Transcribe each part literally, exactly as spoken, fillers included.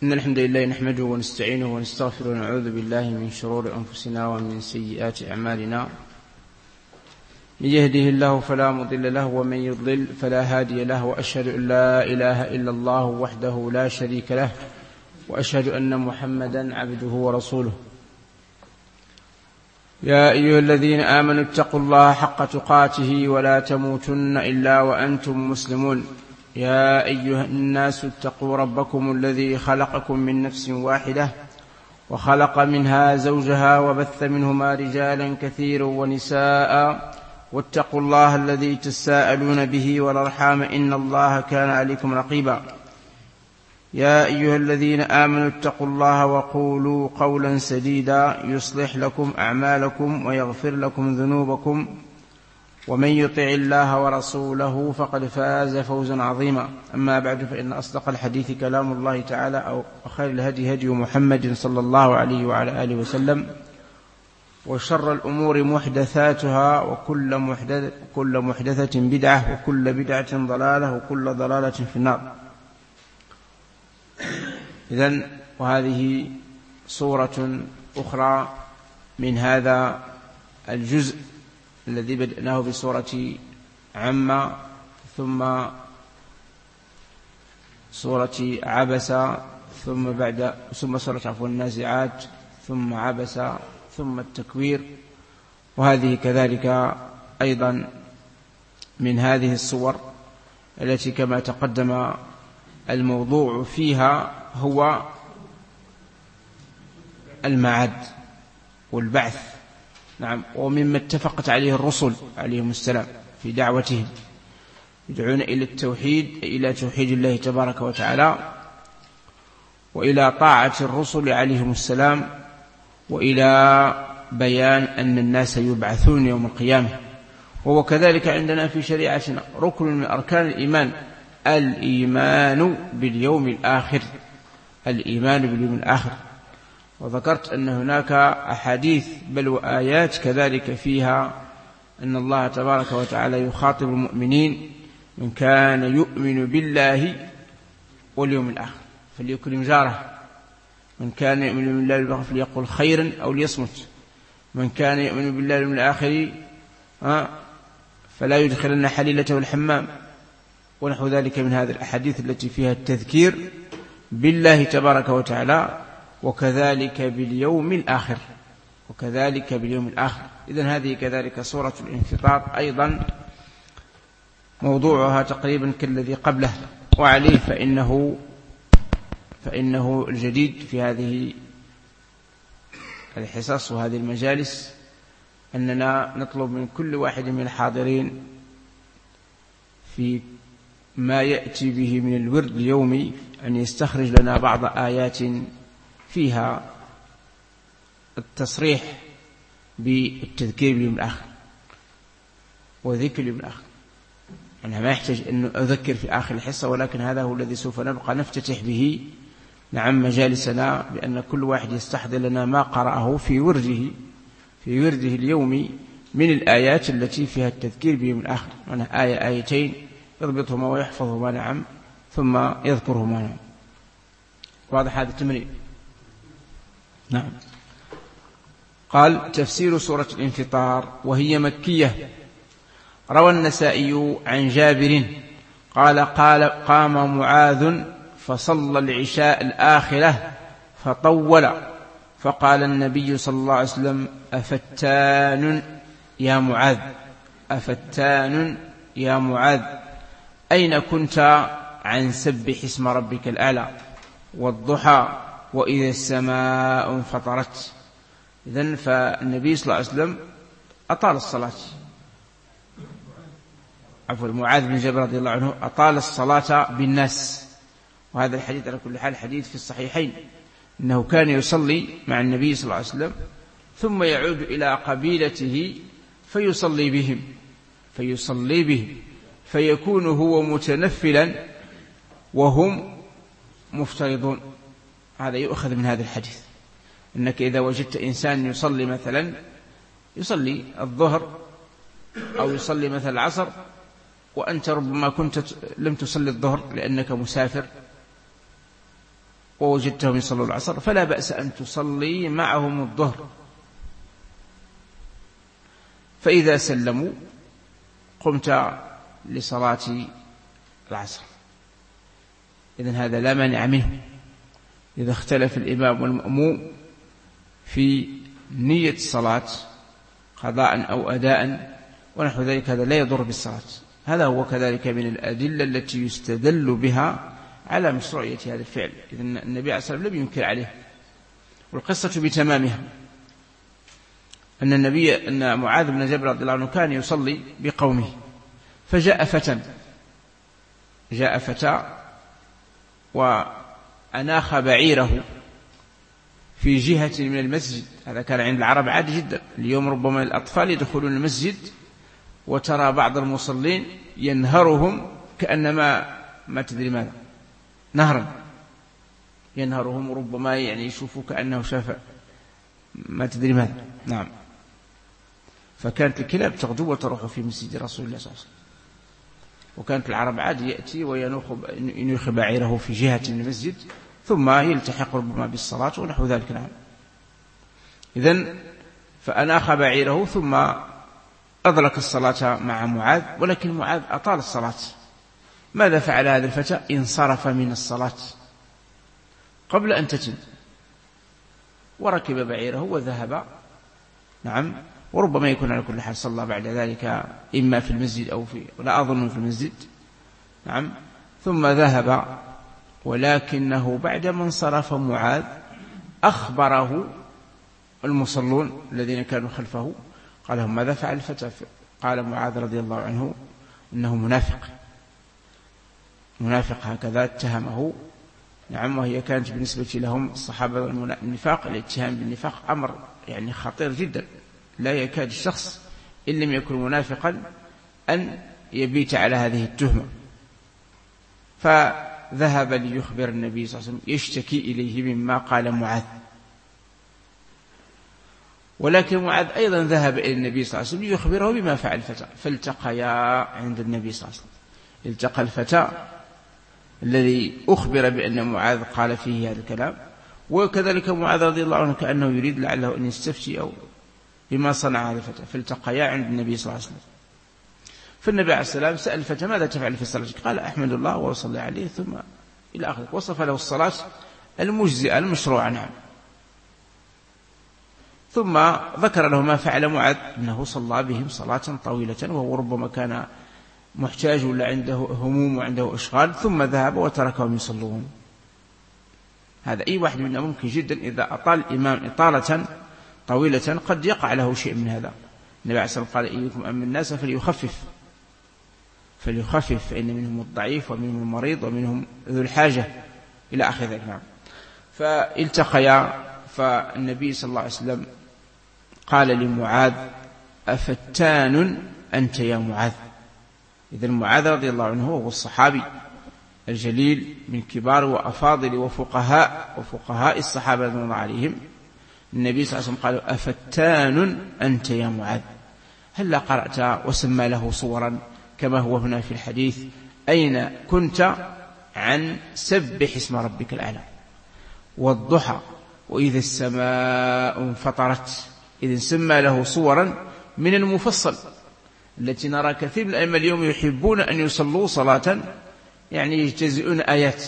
إن الحمد لله نحمده ونستعينه ونستغفره ونعوذ بالله من شرور أنفسنا ومن سيئات أعمالنا. من يهده الله فلا مضل له ومن يضلل فلا هادي له، وأشهد أن لا إله إلا الله وحده لا شريك له، وأشهد أن محمدا عبده ورسوله. يا أيها الذين آمنوا اتقوا الله حق تقاته ولا تموتن إلا وأنتم مسلمون. يا أيها الناس اتقوا ربكم الذي خلقكم من نفس واحدة وخلق منها زوجها وبث منهما رجالا كثيرا ونساء، واتقوا الله الذي تساءلون به والأرحام إن الله كان عليكم رقيبا. يا أيها الذين آمنوا اتقوا الله وقولوا قولا سديدا يصلح لكم أعمالكم ويغفر لكم ذنوبكم، ومن يطع الله ورسوله فقد فاز فوزا عظيما. أما بعد، فإن أصدق الحديث كلام الله تعالى، أو خير الهدي هدي محمد صلى الله عليه وعلى آله وسلم، وشر الأمور محدثاتها، وكل محدث كل محدثة بدعة، وكل بدعة ضلالة، وكل ضلالة في النار. إذن وهذه صورة أخرى من هذا الجزء الذي بدأناه بصورة عامة، ثم صورة عبس، ثم بعد ثم صورة عفوا النازعات، ثم عبس، ثم التكوير. وهذه كذلك أيضا من هذه الصور التي كما تقدم الموضوع فيها هو المعاد والبعث. نعم، ومما اتفقت عليه الرسل عليهم السلام في دعوتهم، يدعون إلى التوحيد، إلى توحيد الله تبارك وتعالى، وإلى طاعة الرسل عليهم السلام، وإلى بيان أن الناس يبعثون يوم القيامة. وهو كذلك عندنا في شريعتنا ركن من أركان الإيمان، الإيمان باليوم الآخر، الإيمان باليوم الآخر. وذكرت أن هناك أحاديث بل وآيات كذلك فيها أن الله تبارك وتعالى يخاطب المؤمنين: من كان يؤمن بالله واليوم الآخر فليكرم جاره، من كان يؤمن بالله واليوم الآخر فليقل خيرا أو ليصمت، من كان يؤمن بالله واليوم الآخر فلا يدخلن حليلته الحمام، ونحو ذلك من هذه الأحاديث التي فيها التذكير بالله تبارك وتعالى، وكذلك باليوم الآخر، وكذلك باليوم الآخر. إذن هذه كذلك سورة الانفطار أيضا موضوعها تقريبا كالذي قبله، وعليه فإنه فإنه الجديد في هذه الحصص وهذه المجالس أننا نطلب من كل واحد من الحاضرين في ما يأتي به من الورد اليومي أن يستخرج لنا بعض آيات فيها التصريح بالتذكير باليوم الآخر وذكر اليوم الآخر. أنا ما يحتاج أن أذكر في آخر الحصة، ولكن هذا هو الذي سوف نبقى نفتتح به نعم مجالسنا، بأن كل واحد يستحضر لنا ما قرأه في ورده في ورده اليومي من الآيات التي فيها التذكير باليوم الآخر. أنا آية آيتين يضبطهما ويحفظهما نعم، ثم يذكرهما نعم. واضح هذا التمرين؟ نعم. قال: تفسير سورة الانفطار، وهي مكية. روى النسائي عن جابر قال: قال قام معاذ فصلى العشاء الآخرة فطول، فقال النبي صلى الله عليه وسلم: أفتان يا معاذ، أفتان يا معاذ، أين كنت عن سبح اسم ربك الأعلى والضحى وإذا السماء انفطرت؟ إذن فالنبي صلى الله عليه وسلم أطال الصلاة، عفوا معاذ بن جبل رضي الله عنه أطال الصلاة بالناس. وهذا الحديث على كل حال حديث في الصحيحين، إنه كان يصلي مع النبي صلى الله عليه وسلم ثم يعود إلى قبيلته فيصلي بهم فيصلي بهم فيكون هو متنفلا وهم مفترضون. هذا يؤخذ من هذا الحديث، أنك إذا وجدت إنسان يصلي مثلا يصلي الظهر أو يصلي مثل العصر، وأنت ربما كنت لم تصلي الظهر لأنك مسافر، ووجدتهم يصلوا العصر فلا بأس أن تصلي معهم الظهر، فإذا سلموا قمت لصلاة العصر. إذن هذا لا مانع منه إذا اختلف الإمام والمأموم في نية الصلاة قضاء أو أداء ونحو ذلك، هذا لا يضر بالصلاة. هذا هو كذلك من الأدلة التي يستدل بها على مشروعية هذا الفعل. إذن النبي عليه الصلاة والسلام لم ينكر عليه. والقصة بتمامها أن النبي أن معاذ بن جبل رضي الله عنه كان يصلي بقومه، فجاء فتى جاء فتى وأناخ بعيره في جهة من المسجد. هذا كان عند العرب عادي جدا. اليوم ربما الأطفال يدخلون المسجد وترى بعض المصلين ينهرهم كأنما ما تدري ماذا نهرا، ينهرهم ربما يعني يشوفوا كأنه شاف ما تدري ماذا. نعم. فكانت الكلاب تغدو وتروح في مسجد رسول الله صلى الله عليه وسلم، وكانت العرب عادي يأتي وينوخ بعيره في جهة من المسجد ثم يلتحق ربما بالصلاة ونحو ذلك. نعم. إذن فأناخ بعيره ثم أدرك الصلاة مع معاذ، ولكن معاذ أطال الصلاة. ماذا فعل هذا الفتى؟ انصرف من الصلاة قبل أن تتم وركب بعيره وذهب. نعم. وربما يكون على كل حال صلى بعد ذلك إما في المسجد أو في لا أظن في المسجد. نعم. ثم ذهب، ولكنه بعدما انصرف معاذ أخبره المصلون الذين كانوا خلفه، قال لهم ماذا فعل الفتى؟ قال معاذ رضي الله عنه إنه منافق منافق هكذا اتهمه. نعم. وهي كانت بالنسبة لهم الصحابة النفاق، الاتهام بالنفاق أمر يعني خطير جدا، لا يكاد الشخص إن لم يكن منافقا أن يبيت على هذه التهمة. فذهب ليخبر النبي صلى الله عليه وسلم يشتكي إليه مما قال معاذ، ولكن معاذ أيضا ذهب إلى النبي صلى الله عليه وسلم ليخبره بما فعل الفتى، فالتقيا عند النبي صلى الله عليه وسلم. التقى الفتى الذي أخبر بأن معاذ قال فيه هذا الكلام، وكذلك معاذ رضي الله عنه كأنه يريد لعله أن يستفتي أو بما صنع هذا الفتى، فالتقيا عند النبي صلى الله عليه وسلم. فالنبي عليه السلام سأل الفتى ماذا تفعل في الصلاة؟ قال أحمد الله وأصلي عليه ثم إلى آخره. وصف له الصلاة المجزئة المشروعة. نعم. ثم ذكر له ما فعل معاذ، أنه صلى بهم صلاة طويلة وهو ربما كان محتاج ولا عنده هموم وعنده إشغال، ثم ذهب وتركهم يصلون. هذا أي واحد منا ممكن جدا إذا أطال الإمام إطالة طويلة قد يقع له شيء من هذا. النبي عليه الصلاة والسلام قال إيكم أم الناس فليخفف فليخفف فإن منهم الضعيف ومنهم المريض ومنهم ذو الحاجة إلى آخر ذلك. نعم. فالتقيا، فالنبي صلى الله عليه وسلم قال لمعاذ أفتان أنت يا معاذ؟ إذن معاذ رضي الله عنه هو الصحابي الجليل من كبار وأفاضل وفقهاء وفقهاء الصحابة رضي الله عليهم. النبي صلى الله عليه وسلم قال أفتان أنت يا معاذ؟ هل قرأت وسمى له صورا كما هو هنا في الحديث أين كنت عن سبح اسم ربك الأعلى والضحى وإذا السماء انفطرت؟ إذن سمى له صورا من المفصل التي نرى كثير من الأئمة اليوم يحبون أن يصلوا صلاة يعني يجتزئون آيات،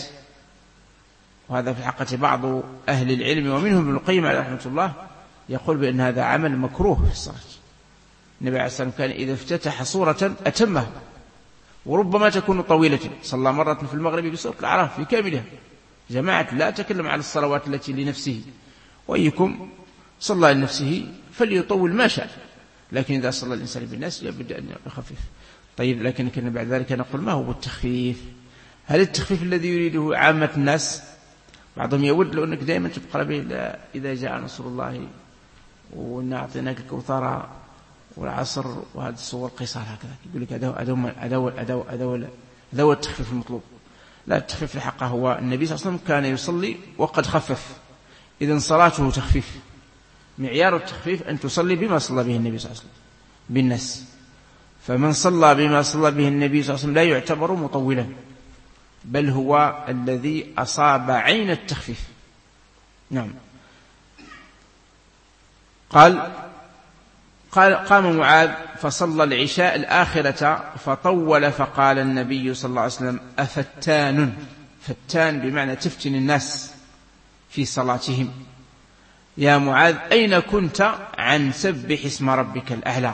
وهذا في حقيقة بعض أهل العلم ومنهم ابن القيم عليه رحمة الله يقول بأن هذا عمل مكروه في الصلاة. النبي عليه الصلاة والسلام كان إذا افتتح صورة أتمها، وربما تكون طويلة. صلى مرة في المغرب بسورة الأعراف في كاملها. جماعة لا أتكلم على الصلوات التي لنفسه، وأيكم صلى لنفسه فليطول ما شاء، لكن إذا صلى الإنسان بالناس يبدأ أن يخفف. طيب، لكن كنا بعد ذلك نقول ما هو التخفيف؟ هل التخفيف الذي يريده عامة الناس؟ بعضهم يود لو أنك دائما تقرأ به إذا جاء نصر الله وإنا أعطيناك الكوثر والعصر وهذه الصور قصار هكذا، يقول لك أدو أدو أدو أدو أدو أدو التخفيف المطلوب. لا، التخفيف الحق هو النبي صلى الله عليه وسلم كان يصلي وقد خفف، إذن صلاته تخفيف. معيار التخفيف أن تصلي بما صلى به النبي صلى الله عليه وسلم بالناس، فمن صلى بما صلى به النبي صلى الله عليه وسلم لا يعتبر مطولا، بل هو الذي أصاب عين التخفيف. نعم. قال قال قام معاذ فصلى العشاء الآخرة فطول، فقال النبي صلى الله عليه وسلم: أفتان. فتان بمعنى تفتن الناس في صلاتهم. يا معاذ أين كنت عن سبح اسم ربك الأعلى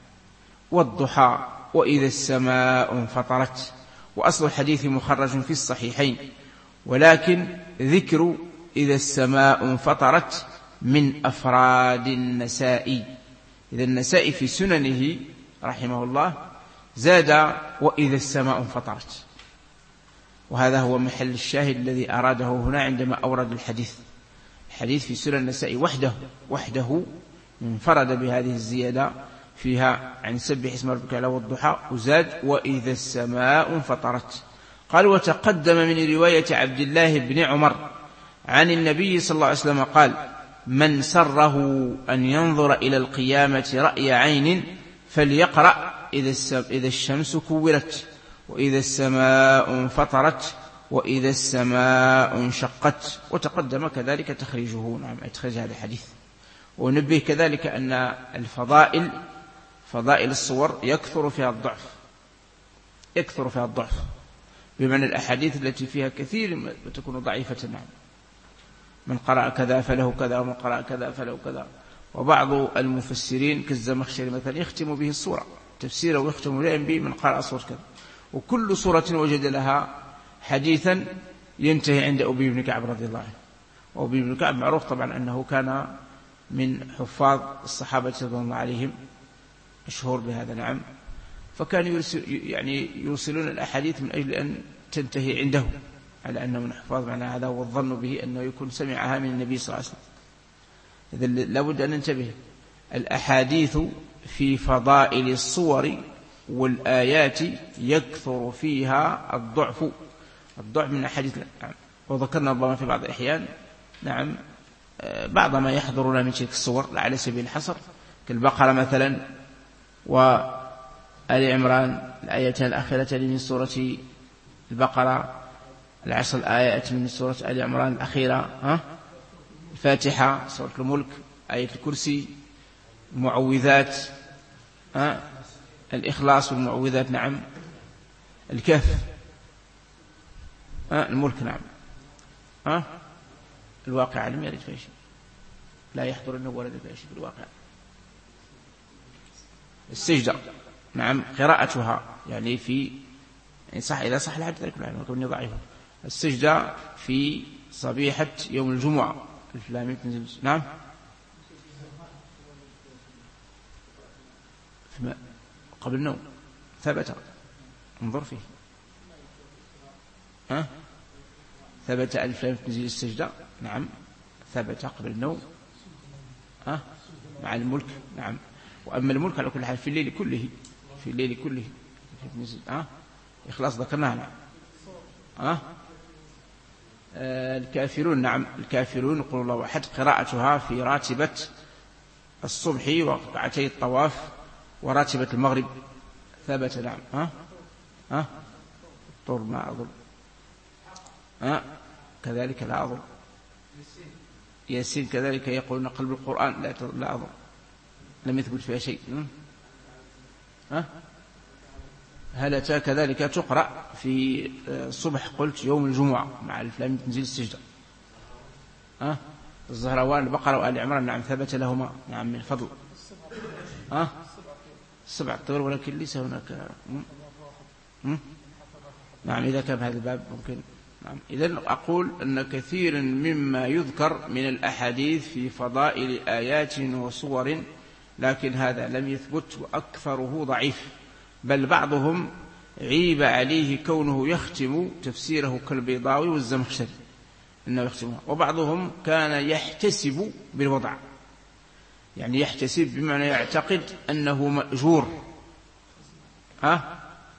والضحى وإذا السماء انفطرت؟ وأصل الحديث مخرج في الصحيحين، ولكن ذكر إذا السماء انفطرت من أفراد النسائي. إذا النسائي في سننه رحمه الله زاد وإذا السماء انفطرت، وهذا هو محل الشاهد الذي أراده هنا عندما أورد الحديث. الحديث في سنن النسائي وحده وحده انفرد بهذه الزيادة فيها عن سبح اسم ربك الأعلى والضحى، وزاد وإذا السماء انفطرت. قال: وتقدم من رواية عبد الله بن عمر عن النبي صلى الله عليه وسلم قال: من سره أن ينظر إلى القيامة رأي عين فليقرأ إذا الشمس كورت وإذا السماء انفطرت وإذا السماء انشقت. وتقدم كذلك تخريجه، نعم، تخريج هذا الحديث. ونبه كذلك أن الفضائل فضائل الصور يكثر فيها الضعف يكثر فيها الضعف بمعنى الأحاديث التي فيها كثير تكون ضعيفة. نعم، من قرأ كذا فله كذا ومن قرأ كذا فله كذا. وبعض المفسرين كالزمخشري مثلا يختم به الصورة تفسيره ويختم لهم به من قرأ صورة كذا، وكل صورة وجد لها حديثا ينتهي عند أبي بن كعب رضي الله عنه. وأبي بن كعب معروف طبعا أنه كان من حفاظ الصحابة رضي الله عليهم، مشهور بهذا. نعم. فكان يرسل يعني يرسلون الأحاديث من أجل أن تنتهي عنده على أنه من حفاظ، معنى هذا والظن به أنه يكون سمعها من النبي صلى الله عليه وسلم. إذا لابد أن ننتبه. الأحاديث في فضائل الصور والآيات يكثر فيها الضعف الضعف من الحديث. نعم. وذكرنا ربما في بعض الأحيان نعم بعض ما يحضرنا من تلك الصور على سبيل الحصر، كالبقرة مثلا وآل عمران الآيتان الأخيرتان من سورة البقرة، العشر الآيات من سورة آل عمران الأخيرة، ها؟ الفاتحة، سورة الملك، آية الكرسي، المعوذات، ها؟ الإخلاص والمعوذات، نعم، الكهف، ها؟ الملك، نعم، ها؟ الواقع لم يرد فيه شيء، لا يحضر أنه ورد فيه شيء في الواقع. السجدة، نعم، قراءتها يعني في يعني صح إذا صح الحديث ذلك العلم وكوني ضعيفة. السجدة في صبيحة يوم الجمعة الفلامي تنزل، نعم، قبل النوم ثبت، انظر فيه، ها؟ ثبت الفلامي تنزل السجدة، نعم، ثبت قبل النوم، ها؟ مع الملك، نعم. وأما الملك على كل حال في الليل كله في الليل كله ها إخلاص ذكرناها، نعم. ها آه الكافرون، نعم، الكافرون قل الله أحد قراءتها في راتبة الصبح وركعتي الطواف وراتبة المغرب ثبت، نعم. ها ها طور ما أظن، ها كذلك لا أظن. ياسين كذلك يقولون قلب القرآن، لا لا أظن، لم يثبت فيها شيء. ها هل أتى كذلك تقرأ في الصبح قلت يوم الجمعة مع الفلام تنزيل السجدة. ها الزهروان، البقرة وآل عمران، نعم، ثبت لهما، نعم، من فضل. ها السبع طور، ولكن ليس هناك. نعم، إذا كان هذا الباب ممكن. نعم. إذن أقول أن كثير مما يذكر من الأحاديث في فضائل آيات وصور، لكن هذا لم يثبت وأكثره ضعيف، بل بعضهم عيب عليه كونه يختم تفسيره كالبيضاوي والزمخشري إنه يختمها، وبعضهم كان يحتسب بالوضع، يعني يحتسب بمعنى يعتقد أنه مأجور، ها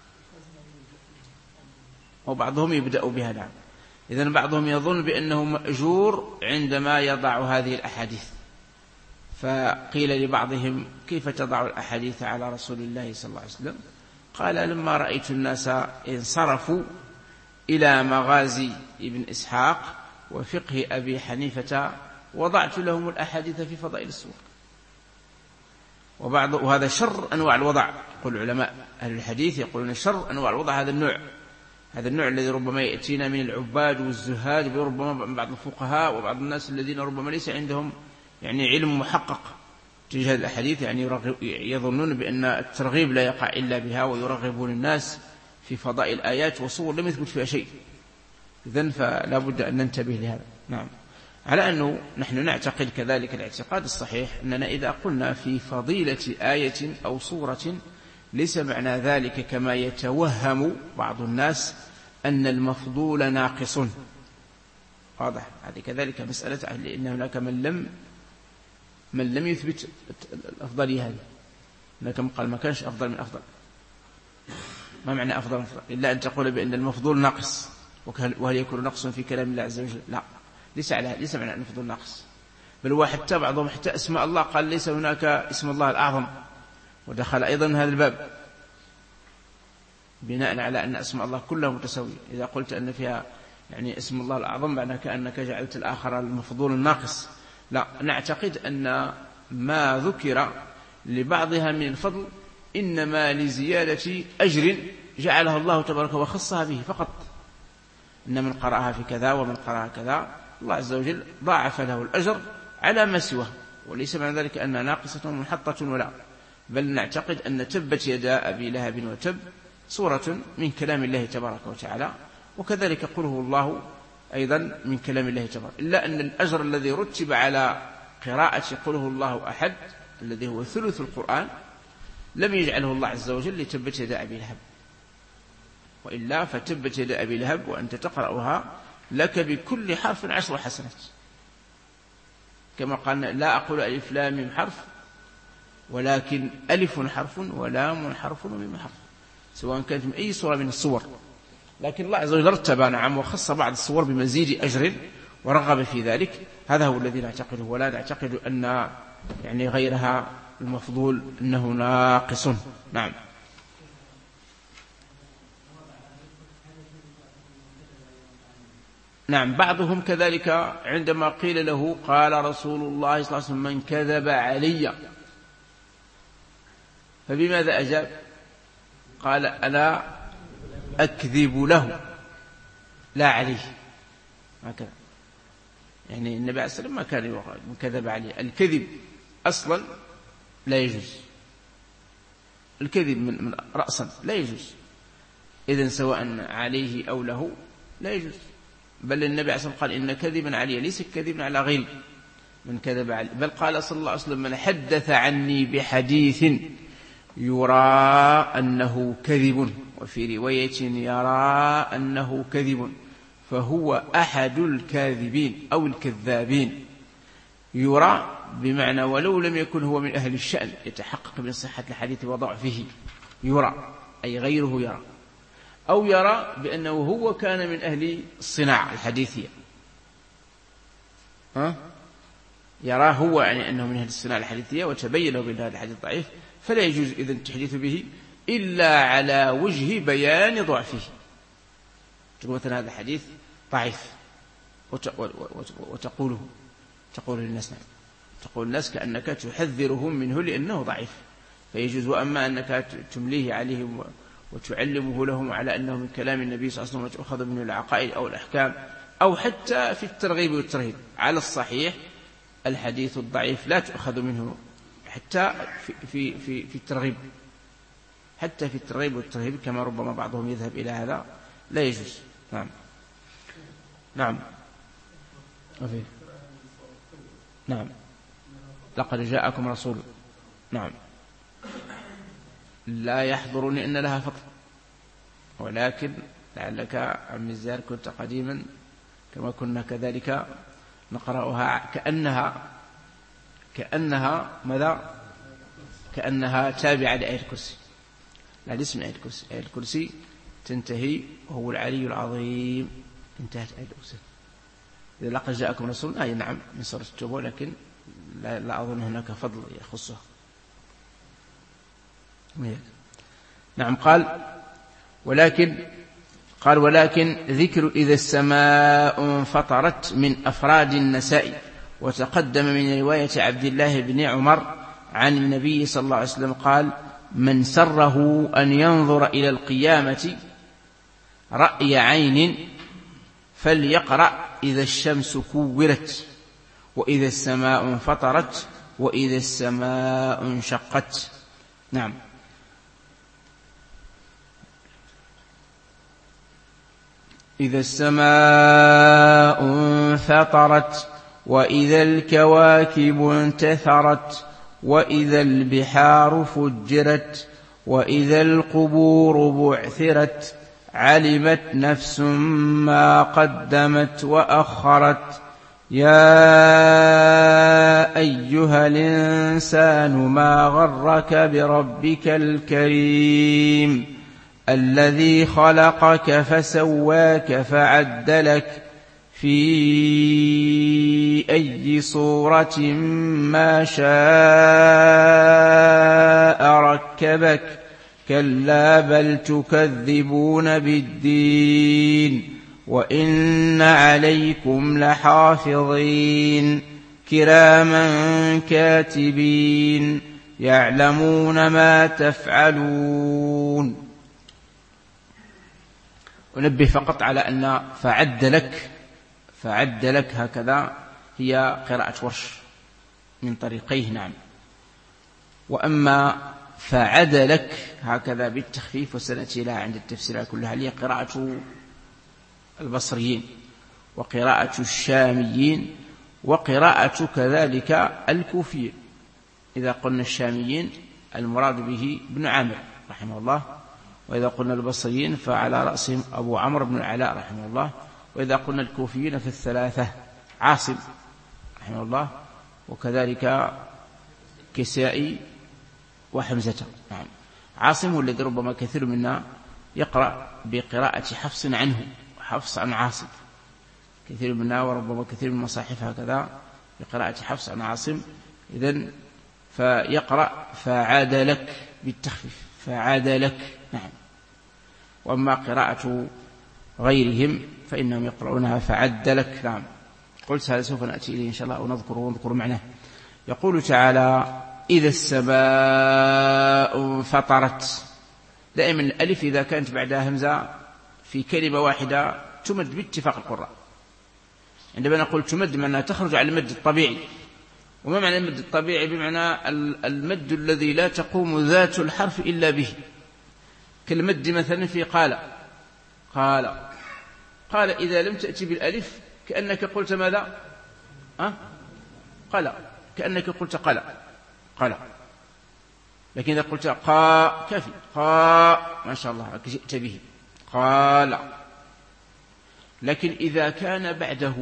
وبعضهم يبدأ بهذا. إذن بعضهم يظن بأنه مأجور عندما يضع هذه الأحاديث، فقيل لبعضهم كيف تضع الأحاديث على رسول الله صلى الله عليه وسلم؟ قال لما رأيت الناس انصرفوا إلى مغازي ابن إسحاق وفقه أبي حنيفة وضعت لهم الأحاديث في فضائل السور. وبعض وهذا شر أنواع الوضع، يقول علماء أهل الحديث يقولون شر أنواع الوضع هذا النوع، هذا النوع الذي ربما يأتينا من العباد والزهاد، وربما من بعض الفقهاء وبعض الناس الذين ربما ليس عندهم يعني علم محقق تجاه الأحاديث، يعني يظنون بأن الترغيب لا يقع إلا بها، ويرغبون الناس في فضائل آيات وصور لم يثبت فيها شيء. إذن فلا بد أن ننتبه لهذا. نعم. على أنه نحن نعتقد كذلك الاعتقاد الصحيح أننا إذا قلنا في فضيلة آية أو صورة ليس معنى ذلك كما يتوهم بعض الناس أن المفضول ناقص. واضح هذه كذلك مسألة، لأن هناك من لم من لم يثبت الأفضلية هذه، هناك من قال ما كانش أفضل من أفضل. ما معنى أفضل من أفضل؟ إلا أن تقول بأن المفضول ناقص، وهل يكون نقص في كلام الله عز وجل؟ لا، ليس على ليس معنى أن المفضول ناقص، بل هو حتى بعضهم حتى اسماء الله قال ليس هناك اسم الله الأعظم، ودخل أيضا هذا الباب بناء على أن اسماء الله كلها متساوية. إذا قلت أن فيها يعني اسم الله الأعظم معنى كأنك جعلت الآخر المفضول الناقص. لا، نعتقد أن ما ذكر لبعضها من الفضل إنما لزيادة أجر جعلها الله تبارك وخصها به فقط. إن من قرأها في كذا ومن قرأها كذا الله عز وجل ضاعف له الأجر على ما سواه، وليس معنى ذلك أنها ناقصة منحطة ولا، بل نعتقد أن تبت يدا أبي لهب وتب صورة من كلام الله تبارك وتعالى، وكذلك قوله الله أيضا من كلام الله تبارك، إلا أن الأجر الذي رتب على قراءة قوله الله أحد الذي هو ثلث القرآن لم يجعله الله عز وجل لتبت يدا أبي لهب، وإلا فتبت يدا أبي لهب وأنت تقرأها لك بكل حرف عشر حسنات، كما قال لا أقول ألف لام ميم حرف ولكن ألف حرف ولام حرف وميم حرف، سواء كانت من أي صورة من الصور. لكن الله عز وجل رتب نعم وخص بعض الصور بمزيد أجر ورغب في ذلك، هذا هو الذي نعتقده، ولا نعتقد أن يعني غيرها المفضول أنه ناقص. نعم. نعم، بعضهم كذلك عندما قيل له قال رسول الله صلى الله عليه وسلم من كذب علي، فبماذا أجاب؟ قال أنا أكذب له لا عليه، هكذا. يعني النبي عليه الصلاة والسلام ما كان يقول من كذب عليه، الكذب أصلا لا يجوز، الكذب من, من رأسا لا يجوز، إذن سواء عليه أو له لا يجوز. بل النبي عليه الصلاة والسلام قال إن كذبا علي ليس كذبا على غيري من كذب علي، بل قال صلى الله عليه وسلم من حدث عني بحديث يرى أنه كذب، وفي رواية يرى أنه كذب، فهو أحد الكاذبين أو الكذابين. يرى بمعنى ولو لم يكن هو من أهل الشأن يتحقق من صحة الحديث وضعفه، يرى أي غيره يرى، أو يرى بأنه هو كان من أهل الصناعة الحديثية، ها؟ يرى هو يعني أنه من أهل الصناعة الحديثية وتبين له بأن هذا الحديث ضعيف، فلا يجوز إذن التحديث به إلا على وجه بيان ضعفه. تقول مثلا هذا الحديث ضعيف وتقوله تقول للناس، نعم، تقول الناس كأنك تحذرهم منه لأنه ضعيف فيجوز. وأما أنك تمليه عليهم وتعلمه لهم على أنه من كلام النبي صلى الله عليه وسلم وتأخذ منه العقائد أو الأحكام، أو حتى في الترغيب والترهيب، على الصحيح الحديث الضعيف لا تأخذ منه حتى في, في, في, في الترغيب، حتى في الترغيب والترهيب كما ربما بعضهم يذهب إلى هذا لا يجوز. نعم. نعم. وفيه. نعم. لقد جاءكم رسول. نعم. لا يحضرني أن لها فضل، ولكن لعلك عم الزار كنت قديما كما كنا كذلك نقرأها كأنها كأنها ماذا؟ كأنها تابعة لآية الكرسي. لا، اسم آية الكرسي، آية الكرسي تنتهي وهو العلي العظيم، انتهت آية الكرسي. إذا لقد جاءكم رسول، أي نعم من سورة التوبة، لكن لا, لا أظن هناك فضل يخصها. نعم. قال ولكن قال ولكن ذكر إذا السماء انفطرت من أفراد النسائي، وتقدم من رواية عبد الله بن عمر عن النبي صلى الله عليه وسلم قال من سره أن ينظر إلى القيامة رأي عين فليقرأ إذا الشمس كورت وإذا السماء انفطرت وإذا السماء انشقت. نعم. إذا السماء انفطرت وإذا الكواكب انتثرت وإذا البحار فجرت وإذا القبور بعثرت علمت نفس ما قدمت وأخرت. يا أيها الإنسان ما غرك بربك الكريم الذي خلقك فسواك فعدلك في أي صورة ما شاء ركبك كلا بل تكذبون بالدين وإن عليكم لحافظين كراما كاتبين يعلمون ما تفعلون. أنبه فقط على أن فعدلك فعدلك هكذا هي قراءة ورش من طريقيه. نعم. وأما فعدلك هكذا بالتخفيف وسنأتي لها عند التفسير كلها هي قراءة البصريين وقراءة الشاميين وقراءة كذلك الكوفيين. إذا قلنا الشاميين المراد به ابن عامر رحمه الله، وإذا قلنا البصريين فعلى رأسهم أبو عمرو بن العلاء رحمه الله، وإذا قلنا الكوفيين في الثلاثة عاصم رحمه الله وكذلك كسائي وحمزة. نعم. عاصم الذي ربما كثير منا يقرأ بقراءة حفص عنه، حفص عن عاصم، كثير منا وربما كثير من المصاحف هكذا بقراءة حفص عن عاصم. إذن فيقرأ فعاد لك بالتخفيف فعاد لك. نعم. وأما قراءة غيرهم فإنهم يقرؤونها فعد لك. نعم. قلت هذا سوف نأتي إليه إن شاء الله ونذكره ونذكر معناه. يقول تعالى إذا السماء فطرت. دائما الألف إذا كانت بعدها همزة في كلمة واحدة تمد باتفاق القراء. عندما نقول تمد معناها تخرج على المد الطبيعي. وما معنى المد الطبيعي؟ بمعنى المد الذي لا تقوم ذات الحرف إلا به، كالمد مثلا في قال قال قال إذا لم تأتي بالألف كأنك قلت ماذا؟ أه؟ قال، كأنك قلت قال قال. لكن إذا قلت قا كافي قا ما شاء الله جئت به قال. لكن إذا كان بعده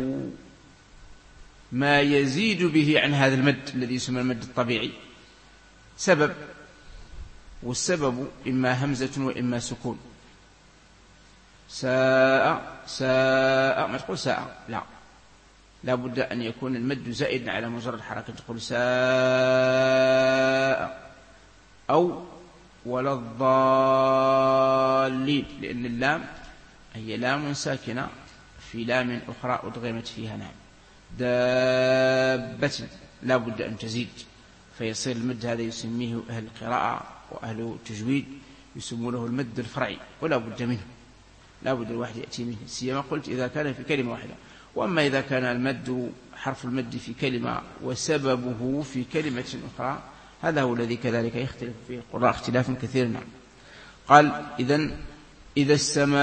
ما يزيد به عن هذا المد الذي يسمى المد الطبيعي سبب، والسبب إما همزة وإما سكون. ساء ساء ما تقول ساء، لا، لا بد أن يكون المد زائدا على مجرد حركة، تقول ساء أو ولا الضالين، لأن اللام هي لام ساكنة في لام أخرى أدغمت فيها. نعم. دابة لا بد أن تزيد، فيصير المد هذا يسميه أهل القراءة وأهل التجويد يسمونه المد الفرعي، ولا بد منه، لا بد الواحد يأتي منه، سيما قلت إذا كان في كلمة واحدة. وأما إذا كان المد حرف المد في كلمة وسببه في كلمة أخرى هذا هو الذي كذلك يختلف فيه القراء اختلافا كثيرا. نعم. قال إذن إذا السماء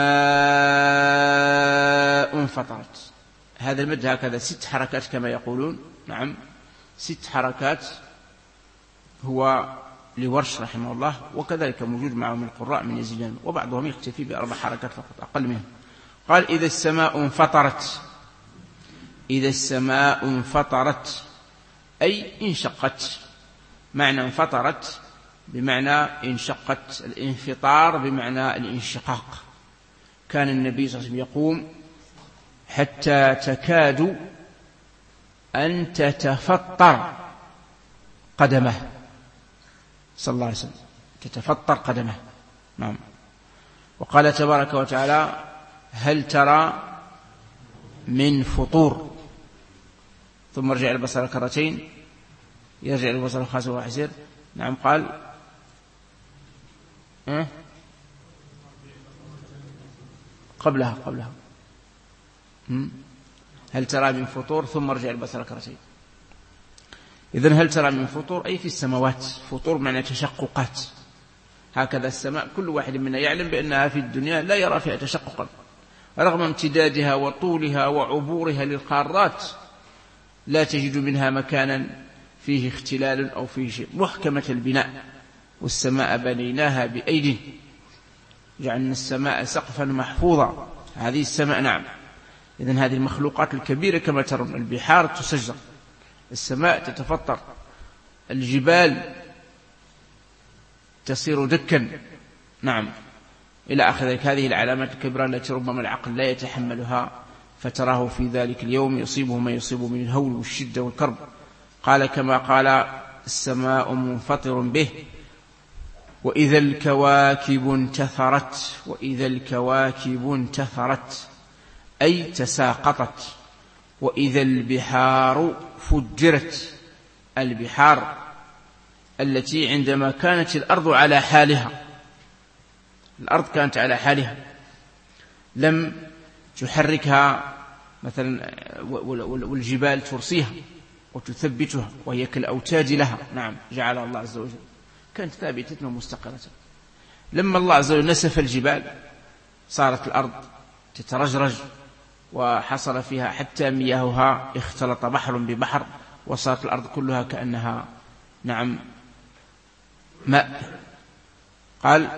انفطرت، هذا المد هكذا ست حركات كما يقولون. نعم. ست حركات هو لورش رحمه الله، وكذلك موجود معه من القراء من يزيدون، وبعضهم يكتفي بأربع حركات فقط أقل منه. قال إذا السماء انفطرت. إذا السماء انفطرت أي انشقت. معنى انفطرت بمعنى انشقت، الانفطار بمعنى الانشقاق. كان النبي صلى الله عليه وسلم يقوم حتى تكاد أن تتفطر قدمه صلى الله عليه وسلم، تتفطر قدمه. نعم. وقال تبارك وتعالى هل ترى من فطور ثم ارجع البصر كرتين يرجع البصر خاسئا وهو حسير. نعم قال أه؟ قبلها قبلها هل ترى من فطور ثم ارجع البصر كرتين. إذن هل ترى من فطور أي في السماوات، فطور معنى تشققات، هكذا السماء كل واحد منا يعلم بأنها في الدنيا لا يرى فيها تشققا، رغم امتدادها وطولها وعبورها للقارات لا تجد منها مكانا فيه اختلال أو فيه شيء، محكمة البناء. والسماء بنيناها بأيد جعلنا السماء سقفا محفوظا، هذه السماء. نعم. إذن هذه المخلوقات الكبيرة كما ترون، البحار تسجر، السماء تتفطر، الجبال تصير دكا. نعم إلى آخر ذلك. هذه العلامات الكبرى التي ربما العقل لا يتحملها، فتراه في ذلك اليوم يصيبه ما يصيب من الهول والشدة والكرب. قال كما قال السماء منفطر به. وإذا الكواكب انتثرت، وإذا الكواكب انتثرت أي تساقطت. وإذا البحار فجرت، البحار التي عندما كانت الأرض على حالها، الأرض كانت على حالها لم تحركها مثلا، والجبال ترسيها وتثبتها وهي كالأوتاد لها. نعم جعل الله عز وجل كانت ثابتة ومستقرة. لما الله عز وجل نسف الجبال صارت الأرض تترجرج وحصل فيها حتى مياهها اختلط بحر ببحر، وصارت الأرض كلها كأنها نعم ماء. قال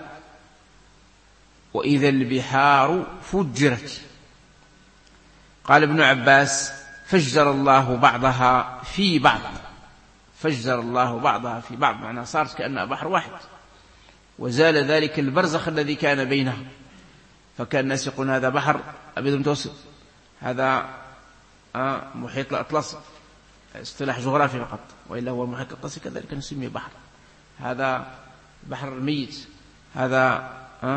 وإذا البحار فجرت. قال ابن عباس فجر الله بعضها في بعض، فجر الله بعضها في بعض، معناها صارت كأنها بحر واحد، وزال ذلك البرزخ الذي كان بينها. فكان الناس يقولون هذا بحر أبيض متوسط، هذا محيط الأطلسي، اصطلاح جغرافي فقط، وإلا هو المحيط الأطلسي كذلك نسميه بحر، هذا بحر الميت، هذا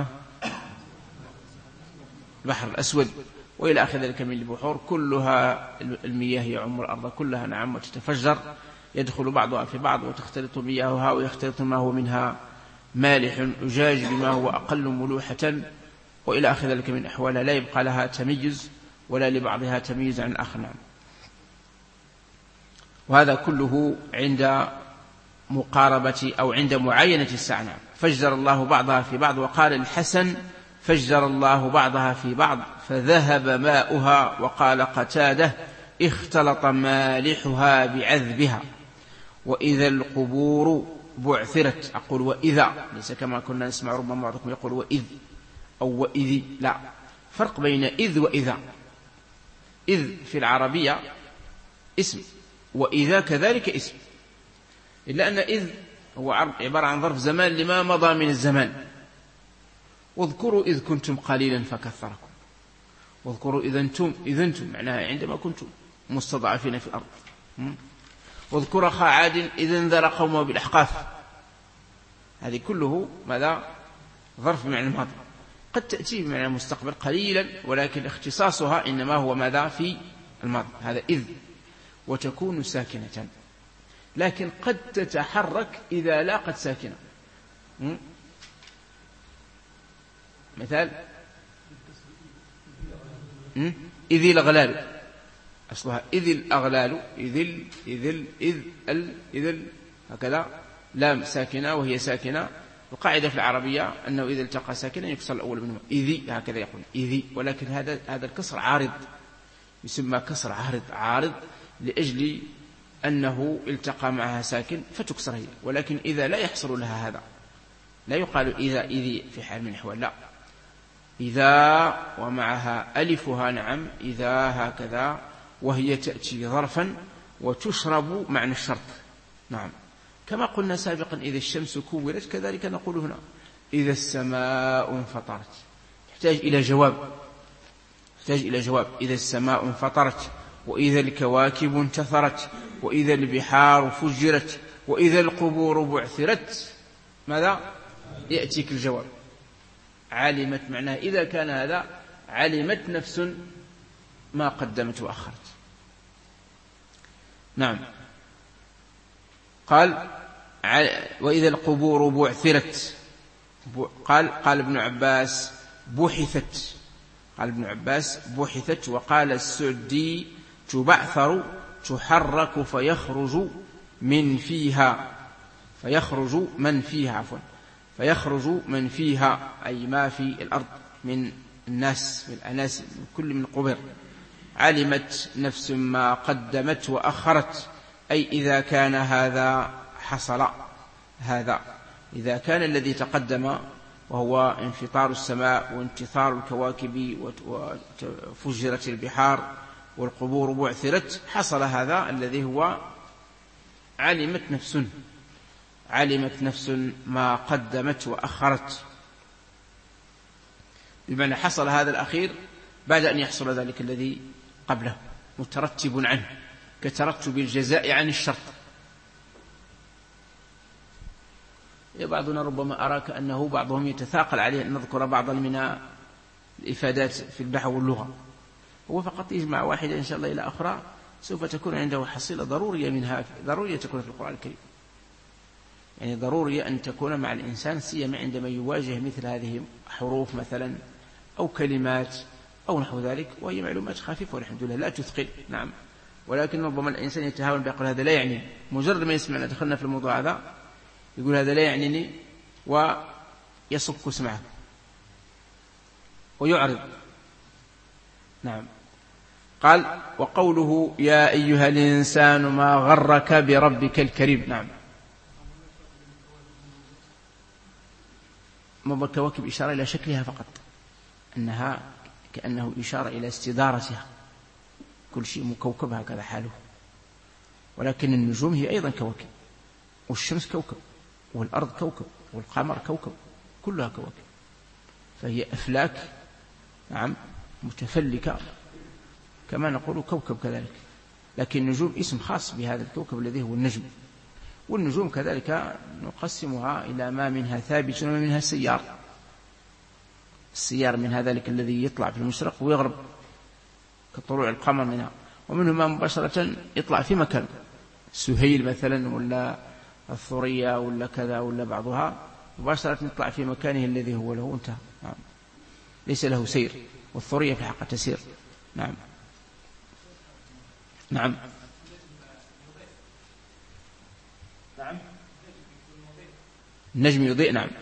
بحر الأسود، وإلى آخر ذلك من البحور كلها المياه يعم الأرض كلها. نعم وتتفجر، يدخل بعضها في بعض وتختلط مياهها، ويختلط ما هو منها مالح أجاج بما هو أقل ملوحة، وإلى آخر ذلك من أحوالها لا يبقى لها تميز ولا لبعضها تميز عن الآخر. نعم. وهذا كله عند مقاربة أو عند معاينة الساعة. نعم. فجر الله بعضها في بعض. وقال الحسن فجر الله بعضها في بعض فذهب ماؤها. وقال قتادة اختلط مالحها بعذبها. وإذا القبور بعثرت. أقول وإذا، ليس كما كنا نسمع ربما بعضكم يقول وإذ أو وإذ، لا، فرق بين إذ وإذا. إذ في العربية اسم، وإذا كذلك اسم، إلا أن إذ هو عبارة عن ظرف زمان لما مضى من الزمان. واذكروا إذ كنتم قليلا فكثركم، واذكروا إذا أنتم، إذا أنتم معناها عندما كنتم مستضعفين في الأرض. واذكر أخا عاد إذ انذر قومه بالأحقاف. هذه كله ماذا؟ ظرف بمعنى الماضي، قد تأتي بمعنى المستقبل قليلا، ولكن اختصاصها إنما هو ماذا؟ في الماضي. هذا إذ، وتكون ساكنة، لكن قد تتحرك إذا لاقت ساكنة. مثال إذ الأغلال، أصلها إذ الأغلال، إذ ال إذ ال إذ ال إذ ال هكذا، لام ساكنة وهي ساكنة. القاعدة في العربية أنه إذا التقى ساكنا يكسر الأول منه، إذ هكذا يقول إذ، ولكن هذا هذا الكسر عارض، يسمى كسر عارض، عارض لأجل أنه التقى معها ساكن فتكسر هي. ولكن إذا لا يحصل لها هذا، لا يقال إذا إذ في حال من الأحوال، لا، إذا ومعها ألفها. نعم إذا هكذا، وهي تأتي ظرفا وتشرب معنى الشرط. نعم كما قلنا سابقا إذا الشمس كورت، كذلك نقول هنا إذا السماء انفطرت. تحتاج إلى جواب، تحتاج إلى جواب. إذا السماء انفطرت، وإذا الكواكب انتثرت، وإذا البحار فجرت، وإذا القبور بعثرت، ماذا؟ يأتيك الجواب. علمت معناه إذا كان هذا علمت نفس ما قدمت وأخرت. نعم. قال وإذا القبور بعثرت، قال قال ابن عباس بحثت، قال ابن عباس بحثت، وقال السعدي تبعثر تحرك فيخرج من فيها، فيخرج من فيها عفوا فيخرج من فيها أي ما في الأرض من الناس من الأناس من كل من قبر. علمت نفس ما قدمت وأخرت، أي إذا كان هذا حصل، هذا إذا كان الذي تقدم وهو انفطار السماء وانتثار الكواكب وفجرت البحار والقبور بعثرت، حصل هذا الذي هو علمت نفس، علمت نفس ما قدمت وأخرت، بمعنى حصل هذا الأخير بعد أن يحصل ذلك الذي قبله، مترتب عنه كترتب الجزاء عن الشرط. بعضنا ربما أراك أنه بعضهم يتثاقل عليه أن نذكر بعضا من الإفادات في النحو واللغة، هو فقط يجمع واحدة إن شاء الله إلى أخرى سوف تكون عنده حصيلة ضرورية منها، ضرورية تكون في القرآن الكريم، يعني ضرورية أن تكون مع الإنسان سيما عندما يواجه مثل هذه حروف مثلا أو كلمات أو نحو ذلك، وهي معلومات خفيفة والحمد لله لا تثقل. نعم. ولكن ربما الإنسان يتهاون بيقول هذا لا يعني، مجرد ما يسمعنا دخلنا في الموضوع هذا يقول هذا لا يعنيني ويصك سمعه ويعرض. نعم. قال وقوله يا أيها الإنسان ما غرك بربك الكريم. نعم. ما الكواكب إشارة إلى شكلها فقط، أنها كأنه إشارة إلى استدارتها، كل شيء مكوكب هكذا حاله، ولكن النجوم هي أيضا كواكب، والشمس كوكب، والأرض كوكب، والقمر كوكب، كلها كواكب، فهي أفلاك نعم متفلكة كما نقول كوكب كذلك، لكن النجوم اسم خاص بهذا الكوكب الذي هو النجم. والنجوم كذلك نقسمها إلى ما منها ثابت وما منها سيار. السيار من ذلك الذي يطلع في المشرق ويغرب كطلوع القمر منها، ومنه ما مباشرة يطلع في مكان، سهيل مثلا ولا الثريا ولا كذا ولا بعضها مباشرة يطلع في مكانه الذي هو له انتهى. نعم. ليس له سير، والثريا في حق تسير. نعم. نعم. نعم. النجم يضيء. نعم.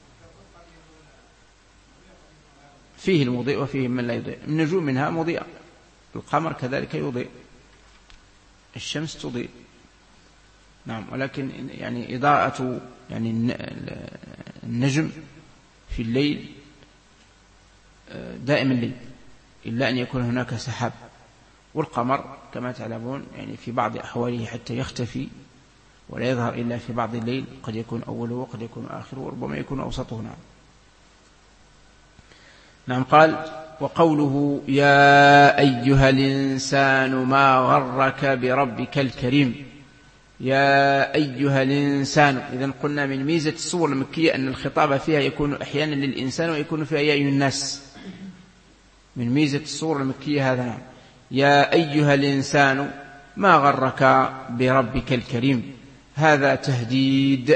فيه المضيء وفيه من لا يضيء. النجوم منها مضيئة، القمر كذلك يضيء، الشمس تضيء. نعم. ولكن يعني إضاءة يعني النجم في الليل دائما الليل إلا أن يكون هناك سحاب، والقمر كما تعلمون يعني في بعض أحواله حتى يختفي ولا يظهر إلا في بعض الليل، قد يكون أوله وقد يكون آخره وربما يكون أوسطه. نعم. نعم. قال وقوله يا أيها الإنسان ما غرك بربك الكريم. يا أيها الإنسان، إذن قلنا من ميزة السور المكية أن الخطاب فيها يكون أحيانا للإنسان ويكون فيها يا أيها الناس، من ميزة السور المكية هذا. نعم. يا أيها الإنسان ما غرك بربك الكريم، هذا تهديد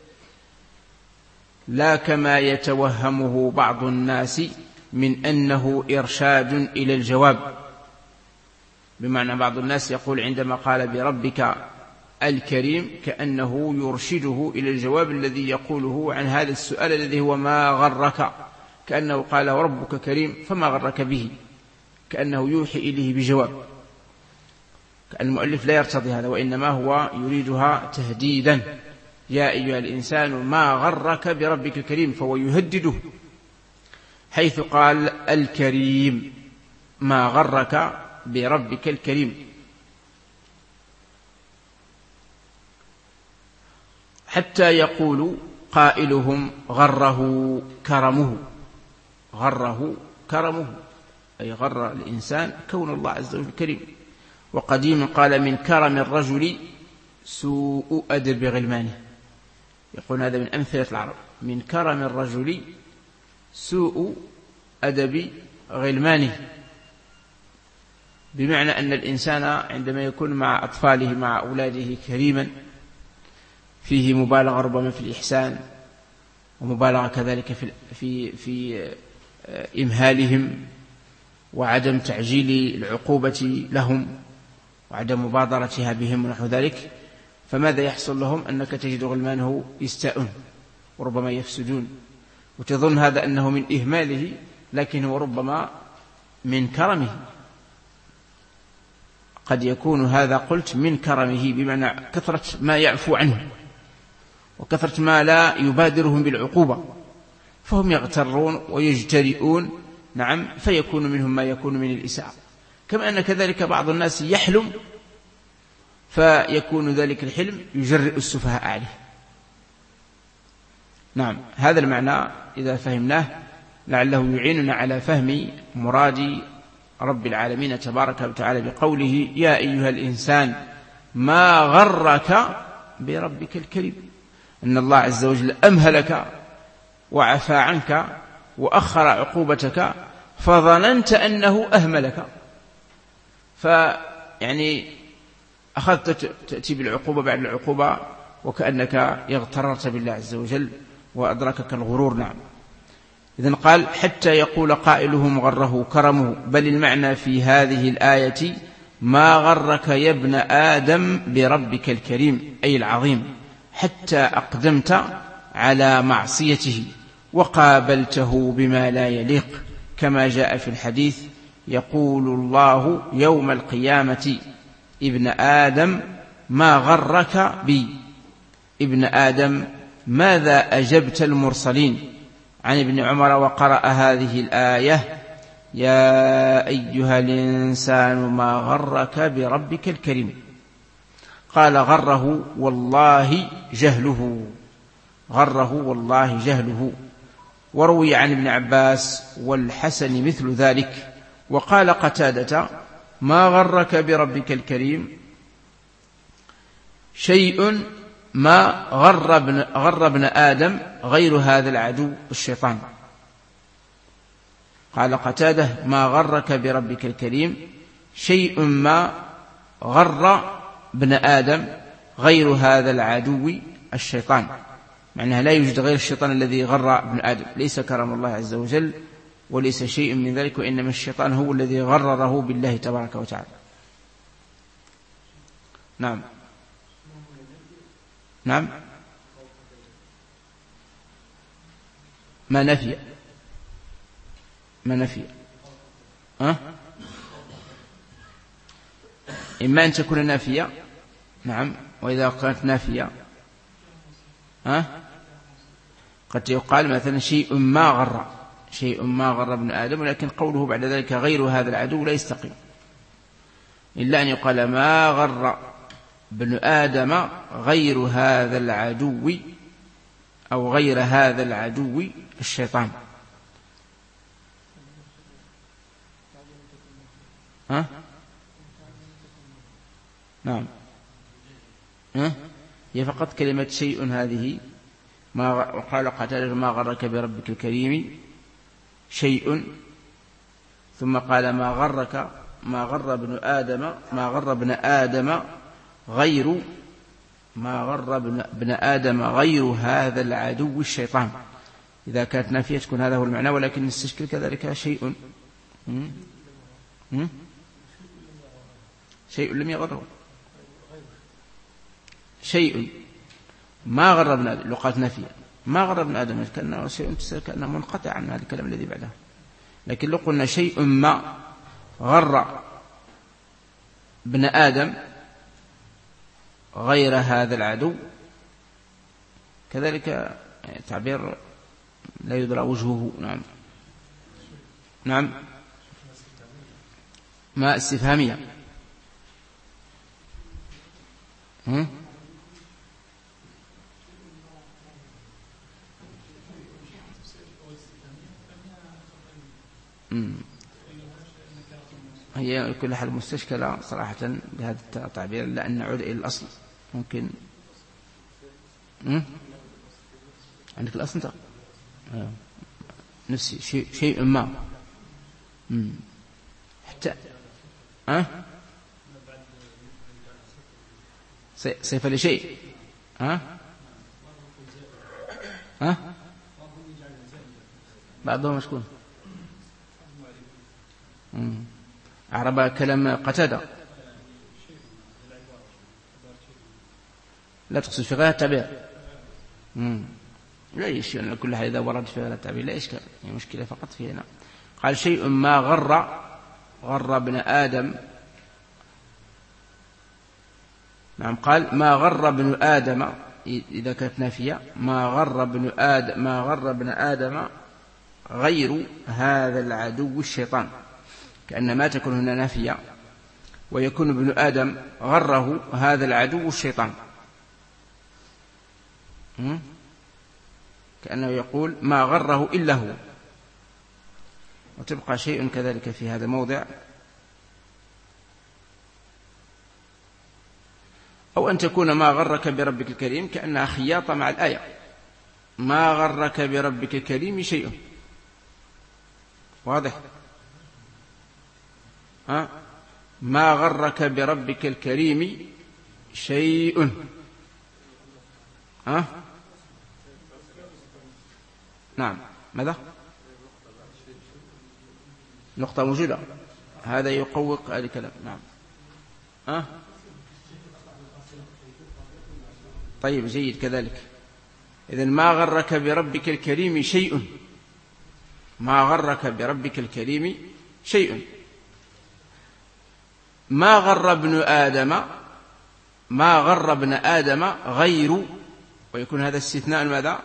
لا كما يتوهمه بعض الناس من أنه إرشاد إلى الجواب، بمعنى بعض الناس يقول عندما قال بربك الكريم كأنه يرشده إلى الجواب الذي يقوله عن هذا السؤال الذي هو ما غرك، كأنه قال وربك كريم فما غرك به، كأنه يوحي إليه بجواب. المؤلف لا يرتضي هذا، وإنما هو يريدها تهديدا. يا أيها الإنسان ما غرك بربك الكريم، فهو يهدده حيث قال الكريم، ما غرك بربك الكريم، حتى يقول قائلهم غره كرمه. غره كرمه أي غر الإنسان كون الله عز وجل كريم. وقديم قال من كرم الرجل سوء أدب غلمانه، يقول هذا من أمثلة العرب، من كرم الرجل سوء أدب غلمانه، بمعنى أن الإنسان عندما يكون مع أطفاله مع أولاده كريما فيه مبالغة ربما في الإحسان، ومبالغة كذلك في في في إمهالهم، وعدم تعجيل العقوبة لهم، وعدم مبادرتها بهم ونحو ذلك، فماذا يحصل لهم؟ أنك تجد غلمانه يستاءون وربما يفسدون، وتظن هذا أنه من إهماله، لكن هو ربما من كرمه. قد يكون هذا قلت من كرمه بمعنى كثرة ما يعفو عنه وكثرة ما لا يبادرهم بالعقوبة، فهم يغترون ويجترئون، نعم، فيكون منهم ما يكون من الإساءة. كما أن كذلك بعض الناس يحلم فيكون ذلك الحلم يجرئ السفهاء عليه. نعم، هذا المعنى إذا فهمناه لعله يعيننا على فهم مراد رب العالمين تبارك وتعالى بقوله يا أيها الإنسان ما غرك بربك الكريم، أن الله عز وجل أمهلك وعفى عنك وأخر عقوبتك فظننت أنه أهملك، فيعني أخذت تأتي بالعقوبة بعد العقوبة وكأنك اغتررت بالله عز وجل وأدركك الغرور. نعم، إذن قال حتى يقول قائلهم غره كرمه، بل المعنى في هذه الآية ما غرك يا ابن آدم بربك الكريم أي العظيم، حتى أقدمت على معصيته وقابلته بما لا يليق، كما جاء في الحديث يقول الله يوم القيامة ابن آدم ما غرك بي، ابن آدم ماذا أجبت المرسلين. عن ابن عمر وقرأ هذه الآية يا أيها الإنسان ما غرك بربك الكريم، قال غره والله جهله، غره والله جهله. وروي عن ابن عباس والحسن مثل ذلك. وقال قتادة ما غرك بربك الكريم شيء ما غر ابن, غر ابن آدم غير هذا العدو الشيطان. قال قتادة ما غرك بربك الكريم شيء ما غر ابن آدم غير هذا العدو الشيطان، معناها لا يوجد غير الشيطان الذي غر ابن آدم، ليس كرم الله عز وجل وليس شيء من ذلك، وإنما الشيطان هو الذي غرره بالله تبارك وتعالى. نعم نعم ما نفي ما نفي أه؟ إما أن تكون نافية، نعم، وإذا كانت نافية أه؟ قد يقال مثلا شيء ما غر، شيء ما غر ابن آدم، ولكن قوله بعد ذلك غير هذا العدو لا يستقيم، إلا أن يقال ما غر ابن آدم غير هذا العدو أو غير هذا العدو الشيطان. ها؟ نعم، ها؟ هي فقط كلمة شيء هذه. ما وقال قتادة ما غرك بربك الكريم شيء، ثم قال ما غرك ما غر ابن آدم ما غر ابن آدم غير ما غر ابن آدم غير هذا العدو الشيطان. إذا كانت نافية تكون هذا هو المعنى، ولكن نستشكل كذلك شيء م? م? شيء لم يغره، شيء ما غر ابن آدم لقات نافية، ما غر ابن آدم كأنه شيء كأنه منقطع عن هذا الكلام الذي بعده. لكن لو قلنا شيء ما غر ابن آدم غير هذا العدو، كذلك تعبير لا يدرى وجهه. نعم نعم ما استفهامية. هم؟ هي كل حال مستشكلة صراحة بهذا التعبير، لأن نعود إلى الأصل ممكن. عندك الأصل انت؟ نفسي شيء, شيء ما حتى أه؟ صفة لشيء ها ها بعضهم مشكون عرب كلام قتادة لا تقصد في غاية التعبير لا يشكل أن كل هذا إذا ورد في غاية التعبير لا إشكال هي مشكلة فقط في هنا. قال شيء ما غر غر ابن آدم. نعم قال ما غر ابن آدم إذا كانت نافية ما غر ابن آدم ما غر ابن آدم غير هذا العدو الشيطان كأن ما تكون هنا نافية ويكون ابن آدم غره هذا العدو الشيطان كأنه يقول ما غره إلا هو. وتبقى شيء كذلك في هذا الموضع أو أن تكون ما غرك بربك الكريم كأنها خياطة مع الآية ما غرك بربك الكريم شيء واضح ها ما غرك بربك الكريم شيء ها نعم ماذا نقطة موجودة هذا يقوق هذا الكلام نعم ها طيب جيد كذلك. إذن ما غرك بربك الكريم شيء ما غرك بربك الكريم شيء ما غر ابن آدم ما غر ابن آدم غير ويكون هذا استثناء ماذا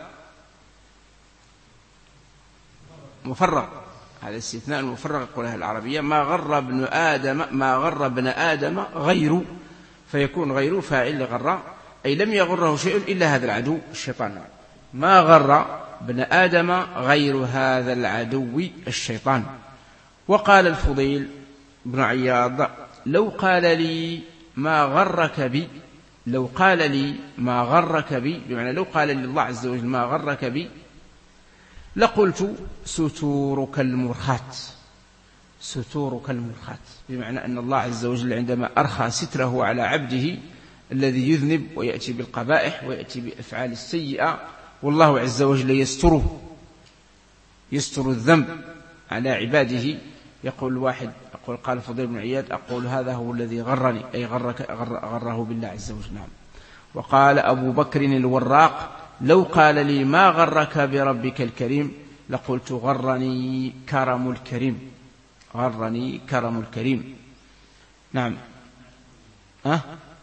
مفرغ هذا استثناء المفرغ يقولها العربية ما غر ابن آدم ما غر ابن آدم غير فيكون غير فاعل لغر أي لم يغره شيء إلا هذا العدو الشيطان ما غر ابن آدم غير هذا العدو الشيطان. وقال الفضيل بن عياض لو قال لي ما غرك بي لو قال لي ما غرك بي بمعنى لو قال لله عز وجل ما غرك بي لقلت ستورك المرخات ستورك المرخات بمعنى أن الله عز وجل عندما أرخى ستره على عبده الذي يذنب ويأتي بالقبائح ويأتي بأفعال السيئة والله عز وجل يستره يستر الذنب على عباده. يقول الواحد أقول قال فضيل بن عياد أقول هذا هو الذي غرني أي غرك غر غره بالله عز وجل. نعم. وقال أبو بكر الوراق لو قال لي ما غرك بربك الكريم لقلت غرني كرم الكريم غرني كرم الكريم. نعم أه؟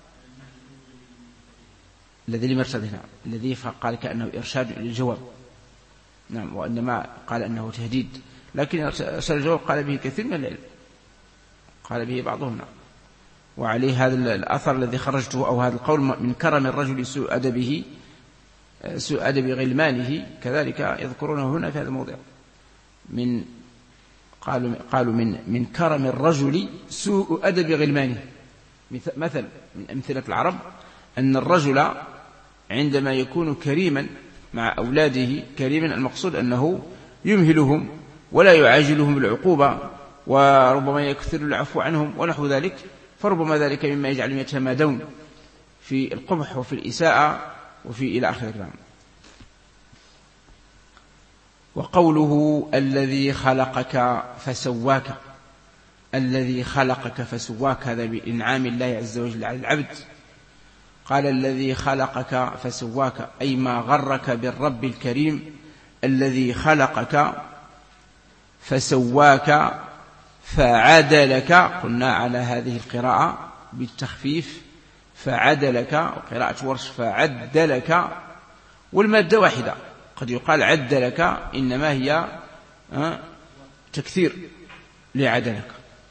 الذي لمرشد هنا الذي قال كأنه إرشاد للجواب. نعم. وإنما قال أنه تهديد لكن إرشاد الجواب قال به كثير من العلم قال به بعضهم. نعم. وعليه هذا الأثر الذي خرجته أو هذا القول من كرم الرجل سوء أدبه سوء أدب غلمانه كذلك يذكرونه هنا في هذا الموضع من قالوا قالوا من من كرم الرجل سوء أدب غلمانه. مثل من أمثلة العرب أن الرجل عندما يكون كريما مع أولاده كريما المقصود أنه يمهلهم ولا يعاجلهم بالعقوبة وربما يكثر العفو عنهم ونحو ذلك فربما ذلك مما يجعلهم يتمادون في القبح وفي الإساءة وفي إلى آخر الكلام. وقوله الذي خلقك فسواك الذي خلقك فسواك هذا بإنعام الله عز وجل على العبد. قال الذي خلقك فسواك أي ما غرك بالرب الكريم الذي خلقك فسواك فعدلك. قلنا على هذه القراءة بالتخفيف فعدلك وقراءة ورش فعدلك والمادة واحدة قد يقال عدلك إنما هي تكثير لعدلك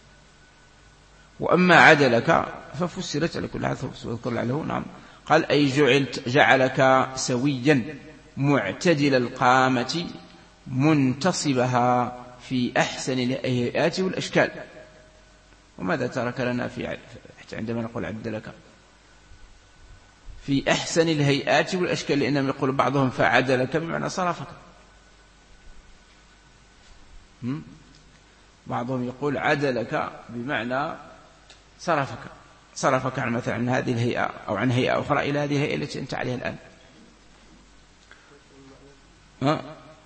وأما عدلك ففسرت على كل حال واذكر له. نعم. قال أي جعلت جعلك سويا معتدل القامة منتصبها في أحسن الهيئات والأشكال. وماذا ترك لنا في عندما نقول عدلك في أحسن الهيئات والأشكال لأنهم يقول بعضهم فعدلك بمعنى صرفك. بعضهم يقول عدلك بمعنى صرفك صرفك عن مثلا عن هذه الهيئة أو عن هيئة أخرى إلى هذه الهيئة التي أنت عليها الآن. ها؟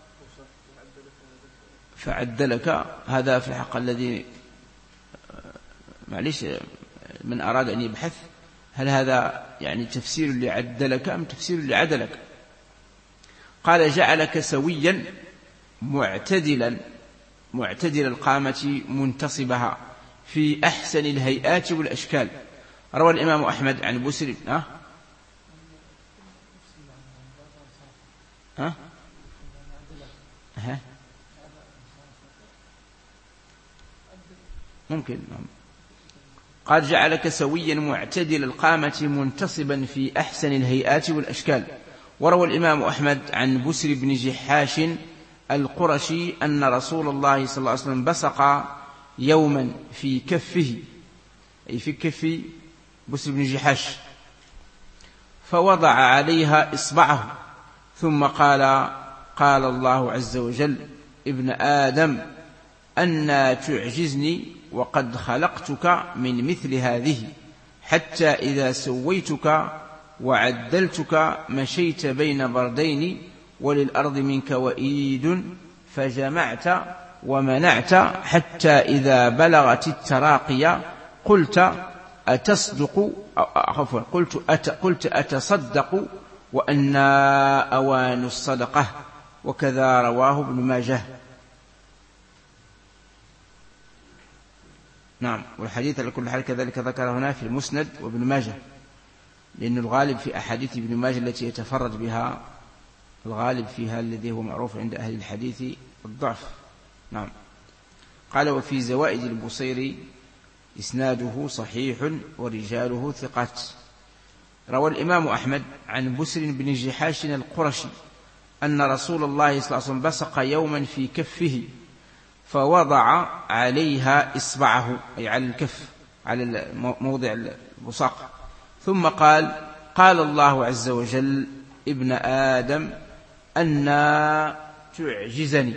فعدلك هذا في الحق الذي معليش من أراد أن يبحث هل هذا يعني تفسير لعدلك أم تفسير لعدلك. قال جعلك سويا معتدلا معتدل القامة منتصبها في أحسن الهيئات والأشكال. روى الإمام أحمد عن بسر ها ها ها ممكن. قال جعلك سويا معتدل القامة منتصبا في أحسن الهيئات والأشكال. وروى الإمام أحمد عن بسر بن جحاش القرشي أن رسول الله صلى الله عليه وسلم بصق يوما في كفه أي في كف بسر بن جحاش فوضع عليها إصبعه ثم قال قال الله عز وجل ابن آدم أنا تعجزني وقد خلقتك من مثل هذه حتى إذا سويتك وعدلتك مشيت بين بردين وللأرض منك وإيد فجمعت ومنعت حتى إذا بلغت التراقي قلت أتصدق عفوا قلت أت قلت أتصدق وأنا أوان الصدقة. وكذا رواه ابن ماجه. نعم. والحديث على كل حال كذلك ذكر هنا في المسند وابن ماجه لأن الغالب في أحاديث ابن ماجه التي يتفرد بها الغالب فيها الذي هو معروف عند أهل الحديث الضعف. نعم. قال وفي زوائد البصيري إسناده صحيح ورجاله ثقات. روى الإمام أحمد عن بسر بن جحاش القرشي أن رسول الله صلى الله عليه وسلم بصق يوما في كفه فوضع عليها إصبعه أي على الكف على موضع البصاق ثم قال قال الله عز وجل ابن آدم أنا تعجزني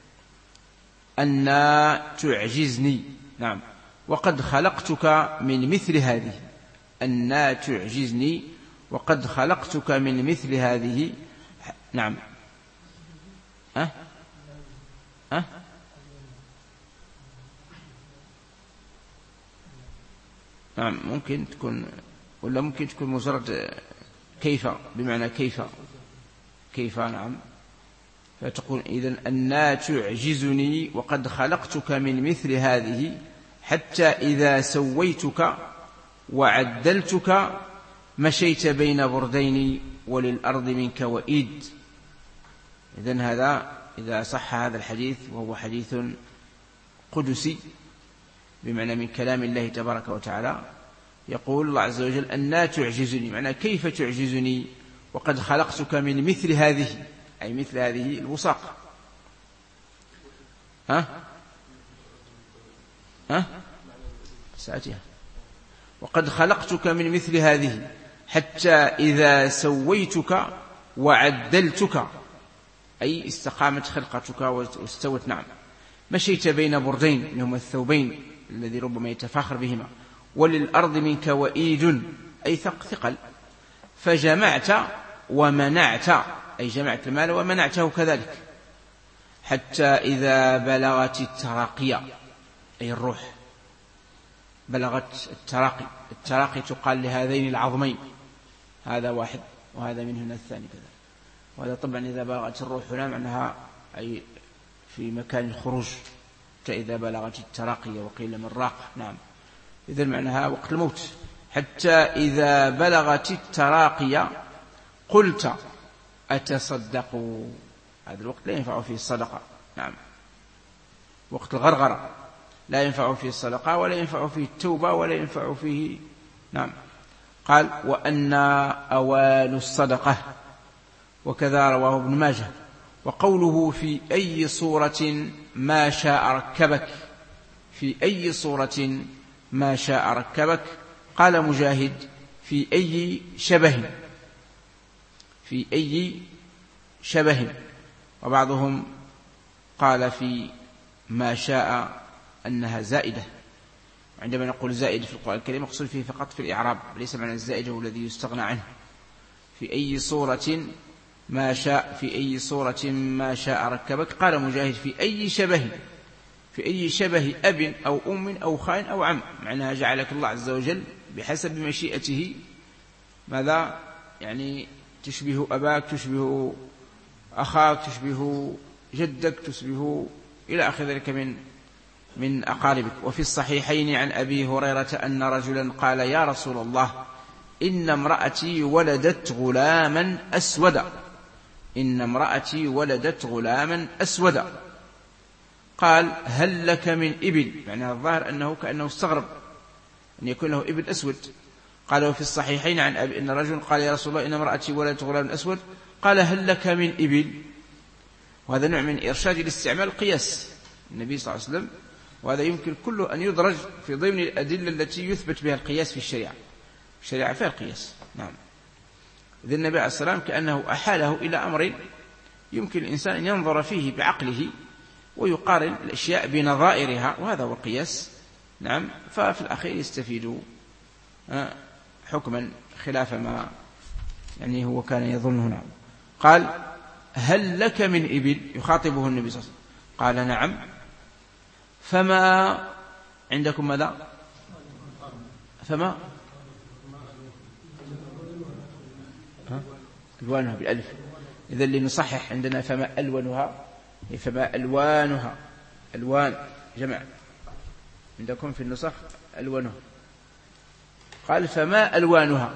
أنا تعجزني. نعم. وقد خلقتك من مثل هذه أنا تعجزني وقد خلقتك من مثل هذه. نعم. أه؟ أه؟ نعم. ممكن تكون ولا ممكن تكون مجرد كيف بمعنى كيف كيف. نعم. فتقول إذن أنا تعجزني وقد خلقتك من مثل هذه حتى إذا سويتك وعدلتك مشيت بين بردين وللأرض منك وإيد. إذن هذا إذا صح هذا الحديث وهو حديث قدسي بمعنى من كلام الله تبارك وتعالى يقول الله عز وجل أنا تعجزني معنى كيف تعجزني وقد خلقتك من مثل هذه أي مثل هذه الوساق. ها ها سأتيها. وقد خلقتك من مثل هذه حتى إذا سويتك وعدلتك أي استقامت خلقتك واستوت. نعم. مشيت بين بردين اللي هما الثوبين الذي ربما يتفاخر بهما وللأرض منك وإيد أي ثقل فجمعت ومنعت أي جمعت المال ومنعته كذلك حتى إذا بلغت التراقية أي الروح بلغت التراقي. التراقي تقال لهذين العظمين هذا واحد وهذا من هنا الثاني كذا. وهذا طبعا إذا بلغت الروح هنا معناها أي في مكان الخروج حتى إذا بلغت التراقية وقيل من راق. نعم. إذا معناها وقت الموت حتى إذا بلغت التراقية قلت أتصدقوا. هذا الوقت لا ينفع فيه الصدقة. نعم. وقت الغرغرة لا ينفع فيه الصدقة ولا ينفع فيه التوبة ولا ينفع فيه. نعم. قال وأنا أوان الصدقة. وكذا رواه ابن ماجه. وقوله في أي صورة ما شاء ركبك في أي صورة ما شاء ركبك. قال مجاهد في أي شبه في أي شبه. وبعضهم قال في ما شاء أنها زائدة. عندما نقول زائد في القرآن الكريم مقصود فيه فقط في الإعراب، ليس معنى الزائد هو الذي يستغنى عنه. في أي صورة ما شاء، في أي صورة ما شاء ركبك. قال مجاهد في أي شبه، في أي شبه أب أو أم أو خال أو عم، معناها جعلك الله عز وجل بحسب مشيئته ماذا يعني تشبه أباك، تشبه أخاك، تشبه جدك، تشبه إلى آخر ذلك من من أقاربك. وفي الصحيحين عن أبي هريرة أن رجلا قال يا رسول الله إن امرأتي ولدت غلاما أسودا، إن امرأتي ولدت غلاما أسودا. قال هل لك من إبل؟ معنى الظاهر أنه كأنه استغرب أن يكون له إبل أسود. قال وفي الصحيحين عن أبي إن رجل قال يا رسول الله إن امرأتي ولدت غلاما أسود، قال هل لك من إبل؟ وهذا نوع من إرشاد الاستعمال قياس النبي صلى الله عليه وسلم، وهذا يمكن كله أن يدرج في ضمن الأدلة التي يثبت بها القياس في الشريعة. الشريعة فيها القياس. نعم. إذن النبي عليه السلام كأنه أحاله إلى أمر يمكن الإنسان أن ينظر فيه بعقله ويقارن الأشياء بنظائرها، وهذا هو القياس. نعم. ففي الأخير يستفيد حكما خلاف ما يعني هو كان يظنه. نعم. قال هل لك من إبل؟ يخاطبه النبي صلى الله عليه وسلم. قال نعم. فما عندكم ماذا؟ فما ألوانها بالألف. إذا اللي نصحح عندنا فما ألوانها، فما ألوانها، ألوان جمع، عندكم في النسخ ألوانها. قال فما ألوانها.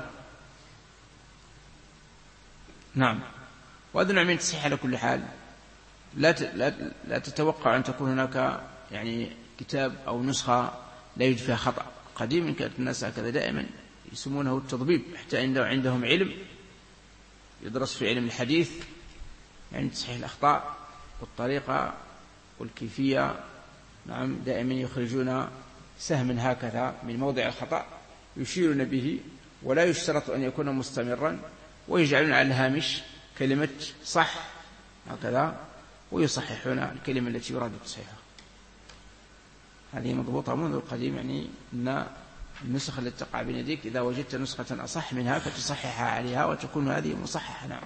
نعم. وهذا نوع من التصحيح على كل حال. لا لا تتوقع أن تكون هناك يعني كتاب أو نسخة لا يوجد فيها خطأ. قديما كانت الناس هكذا دائما يسمونه التضبيب، حتى عندهم علم يدرس في علم الحديث يعني تصحيح الأخطاء والطريقة والكيفية. نعم. دائما يخرجون سهما هكذا من موضع الخطأ يشيرون به، ولا يشترط أن يكون مستمرا، ويجعلون على الهامش كلمة صح هكذا ويصححون الكلمة التي يراد تصحيحها. هذه مضبوطة منذ القديم، يعني أن النسخة التي تقع بين يديك إذا وجدت نسخة أصح منها فتصححها عليها وتكون هذه مصححة. نعم.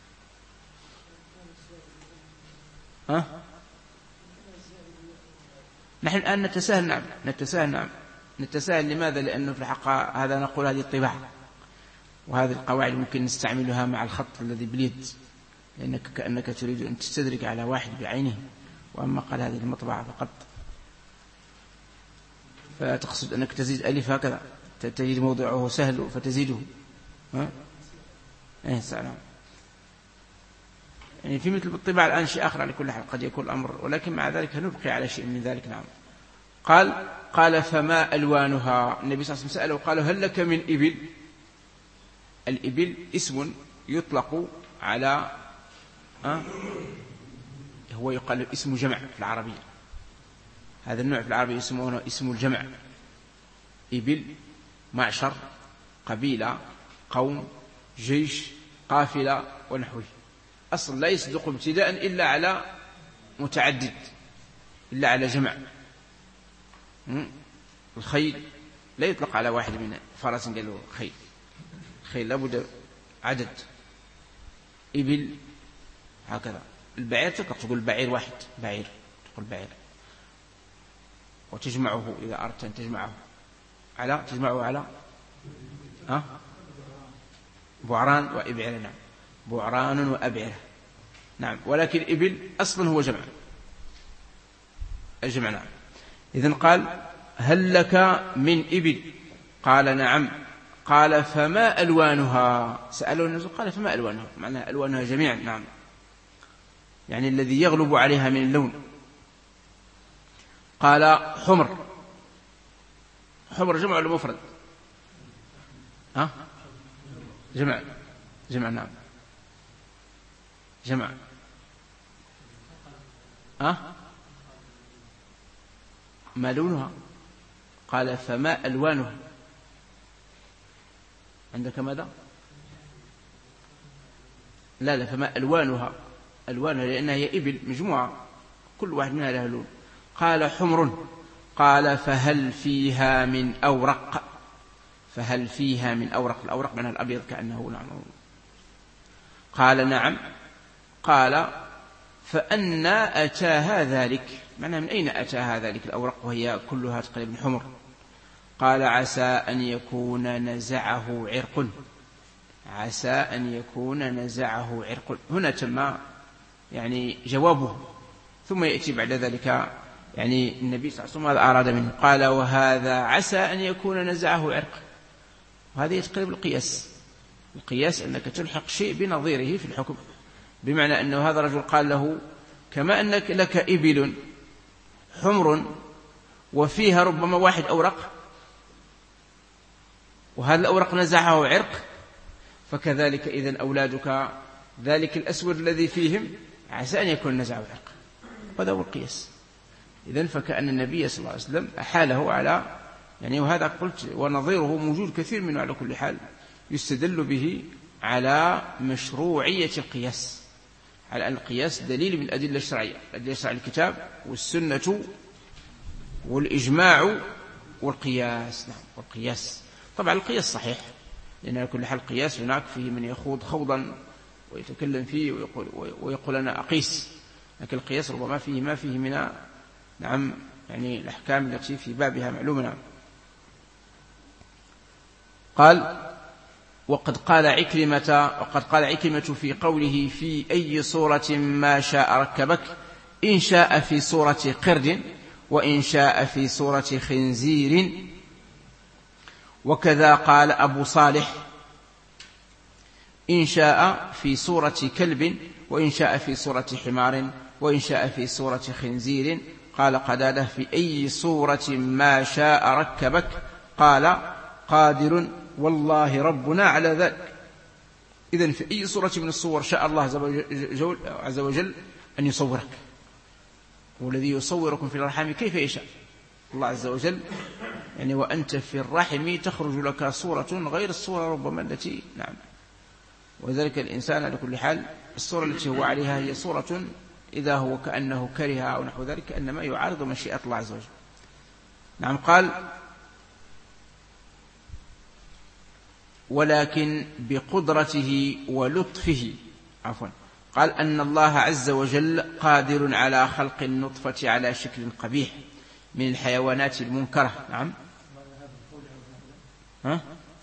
ها؟ نحن الآن نتساهل. نعم نتساهل. نعم نتساهل. لماذا؟ لأنه في الحقيقة هذا نقول هذه الطباعة، وهذه القواعد ممكن نستعملها مع الخط الذي باليد، لأنك كأنك تريد أن تستدرك على واحد بعينه، وأما قال هذه المطبعة فقط فتقصد أنك تزيد ألف هكذا تجد موضعه سهل فتزيده. ها؟ إيه سلام. يعني في مثل الطباعة الآن شيء آخر على كل حال قد يكون الأمر، ولكن مع ذلك نبقي على شيء من ذلك. نعم. قال قال فما ألوانها. النبي صلى الله عليه وسلم سأله وقال هل لك من إبل؟ الإبل اسم يطلق على أه؟ هو يقال اسم جمع في العربية. هذا النوع في العربية يسمونه اسم الجمع. إبل معشر، قبيلة، قوم، جيش، قافلة ونحوه. أصل لا يصدق ابتداء إلا على متعدد، إلا على جمع. الخيل لا يطلق على واحد من فرس قالوا خيل، خيل لابد عدد. إبل هكذا. البعير تقدر تقول بعير واحد، بعير تقول بعير، وتجمعه إذا أردت أن تجمعه على تجمعه على ها بعران وإبعرة. نعم بعران وأبعرة. نعم. ولكن إبل أصلا هو جمع الجمع. نعم. إذن قال هل لك من إبل؟ قال نعم. قال فما ألوانها؟ سألوا الناس قال فما ألوانها؟ معناها ألوانها جميعا. نعم. يعني الذي يغلب عليها من اللون. قال حمر. حمر جمع ولا مفرد؟ ها جمع. جمع. نعم جمع. ها ما لونها؟ قال فما ألوانها؟ عندك ماذا؟ لا لا فما ألوانها؟ ألوانها لأنها هي إبل مجموعة كل واحد منها له لون. قال حمر. قال فهل فيها من أورق؟ فهل فيها من أورق؟ الأورق معناه الأبيض كأنه نعم. قال نعم. قال فأنا أتاها ذلك؟ معناه من أين أتاها ذلك الأورق وهي كلها تقريبا حمر؟ قال عسى أن يكون نزعه عرق. عسى أن يكون نزعه عرق. هنا تم يعني جوابه، ثم يأتي بعد ذلك يعني النبي صلى الله عليه وسلم ماذا أراد منه؟ قال وهذا عسى أن يكون نزعه عرق. وهذه تقريب القياس. القياس أنك تلحق شيء بنظيره في الحكم، بمعنى أنه هذا الرجل قال له كما أنك لك إبل حمر وفيها ربما واحد أورق، وهذا الأورق نزعه عرق، فكذلك إذن أولادك ذلك الأسود الذي فيهم عسى أن يكون نزعه عرق. هذا هو القياس. إذن فكأن النبي صلى الله عليه وسلم أحاله على يعني، وهذا قلت ونظيره موجود كثير منه على كل حال يستدل به على مشروعية القياس، على أن القياس دليل من الأدلة الشرعية، الأدلة الشرعية الكتاب والسنة والإجماع والقياس. نعم والقياس طبعا القياس صحيح، لأن على كل حال القياس هناك فيه من يخوض خوضا ويتكلم فيه ويقول, ويقول أنا أقيس، لكن القياس ربما فيه ما فيه من نعم يعني الأحكام التي في بابها معلومة. قال وقد قال عكرمة وقد قال عكرمة في قوله في أي صورة ما شاء ركبك، إن شاء في صورة قرد وإن شاء في صورة خنزير. وكذا قال أبو صالح إن شاء في صورة كلب وإن شاء في صورة حمار وإن شاء في صورة خنزير. قال قتادة في أي صورة ما شاء ركبك؟ قال قادر والله ربنا على ذلك. إذن في أي صورة من الصور شاء الله عز وجل أن يصورك، والذي يصوركم في الأرحام كيف يشاء الله عز وجل، يعني وأنت في الرحم تخرج لك صورة غير الصورة ربما التي نعم. وذلك الإنسان على كل حال الصورة التي هو عليها هي صورة إذا هو كأنه كرهها أو نحو ذلك أنما يعارض مشيئة الله عز وجل. نعم. قال ولكن بقدرته ولطفه عفوا قال أن الله عز وجل قادر على خلق النطفة على شكل قبيح من الحيوانات المنكرة. نعم. ها؟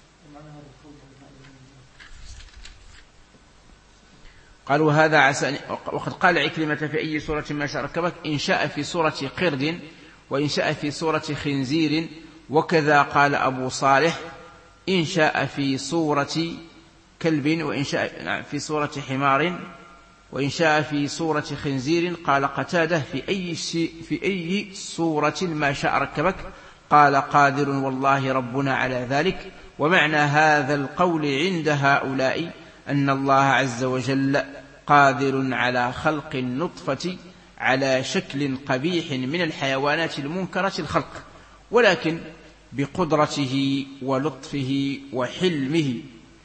قال وهذا عسى. وقد قال عكرمة في أي صورة ما شاء ركبك، إن شاء في صورة قرد وإن شاء في صورة خنزير. وكذا قال أبو صالح إن شاء في صورة كلب وإن شاء في صورة حمار وإن شاء في صورة خنزير. قال قتادة في أي في أي صورة ما شاء ركبك؟ قال قادر والله ربنا على ذلك. ومعنى هذا القول عند هؤلاء أن الله عز وجل قادر على خلق النطفة على شكل قبيح من الحيوانات المنكرة الخلق، ولكن بقدرته ولطفه وحلمه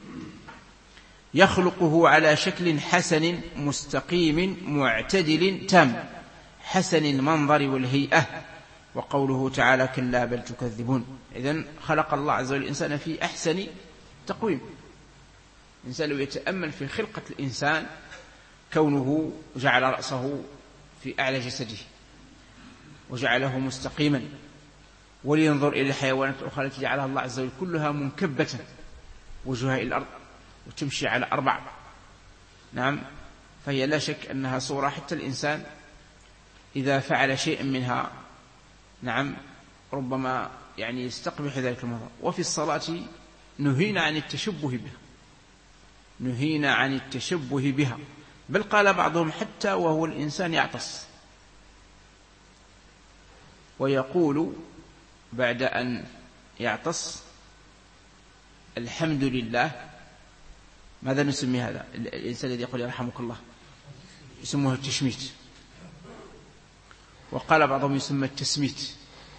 يخلقه على شكل حسن مستقيم معتدل تام حسن المنظر والهيئة. وقوله تعالى كلا بل تكذبون. إذن خلق الله عز وجل الإنسان في أحسن تقويم. الإنسان لو يتأمل في خلقة الإنسان كونه جعل رأسه في أعلى جسده وجعله مستقيما، ولينظر إلى الحيوانات الأخرى التي جعلها الله عز وجل كلها منكبة وجهها إلى الأرض وتمشي على أربع. نعم. فهي لا شك أنها صورة حتى الإنسان إذا فعل شيئا منها نعم ربما يعني يستقبح ذلك المنظر. وفي الصلاة نهينا عن التشبه بها، نهينا عن التشبه بها، بل قال بعضهم حتى وهو الإنسان يعطس ويقول بعد أن يعطس الحمد لله. ماذا نسمي هذا الإنسان الذي يقول يرحمك الله؟ يسموه التشميت، وقال بعضهم يسمى التسميت.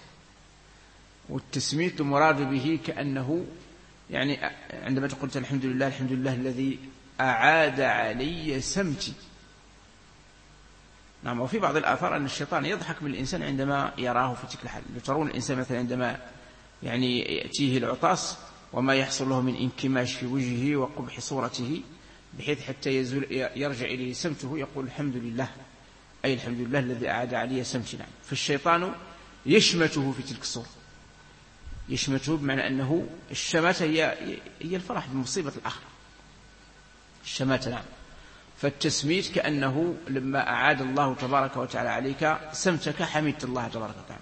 والتسميت مراد به كأنه يعني عندما تقول الحمد لله الحمد لله الذي أعاد علي سمتي، نعم. وفي بعض الآثار أن الشيطان يضحك من الإنسان عندما يراه في تلك الحال. ترون الإنسان مثلا عندما يعني يأتيه العطاس وما يحصل له من انكماش في وجهه وقبح صورته بحيث حتى يزول يرجع إليه سمته يقول الحمد لله، أي الحمد لله الذي أعاد علي سمتي. نعم. فالشيطان يشمته في تلك الصورة، يشمته بمعنى أنه الشماتة هي هي الفرح بمصيبة الآخر، الشماتة. نعم. فالتسميت كأنه لما أعاد الله تبارك وتعالى عليك سمتك حمدت الله تبارك وتعالى.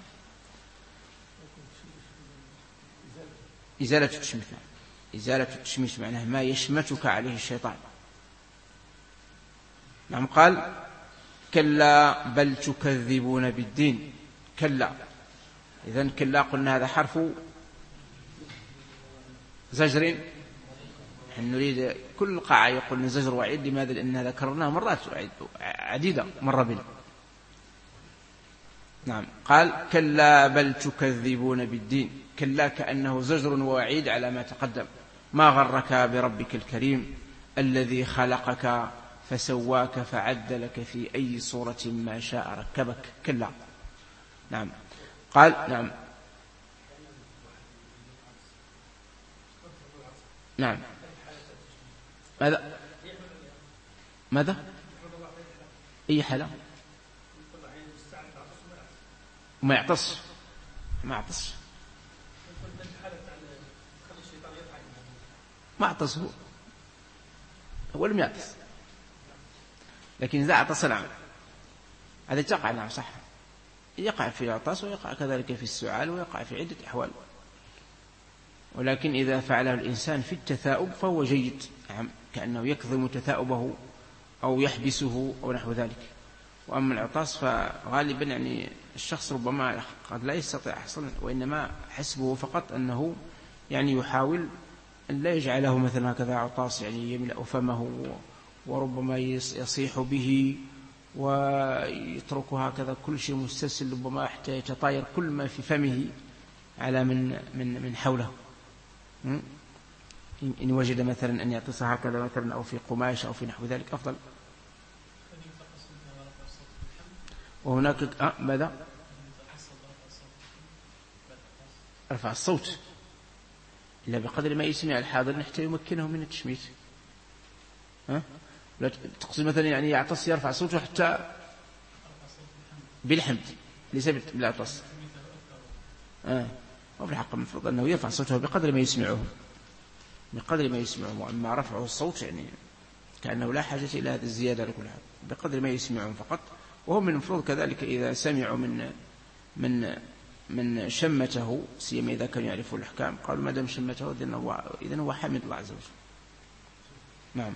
إزالة التشميت. إزالة التشميت معناه ما يشمتك عليه الشيطان. نعم. قال كلا بل تكذبون بالدين. كلا، إذن كلا قلنا هذا حرف زجر. نحن نريد كل قاعة يقول زجر وعيد. لماذا؟ لأننا ذكرناه مرات عديدة مر بنا. نعم. قال كلا بل تكذبون بالدين. كلا كأنه زجر ووعيد على ما تقدم. ما غرك بربك الكريم الذي خلقك فسواك فعدلك في أي صورة ما شاء ركبك. كلا. نعم. قال نعم. نعم. ماذا ماذا أي حالة ما يعطس ما يعطس ما يعطس هو هو لم يعطس، لكن إذا عطس نعم هذا تقع. نعم صح، يقع في العطس ويقع كذلك في السعال ويقع في عدة أحوال، ولكن إذا فعله الإنسان في التثاؤب فهو جيد. نعم. كأنه يكظم تثاؤبه أو يحبسه أو نحو ذلك. وأما العطاس فغالبا يعني الشخص ربما قد لا يستطيع أصلا، وإنما حسبه فقط أنه يعني يحاول أن لا يجعله مثلا هكذا عطاس يعني يملأ فمه وربما يصيح به ويترك هكذا كل شيء مستسل، ربما حتى يتطاير كل ما في فمه على من من من حوله. إن وجد مثلا أن يعطس هكذا مثلا أو في قماش أو في نحو ذلك أفضل. وهناك أه ماذا؟ رفع الصوت إلا بقدر ما يسمع الحاضر حتى يمكنه من التشميت. ها؟ لا تقصد مثلا يعني يعطس يرفع صوته حتى بالحمد ليس بالعطس. آه. وفي الحق المفروض أنه يرفع صوته بقدر ما يسمعه بقدر ما يسمعه. أما رفعه الصوت يعني كأنه لا حاجة إلى هذه الزيادة لكل حال، بقدر ما يسمعون فقط. وهم من المفروض كذلك إذا سمعوا من من من شمته، سيما إذا كانوا يعرفوا الأحكام، قالوا ما دام شمته إذن هو حامد الله عز وجل. نعم.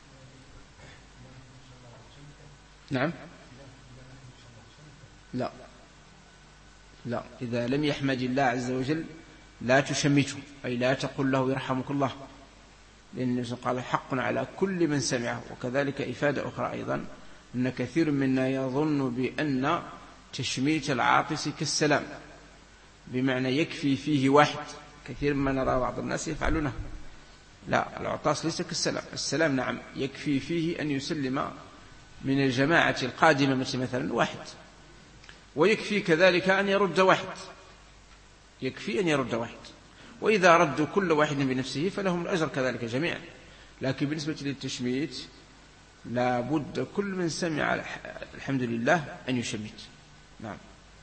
نعم. لا لا إذا لم يحمد الله عز وجل لا تشمته، أي لا تقل له يرحمك الله، لأن النبي قال حق على كل من سمعه. وكذلك إفادة أخرى أيضا أن كثير منا يظن بأن تشميت العاطس كالسلام، بمعنى يكفي فيه واحد. كثير ما نرى بعض الناس يفعلونه. لا، العطاس ليس كالسلام. السلام نعم يكفي فيه أن يسلم من الجماعة القادمة مثلا واحد، ويكفي كذلك أن يرد واحد، يكفي أن يرد واحد. وإذا ردوا كل واحد بنفسه فلهم الأجر كذلك جميعا. لكن بالنسبة للتشميت لا بد كل من سمع الحمد لله أن يشمت. نعم.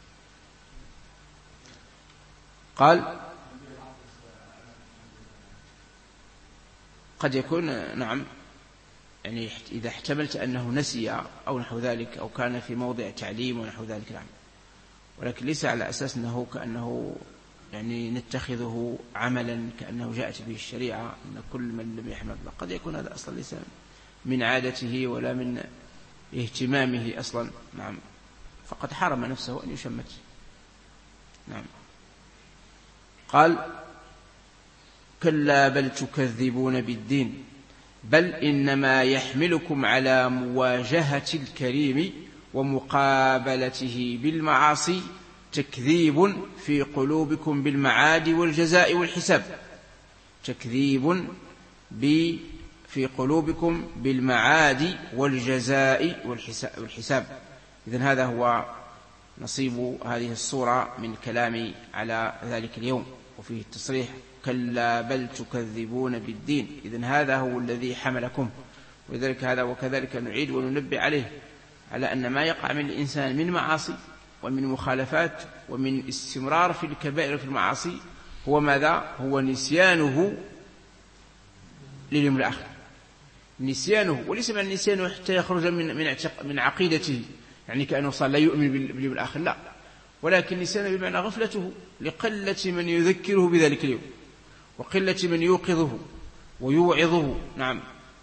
قال قد يكون نعم يعني إذا احتملت أنه نسي أو نحو ذلك أو كان في موضع تعليم ونحو ذلك نعم، ولكن ليس على أساس أنه كأنه يعني نتخذه عملا كأنه جاءت به الشريعة أن كل من لم يحمد الله. قد يكون هذا أصلا ليس من عادته ولا من اهتمامه أصلا. نعم. فقد حرم نفسه أن يشمت. نعم. قال كلا بل تكذبون بالدين بل إنما يحملكم على مواجهة الكريم ومقابلته بالمعاصي تكذيب في قلوبكم بالمعاد والجزاء والحساب. تكذيب في قلوبكم بالمعاد والجزاء والحساب. إذن هذا هو نصيب هذه الصورة من الكلام على ذلك اليوم، وفيه التصريح كلا بل تكذبون بالدين. إذن هذا هو الذي حملكم، ولذلك هذا وكذلك نعيد وننبه عليه على أن ما يقع من الإنسان من معاصي ومن مخالفات ومن استمرار في الكبائر في المعاصي هو ماذا؟ هو نسيانه لليوم الآخر، نسيانه، وليس من نسيانه حتى يخرج من من من عقيدته، يعني كأنه صار لا يؤمن باليوم الآخر، لا، ولكن نسيانه بمعنى غفلته لقلة من يذكره بذلك اليوم وقلة من يوقظه ويوعظه. نعم،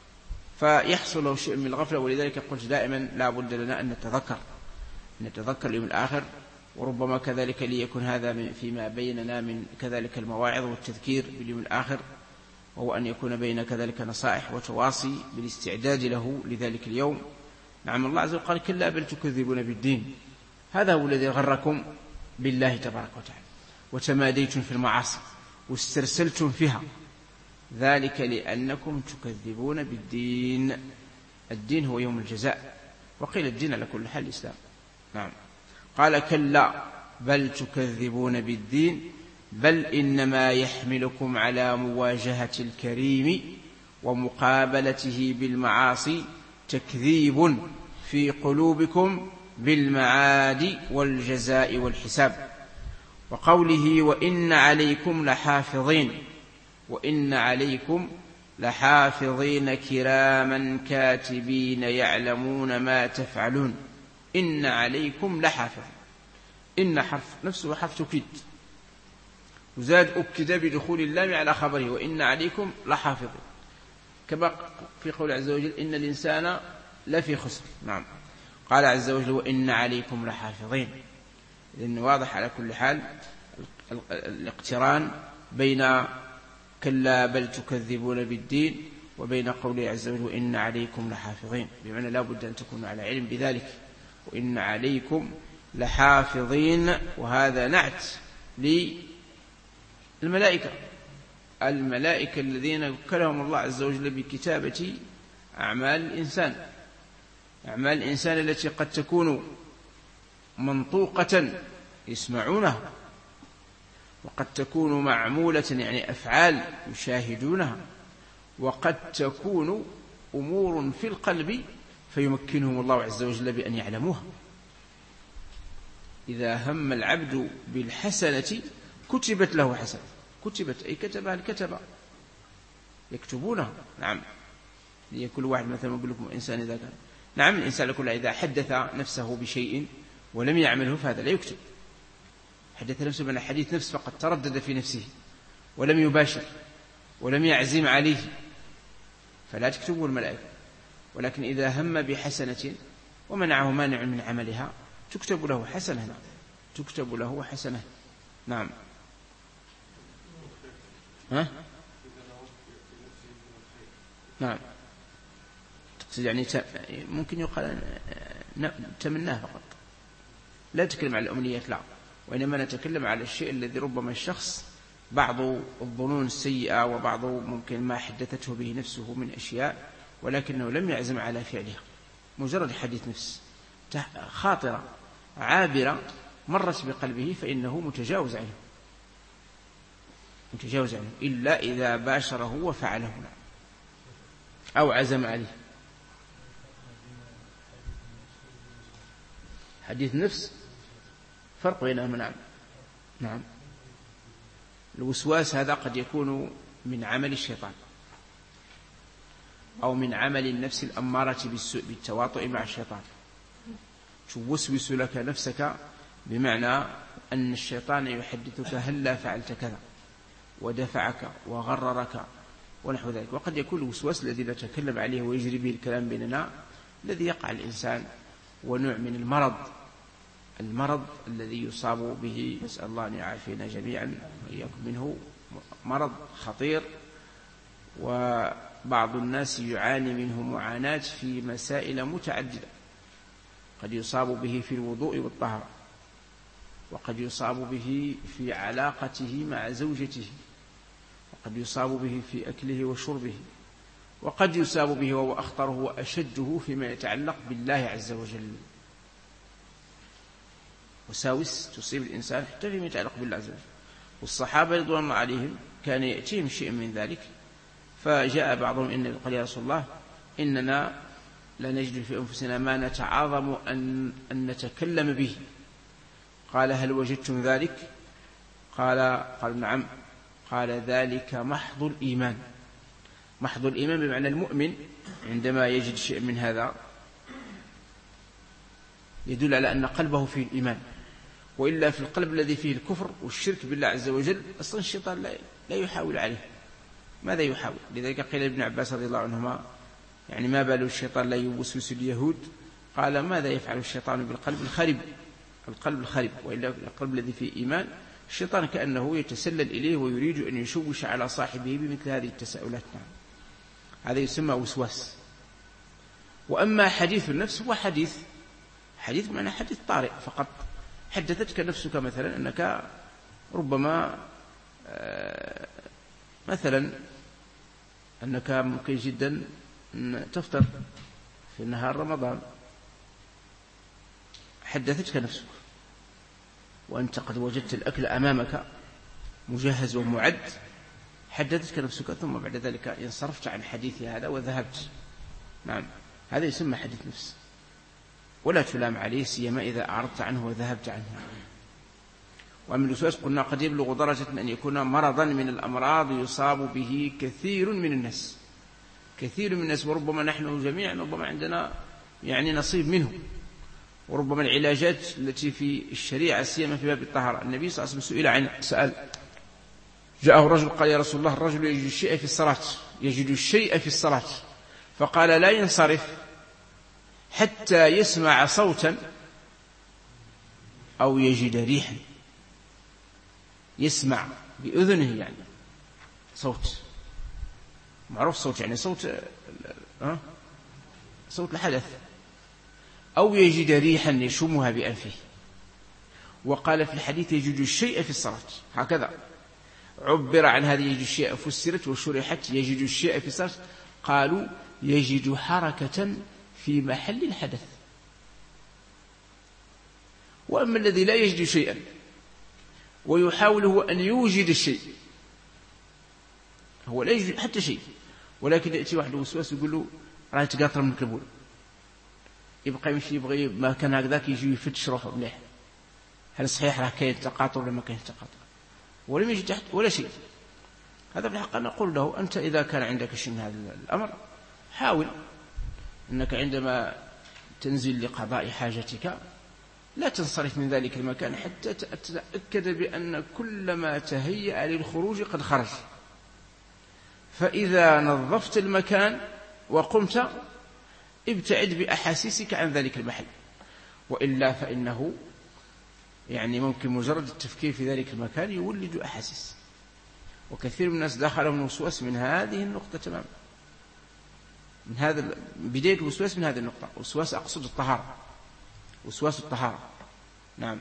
فيحصل له شيء من الغفلة. ولذلك قلت دائما لا بد لنا أن نتذكر نتذكر اليوم الآخر، وربما كذلك ليكون هذا فيما بيننا من كذلك المواعظ والتذكير باليوم الآخر، وهو أن يكون بين كذلك نصائح وتواصي بالاستعداد له لذلك اليوم. نعم، الله عز وجل قال كلا بل تكذبون بالدين، هذا هو الذي غركم بالله تبارك وتعالى وتماديتم في المعاصي واسترسلتم فيها، ذلك لأنكم تكذبون بالدين. الدين هو يوم الجزاء، وقيل الدين على كل حال الإسلام. نعم، قال كلا بل تكذبون بالدين بل إنما يحملكم على مواجهة الكريم ومقابلته بالمعاصي تكذيب في قلوبكم بالمعاد والجزاء والحساب. وقوله وإن عليكم لحافظين، وإن عليكم لحافظين كراما كاتبين يعلمون ما تفعلون. إن عليكم لحافظ، إن حرف نفسه حرف تكيد، وزاد أكد بدخول اللام على خبره وإن عليكم لحافظ، كما في قول عز وجل إن الإنسان لفي خسر. نعم، قال عز وجل وإن عليكم لحافظين، لأنه واضح على كل حال الاقتران بين كلا بل تكذبون بالدين وبين قوله عز وجل وإن عليكم لحافظين، بمعنى لا بد أن تكونوا على علم بذلك. وإن عليكم لحافظين، وهذا نعت للملائكة، الملائكة الذين وكلهم الله عز وجل بكتابة أعمال الإنسان، أعمال الإنسان التي قد تكون منطوقة يسمعونها، وقد تكون معمولة يعني أفعال يشاهدونها، وقد تكون أمور في القلب فيمكنهم الله عز وجل بأن يعلموها. إذا هم العبد بالحسنة كتبت له حسنة، كتبت أي كتبها الكتبة يكتبونها. نعم، لكل واحد مثلا يقول لكم إنسان إذا كان، نعم، الإنسان لكل إذا حدث نفسه بشيء ولم يعمله فهذا لا يكتب. حدث نفسه من حديث نفس فقد تردد في نفسه ولم يباشر ولم يعزم عليه فلا تكتبه الملائكة. ولكن إذا هم بحسنة ومنعه مانع من عملها تكتب له حسنة، نعم، تكتب له حسنة. نعم، ها؟ نعم، تقصد يعني ممكن يقال تمناه فقط، لا نتكلم على الأمنيات، لا، وإنما نتكلم على الشيء الذي ربما الشخص بعض الظنون السيئة وبعض ممكن ما حدثته به نفسه من أشياء ولكنه لم يعزم على فعلها، مجرد حديث نفس خاطرة عابرة مرت بقلبه فإنه متجاوز عنه، متجاوز عنه إلا إذا باشره وفعله أو عزم عليه. حديث نفس فرق بينهما. نعم، نعم، الوسواس هذا قد يكون من عمل الشيطان أو من عمل النفس الأمارة بالسوء بالتواطؤ مع الشيطان، توسوس لك نفسك بمعنى أن الشيطان يحدثك هلا فعلت كذا ودفعك وغررك ونحو ذلك. وقد يكون الوسواس الذي نتكلم عليه ويجري به الكلام بيننا الذي يقع الإنسان ونوع من المرض، المرض الذي يصاب به، نسأل الله أن يعافينا جميعا وإياكم منه، مرض خطير وبعض الناس يعاني منه معاناة في مسائل متعددة، قد يصاب به في الوضوء والطهارة، وقد يصاب به في علاقته مع زوجته، وقد يصاب به في أكله وشربه، وقد يصاب به وهو أخطره وأشده فيما يتعلق بالله عز وجل. وساوس تصيب الإنسان حتى فيما يتعلق بالله عز وجل. والصحابة رضوان الله عليهم كان يأتيهم شيء من ذلك، فجاء بعضهم إن قال يا رسول الله إننا لا نجد في أنفسنا ما نتعاظم أن, أن نتكلم به. قال هل وجدتم ذلك؟ قال قال نعم. قال ذلك محض الإيمان. محض الإيمان بمعنى المؤمن عندما يجد شيء من هذا يدل على أن قلبه فيه الإيمان، وإلا في القلب الذي فيه الكفر والشرك بالله عز وجل أصلا الشيطان لا, لا يحاول عليه. ماذا يحاول؟ لذلك قيل ابن عباس رضي الله عنهما يعني ما بال الشيطان لا يوسوس اليهود؟ قال ماذا يفعل الشيطان بالقلب الخرب؟ القلب الخرب، وإلا القلب الذي فيه إيمان الشيطان كأنه يتسلل إليه ويريد أن يشوش على صاحبه بمثل هذه التساؤلات. نعم، هذا يسمى وسواس. وأما حديث النفس هو حديث حديث معنى حديث طارئ فقط. حدثتك نفسك مثلا أنك ربما مثلا أنك ممكن جدا تفطر في نهار رمضان، حدثتك نفسك وأنت قد وجدت الأكل أمامك مجهز ومعد، حدثتك نفسك ثم بعد ذلك انصرفت عن حديث هذا وذهبت. نعم، هذا يسمى حديث نفس، ولا تلام عليه سيما إذا أعرضت عنه وذهبت عنه. ومن الوسواس قلنا قد يبلغ درجة أن يكون مرضا من الأمراض يصاب به كثير من الناس، كثير من الناس، وربما نحن جميعا ربما عندنا يعني نصيب منه. وربما العلاجات التي في الشريعة سيما في باب الطهارة، النبي صلى الله عليه وسلم سئل عن سأل جاءه رجل قال يا رسول الله الرجل يجد الشيء في الصلاة يجد الشيء في الصلاة فقال لا ينصرف حتى يسمع صوتا أو يجد ريحا. يسمع بأذنه يعني صوت معروف، صوت يعني صوت أه؟ صوت الحدث، أو يجد ريحا يشمها بأنفه. وقال في الحديث يجد الشيء في الصلاة، هكذا عبر عن هذه يجد الشيء، فسرت وشرحت يجد الشيء في الصلاة، قالوا يجد حركة في محل الحدث. وأما الذي لا يجد شيئا ويحاول هو أن يوجد الشيء، هو لا يجد حتى شيء، ولكن يأتي واحد وسواس يقول له راه تقاطر من الكبول، يبقى يمشي يبغي ما كان هكذاك يجي يفتش روحه مليح هل صحيح راه كاين تقاطر ولا ما كاين تقاطر، ولم يجد تحت ولا شيء. هذا في الحق نقول له أنت إذا كان عندك شيء من هذا الأمر حاول أنك عندما تنزل لقضاء حاجتك لا تنصرف من ذلك المكان حتى تتأكد بأن كل ما تهيأ للخروج قد خرج. فإذا نظفت المكان وقمت ابتعد بأحاسيسك عن ذلك المحل، وإلا فإنه يعني ممكن مجرد التفكير في ذلك المكان يولد أحاسيس. وكثير من الناس دخلهم الوسواس من هذه النقطة تماما، من هذا بداية الوسواس من هذه النقطة. وسواس أقصد الطهارة، وسواس الطهارة. نعم.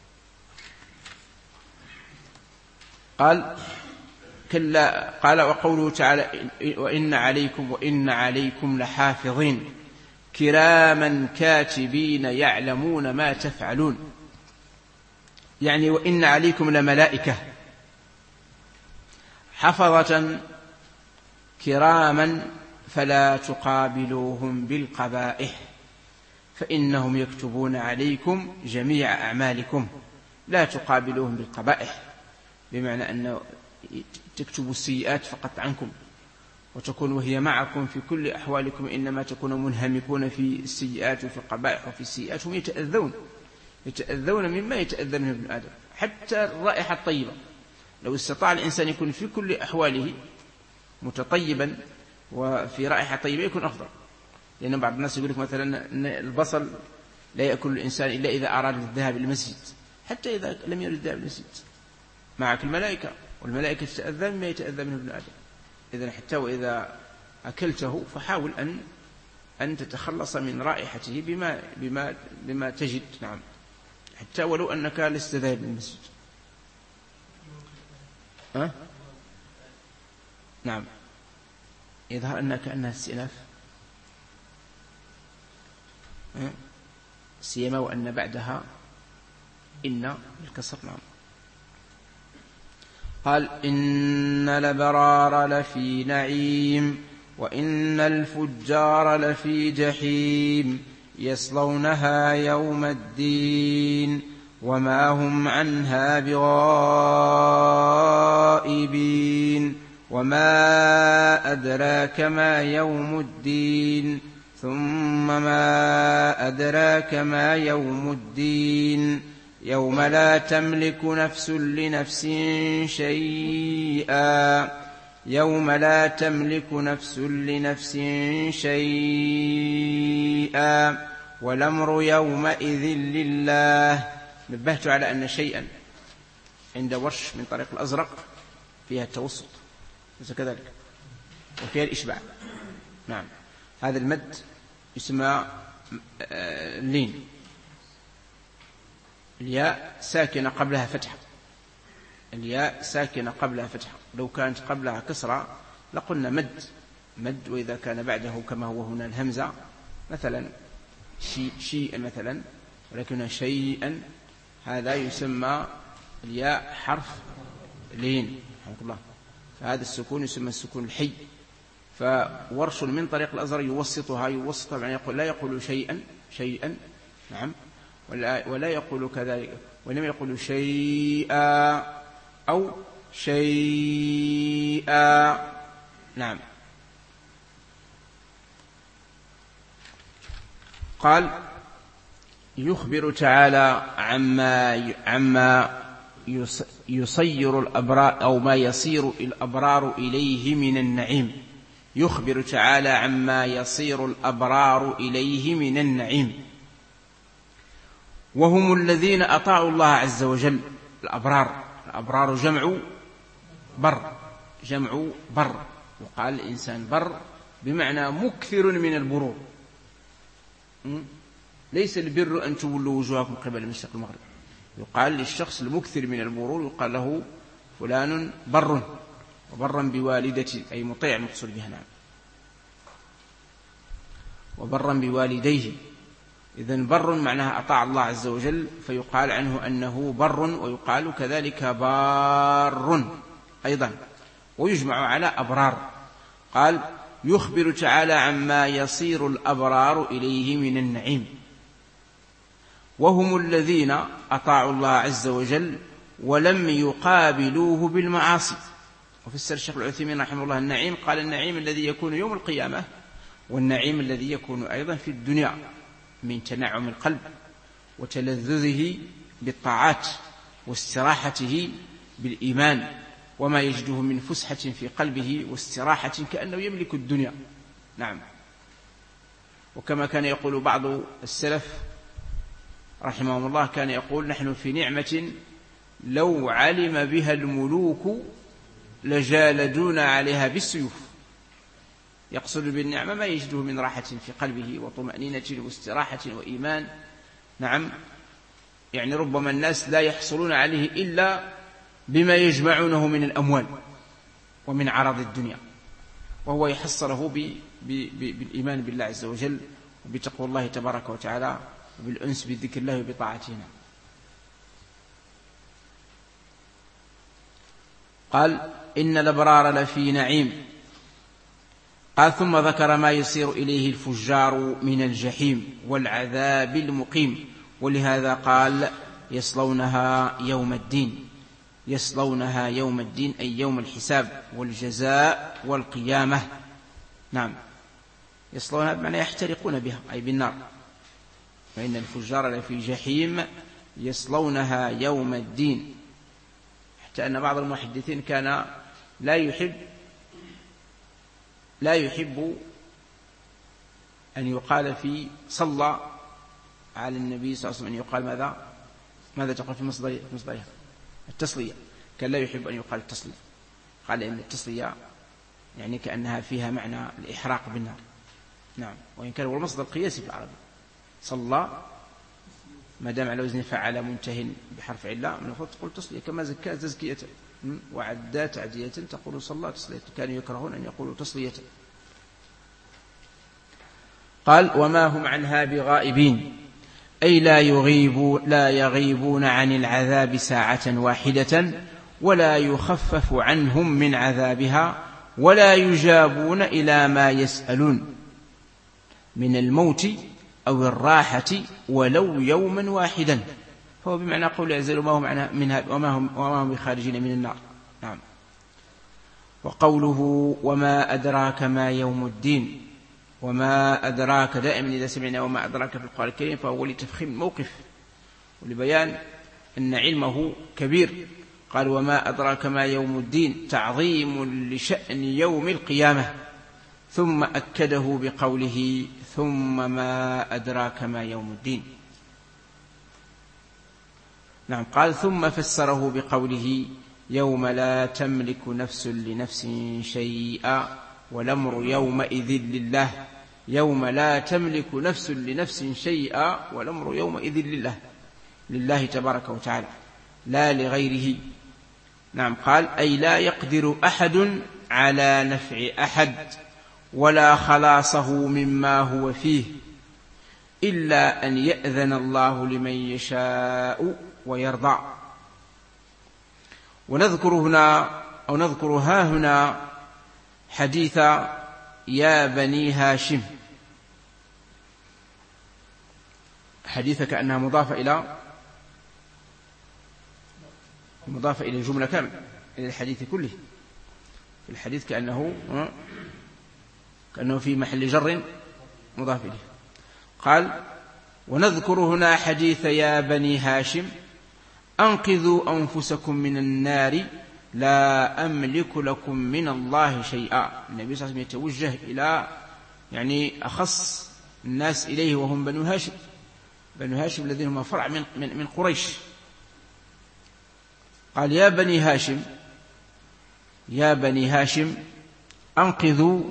قال كلا، قال وقوله تعالى وإن عليكم وإن عليكم لحافظين كراما كاتبين يعلمون ما تفعلون، يعني وإن عليكم لملائكة حفظة كراما فلا تقابلوهم بالقبائح فإنهم يكتبون عليكم جميع أعمالكم. لا تقابلوهم بالقبائح بمعنى أن تكتبوا السيئات فقط عنكم وتكون وهي معكم في كل أحوالكم، إنما تكونوا منهمكون في السيئات وفي القبائح وفي السيئات. هم يتأذون يتأذون مما يتأذى منه ابن آدم، حتى الرائحة الطيبة. لو استطاع الإنسان يكون في كل أحواله متطيبا وفي رائحة طيبة يكون أفضل. لأن بعض الناس يقول لك مثلا أن البصل لا يأكل الإنسان إلا إذا أراد الذهاب للمسجد، حتى إذا لم يرد الذهاب للمسجد معك الملائكة، والملائكة تتأذى مما يتأذى منه ابن آدم. إذن حتى وإذا أكلته فحاول أن أن تتخلص من رائحته بما بما بما تجد. نعم، حتى ولو أنك لست ذاهب للمسجد. أه؟ نعم، يظهر أنك أنها استئناف، أه؟ سيما وأن بعدها إن الكسر. نعم. قال إن الأبرار لفي نعيم وإن الفجار لفي جحيم يصلونها يوم الدين وما هم عنها بغائبين وما أدراك ما يوم الدين ثم ما أدراك ما يوم الدين يوم لا تملك نفس لنفس شيئا يوم لا تملك نفس لنفس شيئا والأمر يومئذ لله. نبهت على أن شيئا عند ورش من طريق الأزرق فيها التوسط ليس كذلك وفيها الإشباع. نعم. هذا المد يسمى اللين، الياء ساكنة قبلها فتحة، الياء ساكنة قبلها فتحة، لو كانت قبلها كسرة لقلنا مد مد، وإذا كان بعده كما هو هنا الهمزة مثلا شيء شيئا مثلا، ولكن شيئا هذا يسمى الياء حرف لين رحمه الله، فهذا السكون يسمى السكون الحي. فورش من طريق الأزرق يوسطها يوسطها يعني يقول لا يقول شيئا شيئا نعم، ولا, ولا يقول كذلك، ولم يقول شيئا أو شيئا. نعم. قال يخبر تعالى عما عما يصير الأبرار أو ما يصير الأبرار إليه من النعيم. يخبر تعالى عما يصير الأبرار إليه من النعيم، وهم الذين أطاعوا الله عز وجل. الأبرار الأبرار جمع بر، جمع بر، وقال الإنسان بر بمعنى مكثر من البرور. ليس البر أن تولوا وجوهكم قبل المشرق المغرب، يقال للشخص المكثر من البرور يقال له فلان بر، وبرا بوالدتي أي مطيع المقصود بها. نعم. وبرا بوالديه، إذن بر معناها أطاع الله عز وجل، فيقال عنه أنه بر، ويقال كذلك بار أيضا، ويجمع على أبرار. قال يخبر تعالى عما يصير الأبرار إليه من النعيم، وهم الذين أطاعوا الله عز وجل ولم يقابلوه بالمعاصي. وفسر الشيخ العثيمين رحمه الله النعيم، قال النعيم الذي يكون يوم القيامة، والنعيم الذي يكون أيضا في الدنيا من تنعم القلب وتلذذه بالطاعات واستراحته بالإيمان، وما يجده من فسحة في قلبه واستراحة كأنه يملك الدنيا. نعم. وكما كان يقول بعض السلف رحمهم الله، كان يقول نحن في نعمة لو علم بها الملوك لجالدونا عليها بالسيوف. يقصد بالنعمة ما يجده من راحة في قلبه وطمأنينة واستراحة وإيمان. نعم. يعني ربما الناس لا يحصلون عليه إلا بما يجمعونه من الأموال ومن عرض الدنيا، وهو يحصله بالإيمان بالله عز وجل وبتقوى الله تبارك وتعالى وبالأنس بذكر الله وبطاعتنا. قال إن الأبرار لفي نعيم. قال ثم ذكر ما يصير إليه الفجار من الجحيم والعذاب المقيم، ولهذا قال يصلونها يوم الدين. يصلونها يوم الدين أي يوم الحساب والجزاء والقيامة. نعم. يصلونها بمعنى يحترقون بها أي بالنار. فإن الفجار لفي جحيم يصلونها يوم الدين، حتى أن بعض المحدثين كان لا يحب لا يحب أن يقال في صلى على النبي صلى الله عليه وسلم أن يقال ماذا ماذا تقول في مصدرها التسلية، كان لا يحب أن يقال التسلية، قال إن التسلية يعني كأنها فيها معنى الإحراق بالنار. نعم. وإن كان هو المصدر القياسي في العربي صلى ما دام على وزن فعل منتهٍ بحرف علة من المفروض تقول تسلية، كما زكاة تزكية وعدى تعدية تقول صلى تسلية، كانوا يكرهون أن يقولوا تسلية. قال وما هم عنها بغائبين أي لا يغيبون, لا يغيبون عن العذاب ساعة واحدة ولا يخفف عنهم من عذابها ولا يجابون إلى ما يسألون من الموت أو الراحة ولو يوما واحدا. فهو بمعنى قول عز وجل وما هم منها وما هم, وما هم بخارجين من النار. نعم. وقوله وما أدراك ما يوم الدين، وما أدراك دائما إذا سمعنا وما أدراك في القرآن الكريم فهو لتفخيم الموقف ولبيان أن علمه كبير. قال وما أدراك ما يوم الدين تعظيم لشأن يوم القيامة، ثم أكده بقوله ثم ما أدراك ما يوم الدين. نعم. قال ثم فسره بقوله يوم لا تملك نفس لنفس شيئا والأمر يومئذ لله. يوم لا تملك نفس لنفس شيئا والأمر يومئذ لله، لله تبارك وتعالى لا لغيره. نعم. قال أي لا يقدر أحد على نفع أحد ولا خلاصه مما هو فيه إلا أن يأذن الله لمن يشاء ويرضى. ونذكر هنا أو نذكر ها هنا حديث يا بني هاشم، حديث كأنها مضافة إلى مضافة إلى الجملة كامل إلى الحديث كله. في الحديث كأنه كأنه في محل جر مضاف إليه. قال ونذكر هنا حديث يا بني هاشم أنقذوا أنفسكم من النار لا أملك لكم من الله شيئا. النبي صلى الله عليه وسلم يتوجه إلى يعني أخص الناس إليه وهم بنو هاشم، بنو هاشم الذين هم فرع من, من, من قريش. قال يا بني هاشم، يا بني هاشم أنقذوا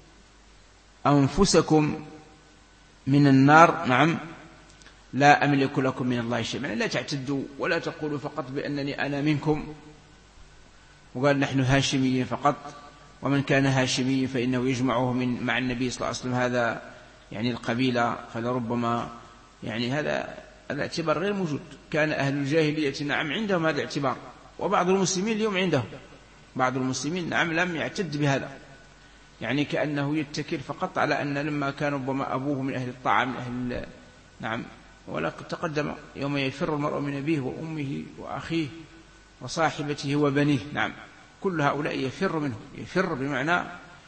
أنفسكم من النار. نعم. لا أملك لكم من الله شيئا، يعني لا تعتدوا ولا تقولوا فقط بأنني أنا منكم وقال نحن هاشميين فقط، ومن كان هاشمي فإنه يجمعه من مع النبي صلى الله عليه وسلم هذا يعني القبيلة، فلربما يعني هذا الاعتبار غير موجود. كان أهل الجاهلية نعم عندهم هذا الاعتبار، وبعض المسلمين اليوم عندهم، بعض المسلمين نعم لم يعتد بهذا، يعني كأنه يتكل فقط على أن لما كان ربما أبوه من أهل الطاعة من أهل نعم. ولقد تقدم يوم يفر المرء من أبيه وأمه وأخيه وصاحبته وبنيه. نعم. كل هؤلاء يفر منه، يفر بمعنى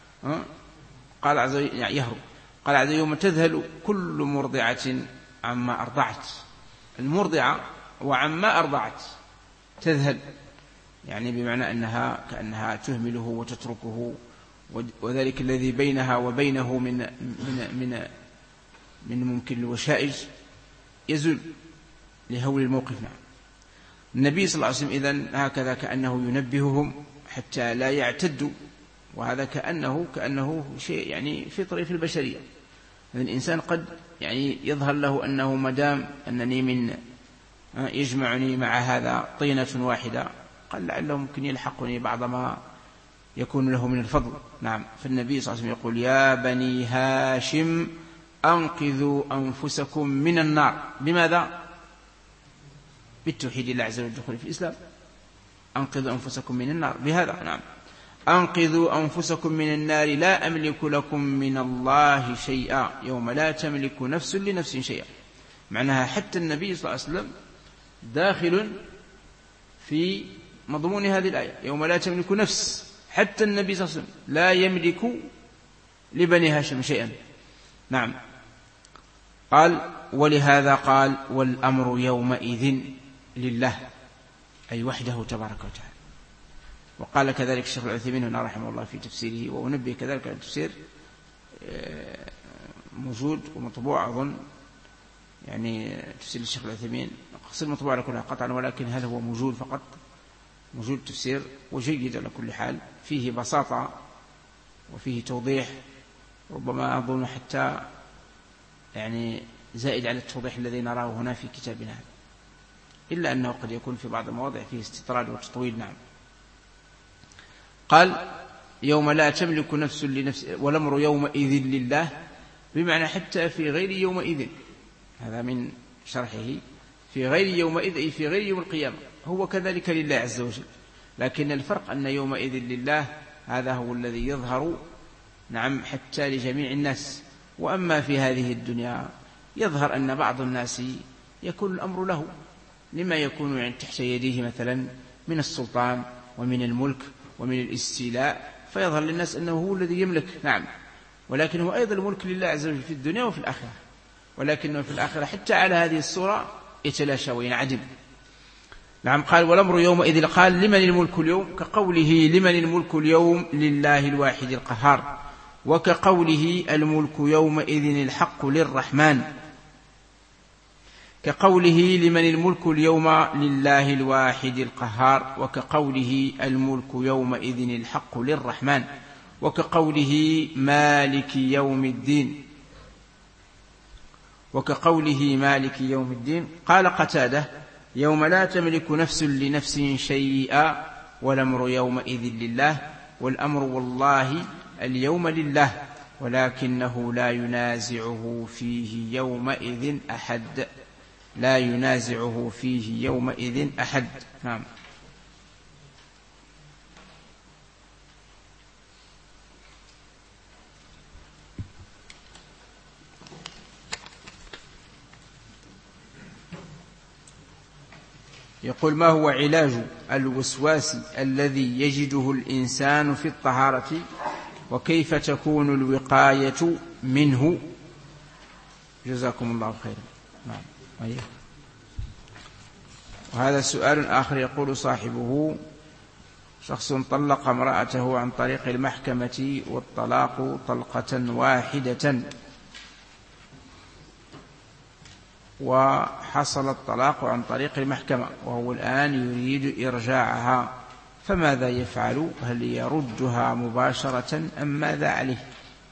قال عز وجل يهرب. قال عز وجل يوم تذهل كل مرضعة عما أرضعت. المرضعة وعما أرضعت تذهل، يعني بمعنى أنها كأنها تهمله وتتركه، وذلك الذي بينها وبينه من من من من ممكن الوشائج يزول لهول الموقف. نعم. النبي صلى الله عليه وسلم إذن هكذا كأنه ينبههم حتى لا يعتدوا، وهذا كأنه كأنه شيء يعني فطري في البشرية. الإنسان قد يعني يظهر له أنه مدام أنني من يجمعني مع هذا طينة واحدة قال لعله ممكن يلحقني بعض ما يكون له من الفضل. نعم. فالنبي صلى الله عليه وسلم يقول يا بني هاشم أنقذوا أنفسكم من النار. بماذا؟ بالتوحيد الله عز وجل والدخول في الإسلام. أنقذوا أنفسكم من النار بهذا. نعم. أنقذوا أنفسكم من النار لا أملك لكم من الله شيئا يوم لا تملك نفس لنفس شيئا. معناها حتى النبي صلى الله عليه وسلم داخل في مضمون هذه الآية يوم لا تملك نفس، حتى النبي صلى الله عليه وسلم لا يملك لبني هاشم شيئا. نعم. قال ولهذا قال والأمر يومئذ لله، أي وحده تبارك وتعالى. وقال كذلك الشيخ العثيمين هنا رحمه الله في تفسيره، ونبه كذلك على التفسير موجود ومطبوع أظن، يعني تفسير الشيخ العثيمين قصير مطبوع على كل قطعا، ولكن هل هو موجود فقط؟ موجود تفسير وجيد على كل حال، فيه بساطة وفيه توضيح، ربما أظن حتى يعني زائد على التوضيح الذي نراه هنا في كتابنا هذا، إلا أنه قد يكون في بعض المواضع فيه استطراد وتطويل. نعم. قال يوم لا تملك نفس لنفس والأمر يومئذ لله، بمعنى حتى في غير يومئذ، هذا من شرحه في غير يومئذ في غير يوم القيامة هو كذلك لله عز وجل، لكن الفرق أن يومئذ لله هذا هو الذي يظهر نعم حتى لجميع الناس. وأما في هذه الدنيا يظهر أن بعض الناس يكون الأمر له لما يكون يعني تحت يديه مثلا من السلطان ومن الملك ومن الاستيلاء، فيظهر للناس أنه هو الذي يملك نعم، ولكن هو أيضا الملك لله عز وجل في الدنيا وفي الآخرة، ولكنه في الآخرة حتى على هذه الصورة يتلاشى وينعدم. نعم قال والأمر يومئذ قال لمن الملك اليوم، كقوله لمن الملك اليوم لله الواحد القهار، وكقوله الملك يومئذ الحق للرحمن، كقوله لمن الملك اليوم لله الواحد القهار، وكقوله الملك يومئذ الحق للرحمن، وكقوله مالك يوم الدين، وكقوله مالك يوم الدين. قال قتادة يوم لا تملك نفس لنفس شيئا والأمر يومئذ لله، والأمر والله اليوم لله، ولكنه لا ينازعه فيه يومئذ أحد، لا ينازعه فيه يومئذ أحد. نعم. يقول ما هو علاج الوسواس الذي يجده الإنسان في الطهارة، وكيف تكون الوقاية منه؟ جزاكم الله خيرا. نعم. أيه. وهذا سؤال آخر يقول صاحبه شخص طلق امرأته عن طريق المحكمة والطلاق طلقة واحدة، وحصل الطلاق عن طريق المحكمة وهو الآن يريد إرجاعها، فماذا يفعل؟ هل يردها مباشرة أم ماذا عليه؟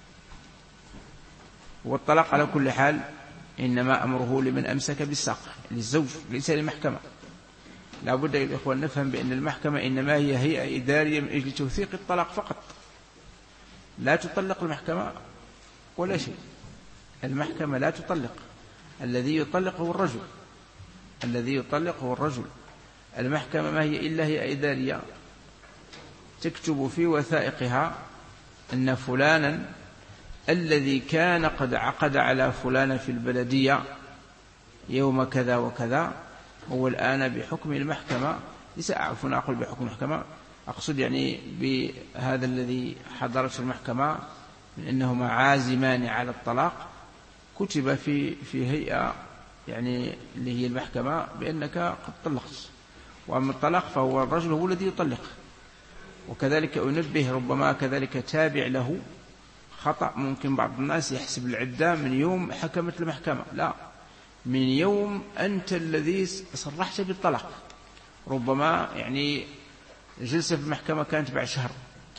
والطلاق على كل حال إنما أمره لمن أمسك بالساق، للزوج ليس للمحكمة. لا بد يا إخوان نفهم بأن المحكمة إنما هي هيئة إدارية من أجل توثيق الطلاق فقط، لا تطلق المحكمة ولا شيء. المحكمة لا تطلق، الذي يطلق هو الرجل، الذي يطلق هو الرجل. المحكمة ما هي إلا هي إدارية تكتب في وثائقها أن فلانا الذي كان قد عقد على فلان في البلدية يوم كذا وكذا هو الآن بحكم المحكمة، ليس أعرف أقول بحكم المحكمة، أقصد يعني بهذا الذي حضرت المحكمة من أنهما عازمان على الطلاق، كتب في في هيئة يعني اللي هي المحكمة بأنك قد طلقت. وأما الطلاق فهو الرجل هو الذي يطلق. وكذلك أنبه ربما كذلك تابع له خطأ، ممكن بعض الناس يحسب العدة من يوم حكمت المحكمة، لا، من يوم أنت الذي صرحت بالطلاق. ربما يعني جلسة في المحكمة كانت بعد شهر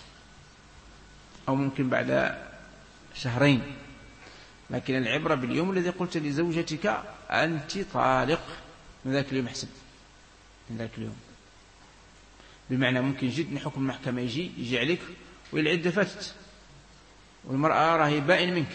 أو ممكن بعد شهرين، لكن العبرة باليوم الذي قلت لزوجتك أنت طالق، من ذاك اليوم احسب، من ذاك اليوم. بمعنى ممكن جدا حكم المحكمة يجي يجي عليك والعدة فاتت والمرأة راهي بائن منك،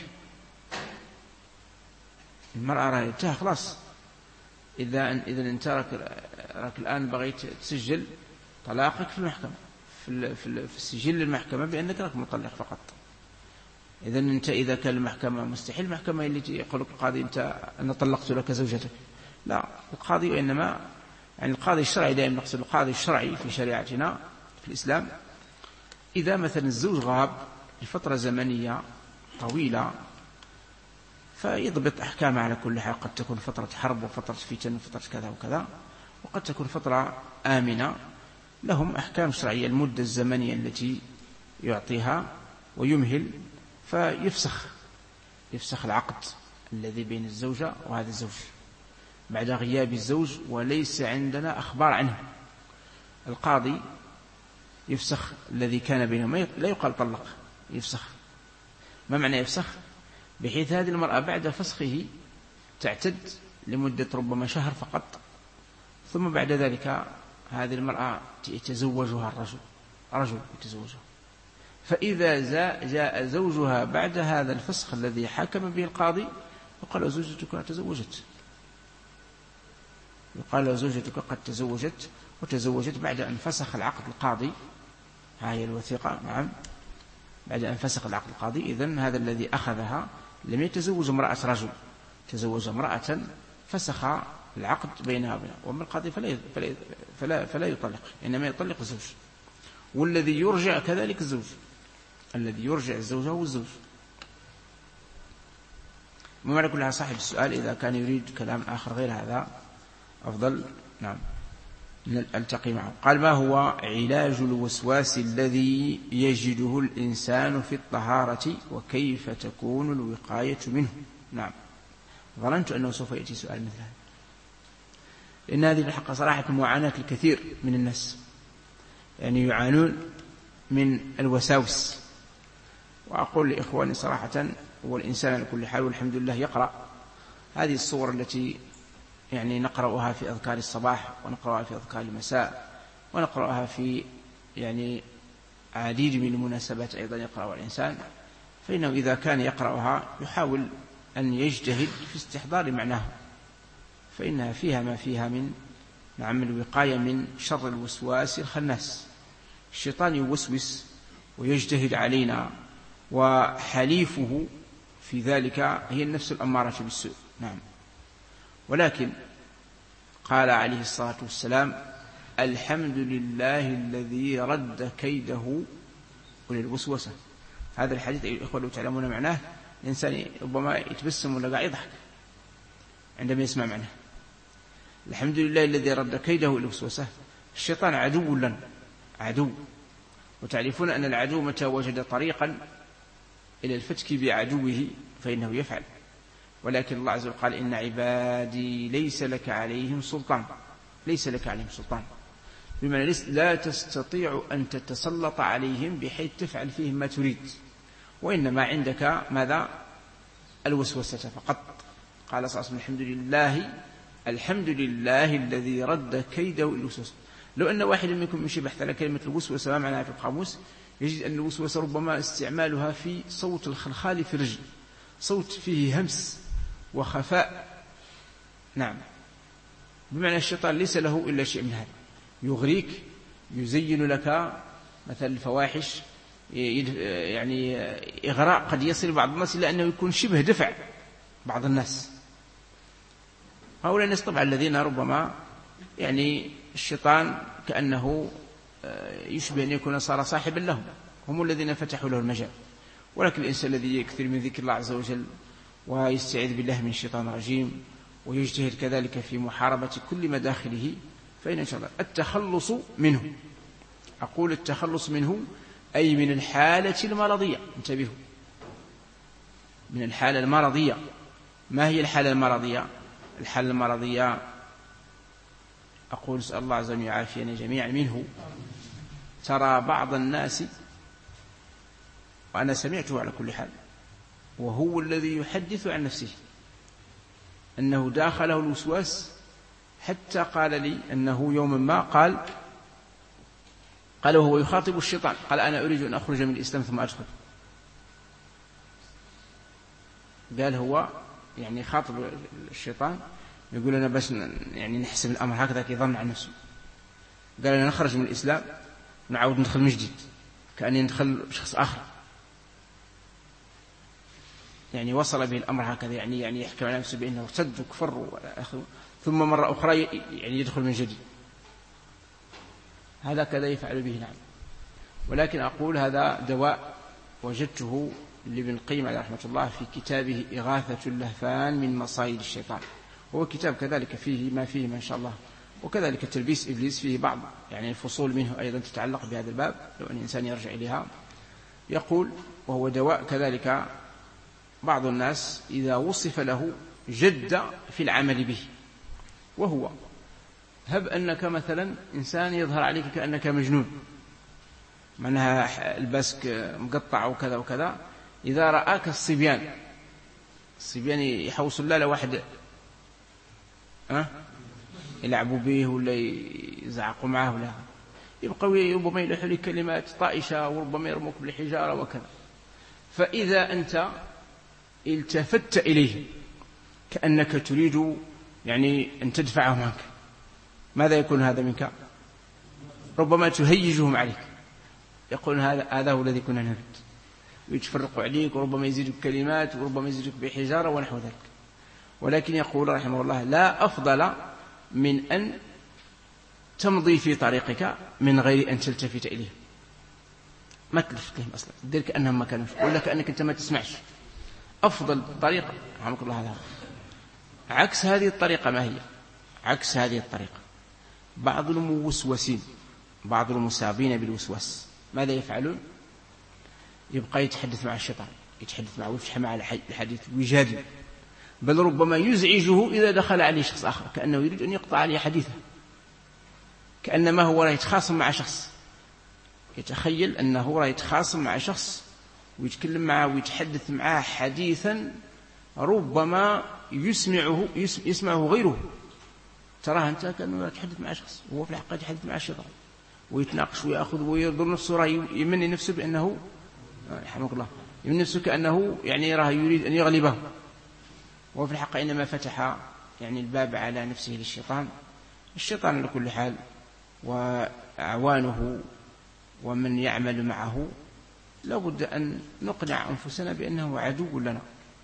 المرأة راهي انتهى خلاص. إذا إذا أنت راك راك الآن بغيت تسجل طلاقك في المحكمة في في السجل المحكمة بأنك راك مطلق فقط. إذا أنت إذا كان المحكمة مستحيل المحكمة اللي يقول لك القاضي أنت أنا طلقت لك زوجتك، لا، القاضي وإنما يعني القاضي الشرعي، دائما نقصد القاضي الشرعي في شريعتنا في الإسلام، إذا مثلا الزوج غاب لفترة زمنية طويلة فيضبط أحكامه على كل حال، قد تكون فترة حرب وفترة فتن وفترة كذا وكذا، وقد تكون فترة آمنة، لهم أحكام شرعية المدة الزمنية التي يعطيها ويمهل، فيفسخ يفسخ العقد الذي بين الزوجة وهذا الزوج بعد غياب الزوج وليس عندنا أخبار عنه. القاضي يفسخ الذي كان بينهما، لا يقال طلق، يفسخ. ما معنى يفسخ؟ بحيث هذه المرأة بعد فسخه تعتد لمدة ربما شهر فقط، ثم بعد ذلك هذه المرأة يتزوجها الرجل رجل يتزوجها. فإذا جاء زوجها بعد هذا الفسخ الذي حكم به القاضي وقال زوجتك تزوجت، يقال له زوجتك قد تزوجت، وتزوجت بعد أن فسخ العقد القاضي، هاي الوثيقة، نعم، بعد أن فسخ العقد القاضي. إذن هذا الذي أخذها لم يتزوج امرأة رجل، تزوج امرأة فسخ العقد بينها وبينها، وأما القاضي فلا فلا فلا, فلا يطلق، إنما يطلق الزوج. والذي يرجع كذلك الزوج، الذي يرجع الزوج هو الزوج. ومعنى كلها صاحب السؤال إذا كان يريد كلام آخر غير هذا أفضل، نعم، نلتقي معه. قال: ما هو علاج الوسواس الذي يجده الإنسان في الطهارة، وكيف تكون الوقاية منه؟ نعم، ظننت أنه سوف يأتي سؤال مثل هذا، لأن هذه الحق صراحة معاناة الكثير من الناس، يعني يعانون من الوساوس. وأقول لإخواني صراحة، والإنسان على كل حال والحمد لله يقرأ هذه الصور التي يعني نقرأها في أذكار الصباح، ونقرأها في أذكار المساء، ونقرأها في يعني عديد من المناسبات أيضا يقرأها الإنسان، فإنه إذا كان يقرأها يحاول أن يجتهد في استحضار معناها، فإنها فيها ما فيها من نعم الوقاية من شر الوسواس الخناس. الشيطان يوسوس ويجتهد علينا، وحليفه في ذلك هي النفس الأمارة بالسوء، نعم. ولكن قال عليه الصلاة والسلام: الحمد لله الذي رد كيده وللوسوسة. هذا الحديث أيها الإخوة لو تعلمون معناه، الإنسان ربما يتبسم ولا قاعد يضحك عندما يسمع معناه. الحمد لله الذي رد كيده وللوسوسة. الشيطان عدو لنا، عدو، وتعرفون أن العدو متى وجد طريقا إلى الفتك بعدوه فإنه يفعل. ولكن الله عز وجل قال: إن عبادي ليس لك عليهم سلطان، ليس لك عليهم سلطان، بمعنى لا تستطيع أن تتسلط عليهم بحيث تفعل فيهم ما تريد، وإنما عندك ماذا؟ الوسوسة فقط. قال صلى الله عليه وسلم: الحمد لله الحمد لله الذي رد كيده الوسوسة. لو أن واحد منكم يمشي بحث على كلمة الوسوسة ما معناها في القاموس، يجد أن الوسوسة ربما استعمالها في صوت الخلخال في الرجل، صوت فيه همس وخفاء، نعم، بمعنى الشيطان ليس له إلا شيء من هذا، يغريك، يزين لك مثل الفواحش، يعني إغراء قد يصل بعض الناس إلى أنه يكون شبه دفع بعض الناس. هؤلاء الناس طبعا الذين ربما يعني الشيطان كأنه يشبه أن يكون صار صاحبا لهم، هم الذين فتحوا له المجال. ولكن الإنسان الذي يكثر من ذكر الله عز وجل ويستعيذ بالله من الشيطان الرجيم ويجتهد كذلك في محاربة كل مداخله، فإن شاء الله التخلص منه، أقول التخلص منه أي من الحالة المرضية. انتبهوا، من الحالة المرضية. ما هي الحالة المرضية؟ الحالة المرضية أقول اسأل الله عز وجل يعافينا جميعا منه. ترى بعض الناس، وأنا سمعته على كل حال، وهو الذي يحدث عن نفسه أنه داخله الوسواس، حتى قال لي أنه يوما ما قال قال وهو يخاطب الشيطان، قال: أنا أريد أن أخرج من الإسلام ثم أدخل. قال هو يعني خاطب الشيطان، يقول أنا بس يعني نحسب الأمر هكذا كيظن عن نفسه. قال: أنا نخرج من الإسلام ونعود ندخل من جديد، كأني ندخل شخص آخر. يعني وصل به الأمر هكذا، يعني يعني يحكي على نفسه بأنه ارتد وكفر، ثم مرة أخرى يعني يدخل من جديد. هذا كذا يفعل به، نعم. ولكن أقول هذا دواء وجدته لابن القيم عليه رحمة الله في كتابه إغاثة اللهفان من مصائد الشيطان. هو كتاب كذلك فيه ما فيه ما شاء الله، وكذلك تلبيس إبليس فيه بعض يعني الفصول منه أيضا تتعلق بهذا الباب، لو أن الإنسان يرجع إليها. يقول وهو دواء كذلك بعض الناس إذا وصف له جد في العمل به، وهو هب أنك مثلا إنسان يظهر عليك كأنك مجنون، معناها البسك مقطع وكذا وكذا، إذا رآك الصبيان الصبيان يحوصوا الله لواحد أه؟ يلعبوا به ولا يزعقوا معه، ولا يبقوا ربما يلحوا لك كلمات طائشة، وربما يرموك بالحجارة وكذا. فإذا أنت التفت إليه كأنك تريد يعني أن تدفعه عنك، ماذا يكون هذا منك؟ ربما تهيجهم عليك، يقول هذا هذا هو الذي كنا نريد، ويتفرقوا عليك، وربما يزيدك كلمات، وربما يزيدك بحجارة ونحو ذلك. ولكن يقول رحمه الله: لا أفضل من أن تمضي في طريقك من غير أن تلتفت إليه، ما تلتفت لهم أصلا، تدير كأنهم ما كانوا، ولا كأنك أنت ما تسمعش. أفضل طريقة رحمك الله هذا. عكس هذه الطريقة ما هي؟ عكس هذه الطريقة بعض الموسوسين، بعض المصابين بالوسواس ماذا يفعلون؟ يبقى يتحدث مع الشيطان، يتحدث معه ويفتح معه الحديث ويجادل، بل ربما يزعجه إذا دخل عليه شخص آخر، كأنه يريد أن يقطع عليه حديثه، كأنما هو راه يتخاصم مع شخص، يتخيل أنه راه يتخاصم مع شخص ويتكلم معه ويتحدث معه حديثا ربما يسمعه يسمعه غيره. تراه أنت كأنه يتحدث مع شخص وهو في الحقيقة يتحدث مع الشيطان، ويتناقش ويأخذ ويضر نفسه، راه يمني نفسه بأنه رحمك الله يمني نفسه كأنه يعني راه يريد أن يغلبه، وفي الحقيقة إنما فتح يعني الباب على نفسه للشيطان. الشيطان على كل حال وأعوانه ومن يعمل معه لابد أن نقنع أنفسنا بأنه عدو لنا،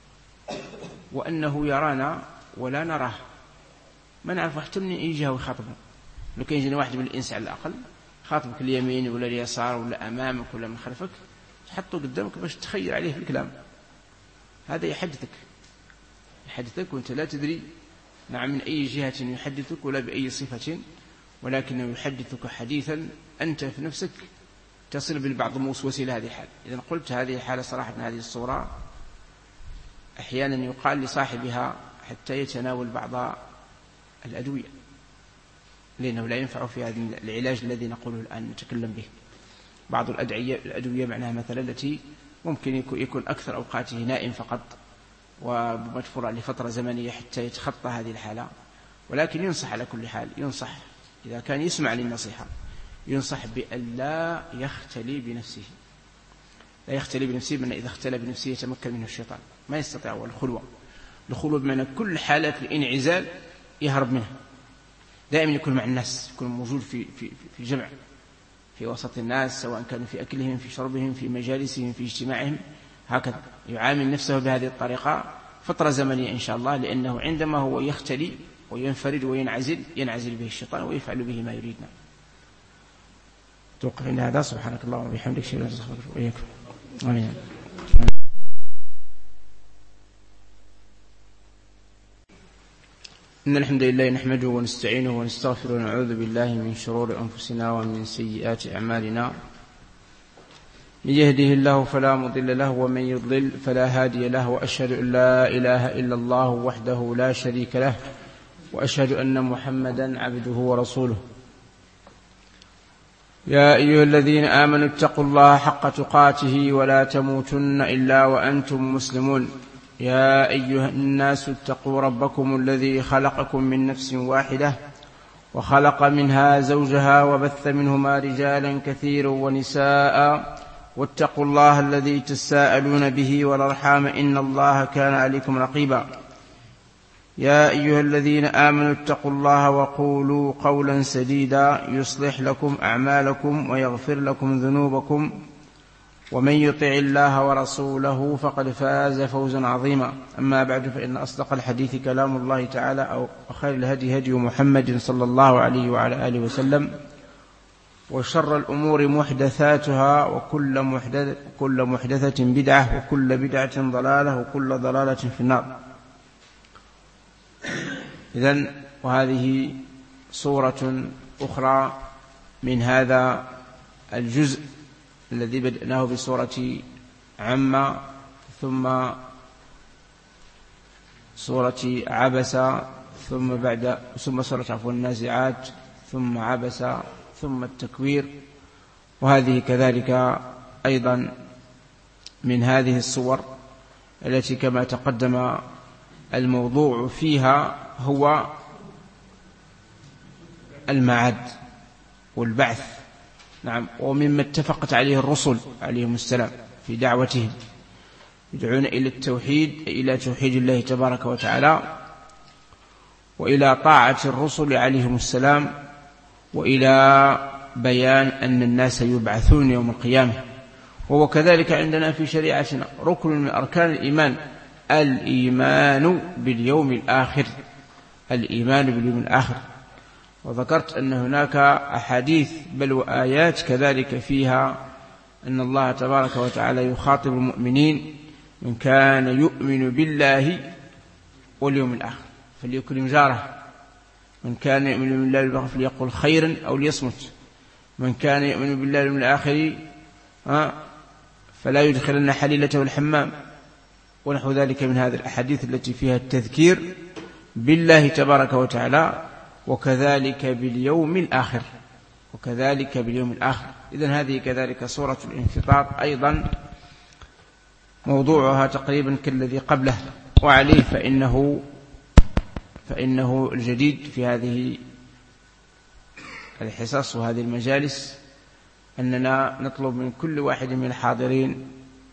وأنه يرانا ولا نراه، ما نعرف حتى من أي جهة ويخاطبنا. لو كان يجينا واحد من الإنس على الأقل خاطبك اليمين ولا اليسار ولا أمامك ولا من خلفك، تحطه قدامك باش تخير عليه في الكلام، هذا يحدثك يحدثك وأنت لا تدري نعم من أي جهة يحدثك ولا بأي صفة، ولكنه يحدثك حديثا أنت في نفسك تصل بالبعض موسوسي لهذه الحالة. إذن قلت هذه الحالة صراحة، هذه الصورة أحيانا يقال لصاحبها حتى يتناول بعض الأدوية، لأنه لا ينفع في هذا العلاج الذي نقوله الآن نتكلم به. بعض الأدوية الأدوية معناها مثلا التي ممكن يكون أكثر أوقاته نائم فقط ومدفورة لفترة زمنية حتى يتخطى هذه الحالة. ولكن ينصح على كل حال، ينصح إذا كان يسمع للنصيحة ينصح بأن لا يختلي بنفسه، لا يختلي بنفسه، من إذا اختلى بنفسه يتمكن منه الشيطان، ما يستطيع. والخلوة الخلوة بمعنى كل حالات الانعزال يهرب منها، دائما يكون مع الناس، يكون موجود في في في الجمع، في وسط الناس، سواء كانوا في أكلهم في شربهم في مجالسهم في اجتماعهم، هكذا يعامل نفسه بهذه الطريقة فترة زمنية إن شاء الله، لأنه عندما هو يختلي وينفرد وينعزل ينعزل به الشيطان ويفعل به ما يريدنا. توقف عند هذا. سبحانك اللهم وبحمدك، اشهد ان لا اله الا انت، استغفرك واتوب اليك. آمين. إن الحمد لله نحمده ونستعينه ونستغفره ونعوذ بالله من شرور أنفسنا ومن سيئات أعمالنا. من يهده الله فلا مضل له ومن يضلل فلا هادي له، وأشهد أن لا إله إلا الله وحده لا شريك له، وأشهد أن محمدا عبده ورسوله. يا أيها الذين آمنوا اتقوا الله حق تقاته ولا تموتن إلا وأنتم مسلمون. يا أيها الناس اتقوا ربكم الذي خلقكم من نفس واحدة وخلق منها زوجها وبث منهما رجالا كثيرا ونساء، واتقوا الله الذي تساءلون به والأرحام إن الله كان عليكم رقيبا. يا أيها الذين آمنوا اتقوا الله وقولوا قولا سديدا يصلح لكم أعمالكم ويغفر لكم ذنوبكم، ومن يطع الله ورسوله فقد فاز فوزا عظيما. أما بعد، فإن أصدق الحديث كلام الله تعالى، أو خير الهدي هدي محمد صلى الله عليه وعلى آله وسلم، وشر الأمور محدثاتها، وكل محدث كل محدثة بدعة، وكل بدعة ضلالة، وكل ضلالة في النار. إذن وهذه صورة أخرى من هذا الجزء الذي بدأناه بصورة عامة، ثم صورة عبس، ثم بعد ثم صورة عفوا النازعات، ثم عبس، ثم التكوير. وهذه كذلك أيضا من هذه الصور التي كما تقدم الموضوع فيها هو المعاد والبعث. نعم، ومما اتفقت عليه الرسل عليهم السلام في دعوتهم، يدعون إلى التوحيد، إلى توحيد الله تبارك وتعالى، وإلى طاعة الرسل عليهم السلام، وإلى بيان أن الناس يبعثون يوم القيامة. وهو كذلك عندنا في شريعتنا ركن من أركان الإيمان، الإيمان باليوم الآخر، الإيمان باليوم الآخر. وذكرت أن هناك أحاديث بل وآيات كذلك فيها أن الله تبارك وتعالى يخاطب المؤمنين: من كان يؤمن بالله واليوم الآخر فليكرم جاره، من كان يؤمن بالله واليوم الآخر فليقل خيرا أو ليصمت، من كان يؤمن بالله واليوم الآخر فلا يدخلن حليلته الحمام، ونحو ذلك من هذه الأحاديث التي فيها التذكير بالله تبارك وتعالى وكذلك باليوم الآخر، وكذلك باليوم الآخر. إذن هذه كذلك سورة الانفطار أيضا موضوعها تقريبا كالذي قبله، وعليه فإنه فإنه الجديد في هذه الحصص وهذه المجالس أننا نطلب من كل واحد من الحاضرين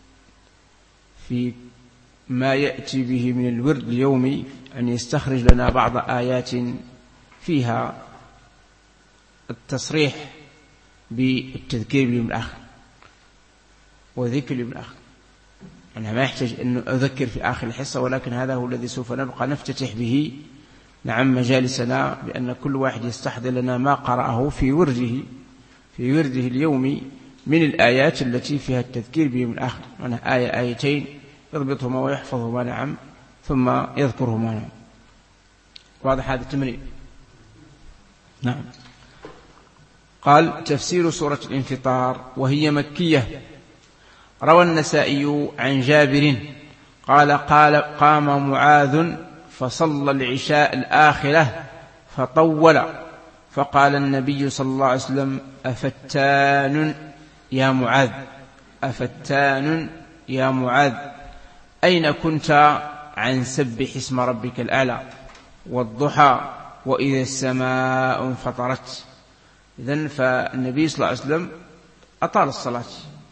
في ما يأتي به من الورد اليومي أن يستخرج لنا بعض آيات فيها التصريح بالتذكير باليوم الآخر وذكر اليوم الآخر. أنا ما يحتاج أن أذكر في آخر الحصة، ولكن هذا هو الذي سوف نبقى نفتتح به نعم مجالسنا، بأن كل واحد يستحضر لنا ما قرأه في ورده في ورده اليومي من الآيات التي فيها التذكير باليوم الآخر. أنا آية آيتين يضبطهما ويحفظهما نعم ثم يذكرهما نعم. واضح هذا التمرين؟ نعم. قال: تفسير سورة الانفطار وهي مكية. روى النسائي عن جابر قال: قال قام معاذ فصلى العشاء الآخرة فطول، فقال النبي صلى الله عليه وسلم: أفتان يا معاذ، أفتان يا معاذ، أين كنت عن سبح اسم ربك الأعلى والضحى وإذا السماء انفطرت؟ إذن فالنبي صلى الله عليه وسلم أطال الصلاة،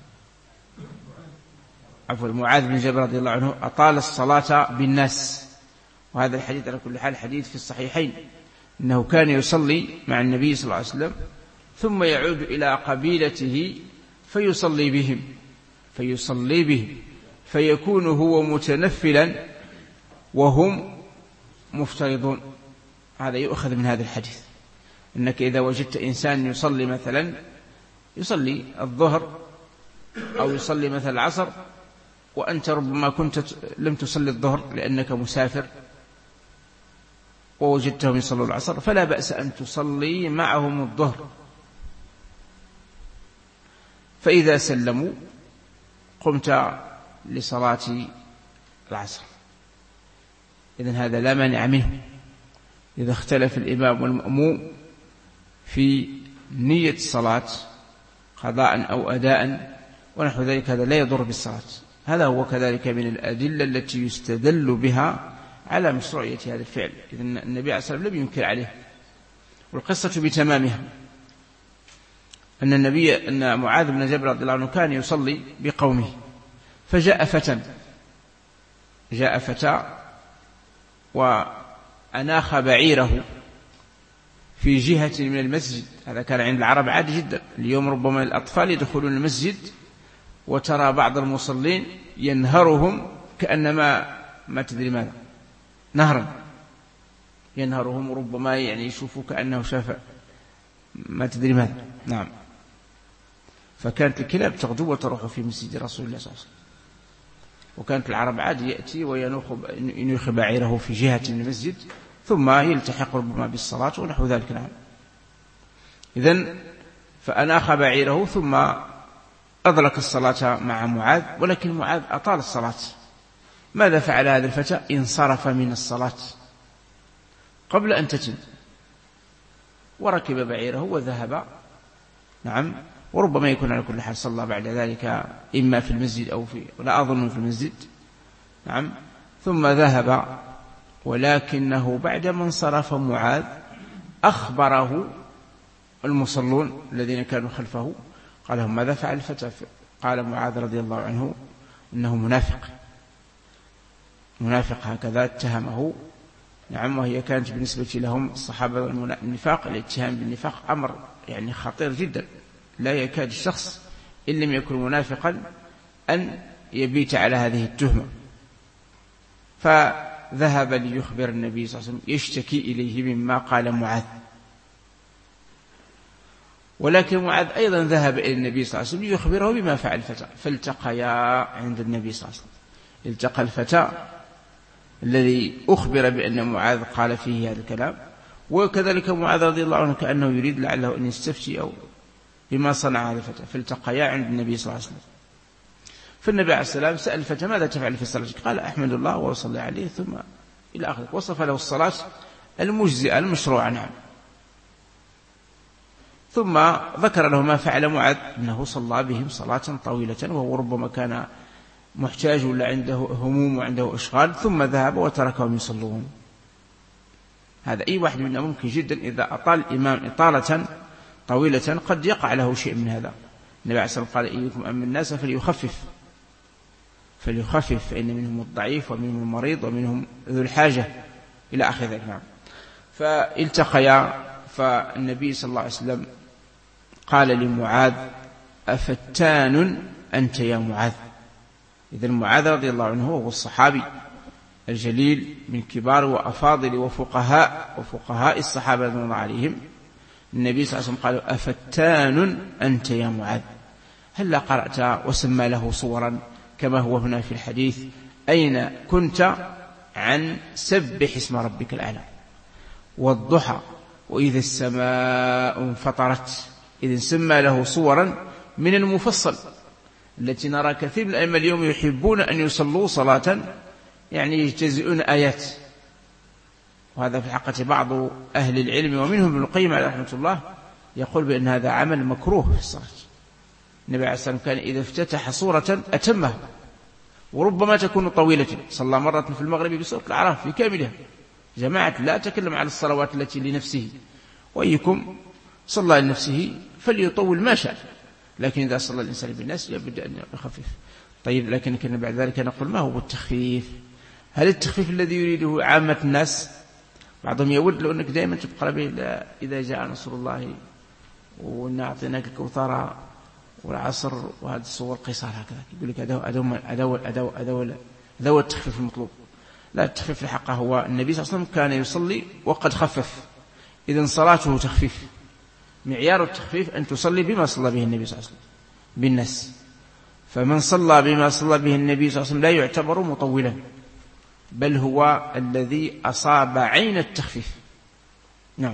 عفوا معاذ بن جبل رضي الله عنه أطال الصلاة بالناس. وهذا الحديث على كل حال حديث في الصحيحين، إنه كان يصلي مع النبي صلى الله عليه وسلم ثم يعود إلى قبيلته فيصلي بهم فيصلي بهم فيكون هو متنفلا وهم مفترضون. هذا يؤخذ من هذا الحديث، إنك إذا وجدت إنسان يصلي مثلا يصلي الظهر أو يصلي مثلا العصر وأنت ربما كنت لم تصلي الظهر لأنك مسافر ووجدتهم يصلوا العصر، فلا بأس أن تصلي معهم الظهر، فإذا سلموا قمت لصلاة العصر. إذن هذا لا مانع منه. إذا اختلف الإمام والمأموم في نية الصلاة قضاء أو أداء ونحو ذلك هذا لا يضر بالصلاة. هذا هو كذلك من الأدلة التي يستدل بها على مشروعية هذا الفعل. إذن النبي عليه الصلاة والسلام لم ينكر عليه. والقصة بتمامها أن النبي أن معاذ بن جبل رضي الله عنه كان يصلي بقومه، فجاء فتى جاء فتى وأناخ بعيره في جهة من المسجد. هذا كان عند العرب عادي جدا. اليوم ربما الأطفال يدخلون المسجد وترى بعض المصلين ينهرهم كأنما ما تدري ماذا نهرا ينهرهم، ربما يعني يشوفوا كأنه شاف ما تدري ماذا. نعم. فكانت الكلاب تغدو وتروح في مسجد رسول الله صلى الله عليه وسلم، وكانت العرب عادي يأتي وينوخ بعيره في جهة من المسجد ثم يلتحق ربما بالصلاة ونحو ذلك. نعم. إذن فأناخ بعيره ثم أدرك الصلاة مع معاذ، ولكن معاذ أطال الصلاة. ماذا فعل هذا الفتى؟ انصرف من الصلاة قبل أن تتم وركب بعيره وذهب. نعم. وربما يكون على كل حال صلى بعد ذلك إما في المسجد أو في ولا أظن في المسجد. نعم. ثم ذهب، ولكنه بعدما انصرف معاذ أخبره المصلون الذين كانوا خلفه، قال لهم: ماذا فعل الفتى؟ قال معاذ رضي الله عنه: إنه منافق منافق هكذا اتهمه نعم. وهي كانت بالنسبة لهم الصحابة النفاق، الاتهام بالنفاق أمر يعني خطير جدا، لا يكاد الشخص إن لم يكن منافقا أن يبيت على هذه التهمة. فذهب ليخبر النبي صلى الله عليه وسلم يشتكي إليه مما قال معاذ، ولكن معاذ أيضا ذهب إلى النبي صلى الله عليه وسلم ليخبره بما فعل الفتى، فالتقيا عند النبي صلى الله عليه وسلم. التقى الفتى الذي أخبر بأن معاذ قال فيه هذا الكلام، وكذلك معاذ رضي الله عنه كأنه يريد لعله أن يستفتي أو بما صنع هذا الفتى، فالتقيا عند النبي صلى الله عليه وسلم. فالنبي عليه السلام سأل الفتى ماذا تفعل في الصلاة؟ قال أحمد الله وأصلي عليه ثم إلى آخره، وصف له الصلاة المجزئة المشروعة. نعم. ثم ذكر له ما فعل معاذ، أنه صلى بهم صلاة طويلة وهو ربما كان محتاج ولا عنده هموم وعنده إشغال، ثم ذهب وتركهم يصلون. هذا أي واحد منا ممكن جدا إذا أطال الإمام إطالة طويلة قد يقع له شيء من هذا. النبي عليه الصلاة والسلام قال إيكم أم الناس فليخفف فليخفف فإن منهم الضعيف ومنهم المريض ومنهم ذو الحاجة إلى آخر ذلك. نعم. فالتقيا، فالنبي صلى الله عليه وسلم قال لمعاذ أفتان أنت يا معاذ؟ إذن معاذ رضي الله عنه هو الصحابي الجليل من كبار وأفاضل وفقهاء وفقهاء الصحابة رضي الله عليهم. النبي صلى الله عليه وسلم قال أفتان أنت يا معاذ؟ هل قرأت وسمى له صورا كما هو هنا في الحديث أين كنت عن سبح اسم ربك الأعلى والضحى وإذا السماء انفطرت؟ إذن سمى له صورا من المفصل التي نرى كثير من الأئمة اليوم يحبون أن يصلوا صلاة يعني يجتزئون آيات، وهذا في حقيقة بعض أهل العلم ومنهم ابن القيم عليه رحمة الله يقول بأن هذا عمل مكروه في الصلاة. النبي عليه الصلاة والسلام كان إذا افتتح صورة أتمها، وربما تكون طويلة. صلى مرة في المغرب بسورة الأعراف في كاملها. جماعة لا أتكلم على الصلوات التي لنفسه، وأيكم صلى لنفسه فليطول ما شاء، لكن إذا صلى الإنسان بالناس يبدأ أن يخفف. طيب، لكن كنا بعد ذلك نقول ما هو التخفيف؟ هل التخفيف الذي يريده عامة الناس؟ بعضهم يود لو أنك دائما تقرأ به إذا جاء نصر الله ونعطيناك الكوثر والعصر وهذه الصور قصار هكذا، يقول لك أدو أدو أدو أدو أدو أدو التخفيف المطلوب. لا، التخفيف الحق هو النبي صلى الله عليه وسلم كان يصلي وقد خفف، إذن صلاته تخفيف. معيار التخفيف أن تصلي بما صلى به النبي صلى الله عليه وسلم بالناس، فمن صلى بما صلى به النبي صلى الله عليه وسلم لا يعتبر مطولا، بل هو الذي أصاب عين التخفيف. نعم.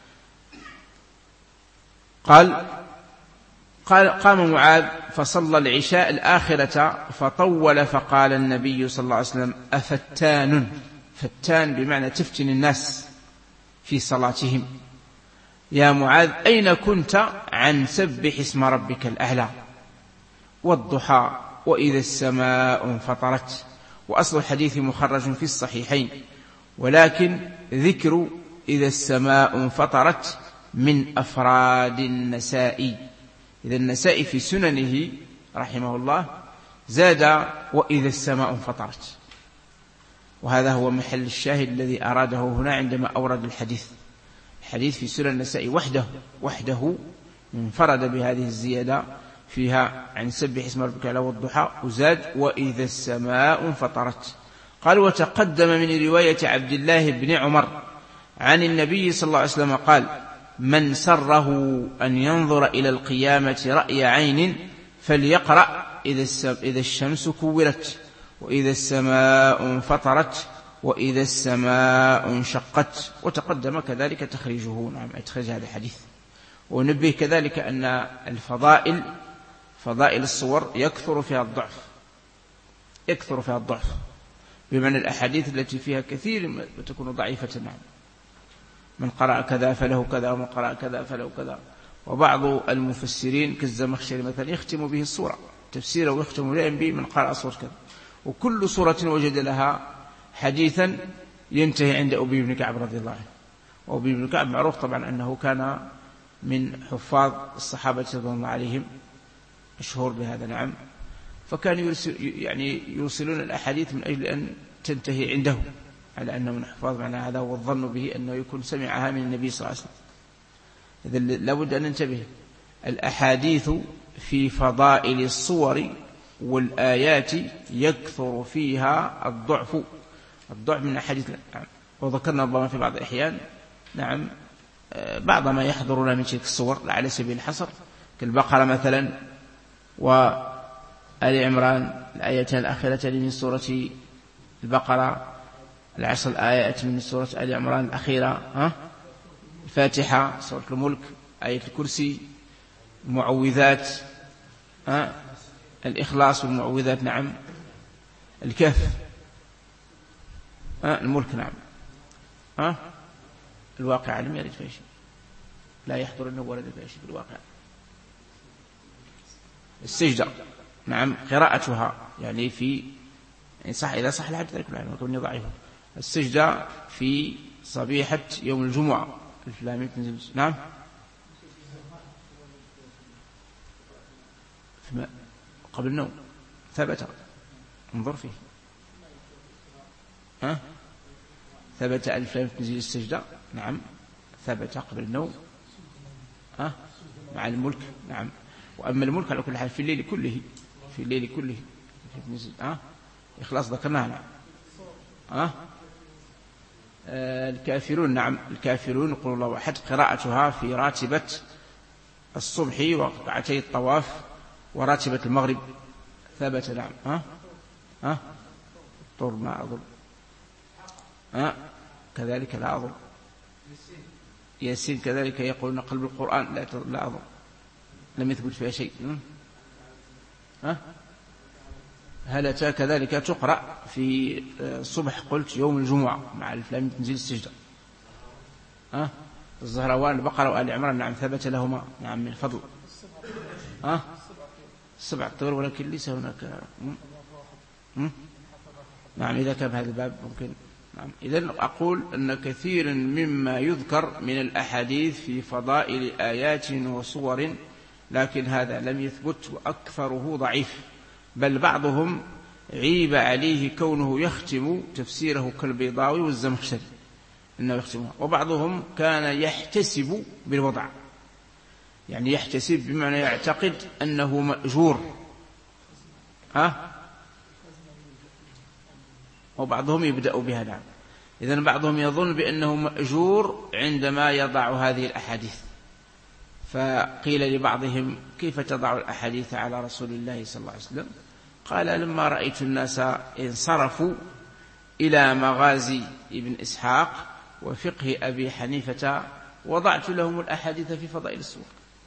قال قال قام معاذ فصلى العشاء الآخرة فطول، فقال النبي صلى الله عليه وسلم أفتان، فتان بمعنى تفتن الناس في صلاتهم، يا معاذ أين كنت عن سبح اسم ربك الأعلى والضحى وإذا السماء انفطرت؟ وأصل الحديث مخرج في الصحيحين، ولكن ذكر إذا السماء انفطرت من أفراد النسائي. إذا النسائي في سننه رحمه الله زاد وإذا السماء انفطرت، وهذا هو محل الشاهد الذي أراده هنا عندما أورد الحديث. الحديث في سنن النسائي وحده وحده انفرد بهذه الزيادة فيها عن سبح اسم ربك الأعلى والضحى، وزاد وإذا السماء انفطرت. قال وتقدم من رواية عبد الله بن عمر عن النبي صلى الله عليه وسلم قال من سره أن ينظر إلى القيامة رأي عين فليقرأ إذا الشمس كورت وإذا السماء انفطرت وإذا السماء انشقت. وتقدم كذلك تخريجه، نعم، تخريج هذا الحديث. ونبه كذلك أن الفضائل فضائل الصور يكثر فيها الضعف يكثر فيها الضعف بمعنى الأحاديث التي فيها كثير وتكون ضعيفة. نعم، من قرأ كذا فله كذا ومن قرأ كذا فله كذا. وبعض المفسرين كالزمخشري مثلا يختم به الصورة تفسيره ويختم لهم به من قرأ صورة كذا، وكل صورة وجد لها حديثا ينتهي عند أبي بن كعب رضي الله عنه. وأبي بن كعب معروف طبعا أنه كان من حفاظ الصحابة رضي الله عليهم، مشهور بهذا. نعم. فكانوا يرسل يعني يوصلون الأحاديث من أجل أن تنتهي عنده، على أنه من حفاظ، معنى هذا والظن به أنه يكون سمعها من النبي صلى الله عليه وسلم. إذن لابد أن ننتبه. الأحاديث في فضائل الصور والآيات يكثر فيها الضعف الضعف من أحاديث، نعم. وذكرنا ربما في بعض الأحيان نعم بعض ما يحضرنا من تلك الصور على سبيل الحصر، كالبقرة مثلا وآل عمران الآيتان الأخيرتان من سورة البقرة، العشر الآيات من سورة آل عمران الأخيرة، ها؟ الفاتحة، سورة الملك، آية الكرسي، المعوذات، ها؟ الإخلاص والمعوذات، نعم. الكهف، ها؟ الملك، نعم. ها؟ الواقع لم يرد فيه شيء، لا يحضر أنه ورد فيه شيء في الواقع. السجدة، نعم، قراءتها يعني في يعني صح إذا صح الحديث ذلك العلم وكوني ضعيفة. السجدة في صبيحة يوم الجمعة الفلامي تنزل، نعم، قبل النوم ثبت، انظر فيه، ها؟ ثبت الفلامي تنزل السجدة، نعم، ثبت قبل النوم، ها؟ مع الملك، نعم. وأما الملك على كل حال في الليل كله، في الليل كله، ها؟ إخلاص ذكرناها، نعم. ها؟ آه الكافرون، نعم، الكافرون قل الله أحد، قراءتها في راتبة الصبح وركعتي الطواف وراتبة المغرب ثبت، نعم. ها؟ ها؟ طور ما أظن، ها؟ كذلك لا أظن. ياسين كذلك يقولون قلب القرآن، لا لا أظن، لم يثبت فيها شيء. ها؟ هل أتى كذلك تقرأ في الصبح قلت يوم الجمعة مع الفلام تنزيل السجدة. ها؟ الزهروان، البقرة وآل عمران، نعم، ثبت لهما، نعم، من فضل. ها؟ السبع الطور، ولكن ليس هناك. نعم، إذا كان هذا الباب ممكن. نعم. إذن أقول أن كثير مما يذكر من الأحاديث في فضائل آيات وصور، لكن هذا لم يثبت وأكثره ضعيف، بل بعضهم عيب عليه كونه يختم تفسيره كالبيضاوي والزمخشري إنه يختمها، وبعضهم كان يحتسب بالوضع، يعني يحتسب بمعنى يعتقد أنه مأجور، ها؟ وبعضهم يبدأ بها، نعم. إذن بعضهم يظن بأنه مأجور عندما يضع هذه الأحاديث، فقيل لبعضهم كيف تضع الأحاديث على رسول الله صلى الله عليه وسلم؟ قال لما رأيت الناس انصرفوا إلى مغازي ابن إسحاق وفقه أبي حنيفة وضعت لهم الأحاديث في فضائل السور.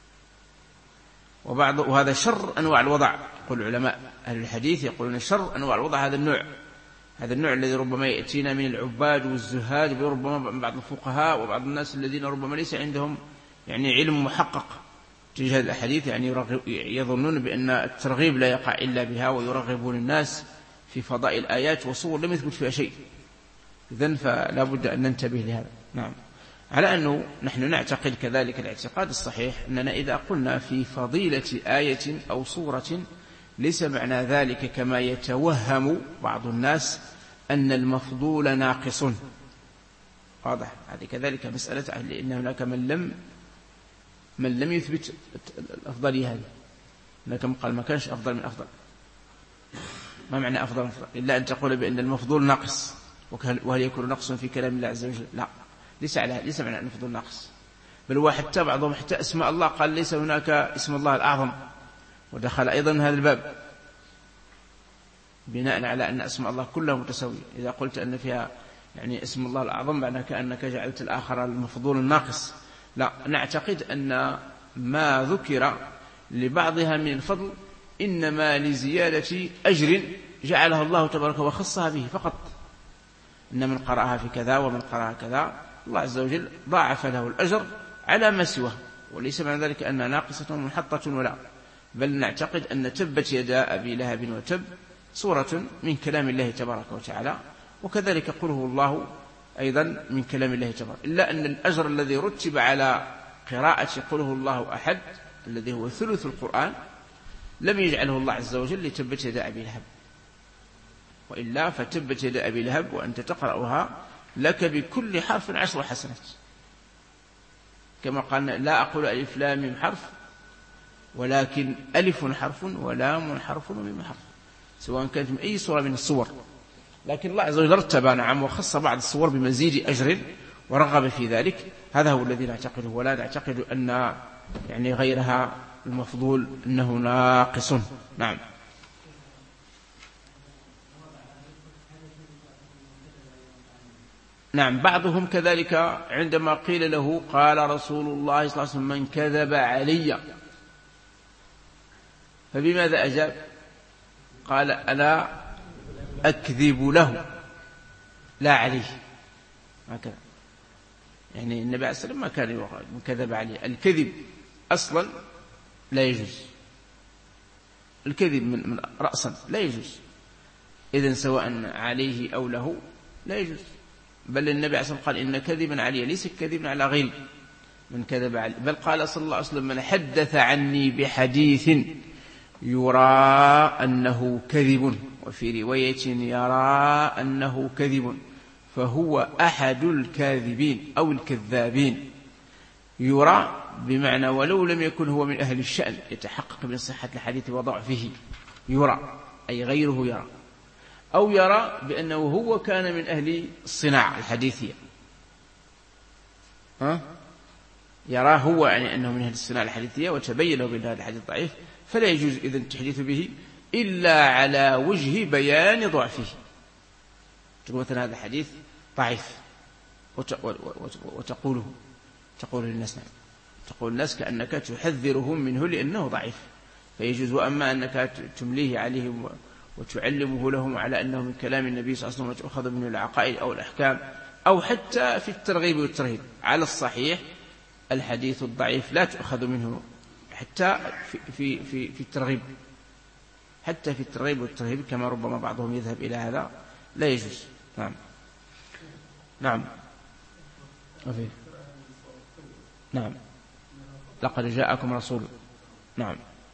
وبعض وهذا شر أنواع الوضع، يقول العلماء أهل الحديث يقولون شر أنواع الوضع هذا النوع، هذا النوع الذي ربما يأتينا من العباد والزهاد، وربما من بعض الفقهاء وبعض الناس الذين ربما ليس عندهم يعني علم محقق تجاه الأحاديث، يعني يظنون بأن الترغيب لا يقع إلا بها، ويرغبون الناس في فضائل آيات وصور لم يثبت فيها شيء. إذن فلا بد أن ننتبه لهذا، نعم. على أنه نحن نعتقد كذلك الاعتقاد الصحيح أننا إذا قلنا في فضيلة آية أو صورة ليس معنى ذلك كما يتوهم بعض الناس أن المفضول ناقص، واضح؟ هذه كذلك مسألة، لأن هناك من لم من لم يثبت الأفضلية هذه، هناك من قال ما كانش أفضل من أفضل. ما معنى أفضل من أفضل؟ إلا أن تقول بأن المفضول ناقص، وهل يكون نقص في كلام الله عز وجل؟ لا، ليس على ليس معنى أن المفضول ناقص، بل وحتى بعضهم حتى اسماء الله قال ليس هناك اسم الله الأعظم، ودخل أيضا هذا الباب بناء على أن اسماء الله كلها متساوية. إذا قلت أن فيها يعني اسم الله الأعظم معنى كأنك جعلت الآخر المفضول الناقص. لا، نعتقد أن ما ذكر لبعضها من الفضل إنما لزيادة أجر جعلها الله تبارك وخصها به فقط، إن من قرأها في كذا ومن قرأها كذا الله عز وجل ضاعف له الأجر على ما سواه، وليس معنى ذلك أنها ناقصة ومنحطة، ولا، بل نعتقد أن تبت يدا أبي لهب وتب سورة من كلام الله تبارك وتعالى، وكذلك قوله الله أيضا من كلام الله تبارك، إلا أن الأجر الذي رتب على قراءة قوله الله أحد الذي هو ثلث القرآن لم يجعله الله عز وجل لتبت يدا أبي لهب، وإلا فتبت يد أبي لهب وأنت تقرأها لك بكل حرف عشر حسنات، كما قال لا أقول ألف لام ميم حرف ولكن ألف حرف ولام حرف وميم حرف، سواء كانت من أي صورة من الصور. لكن الله عز وجل رتب نعم وخص بعض الصور بمزيد أجر ورغب في ذلك، هذا هو الذي نعتقده، ولا نعتقد أن يعني غيرها المفضول أنه ناقص. نعم. نعم بعضهم كذلك عندما قيل له قال رسول الله صلى الله عليه وسلم من كذب علي، فبماذا أجاب؟ قال أنا أكذب له لا عليه، هكذا. يعني النبي عليه الصلاة والسلام ما كان يقول من كذب عليه، الكذب أصلا لا يجوز، الكذب من, من رأسا لا يجوز، إذن سواء عليه أو له لا يجوز. بل النبي عليه الصلاة والسلام قال إن كذبا علي ليس كذبا على غيري من كذب علي، بل قال صلى الله عليه وسلم من حدث عني بحديث يرى أنه كذب وفي رواية يرى أنه كذب فهو أحد الكاذبين أو الكذابين. يرى بمعنى ولو لم يكن هو من أهل الشأن يتحقق من صحة الحديث وضعفه، يرى أي غيره يرى، أو يرى بأنه هو كان من أهل الصناعة الحديثية، ها؟ يرى هو يعني أنه من أهل الصناعة الحديثية وتبين له بأن هذا الحديث ضعيف، فلا يجوز إذن التحديث به إلا على وجه بيان ضعفه. تقول مثلا هذا الحديث ضعيف وتقوله تقول للناس نعم، تقول الناس كأنك تحذرهم منه لأنه ضعيف فيجوز. وأما أنك تمليه عليهم وتعلمه لهم على أنه من كلام النبي صلى الله عليه وسلم وتأخذ منه العقائد أو الأحكام، أو حتى في الترغيب والترهيب، على الصحيح الحديث الضعيف لا تأخذ منه حتى في, في, في, في الترغيب، حتى في الترغيب والترهيب كما ربما بعضهم يذهب إلى هذا لا يجوز. نعم. نعم. وفيه. نعم. لقد جاءكم رسول. نعم.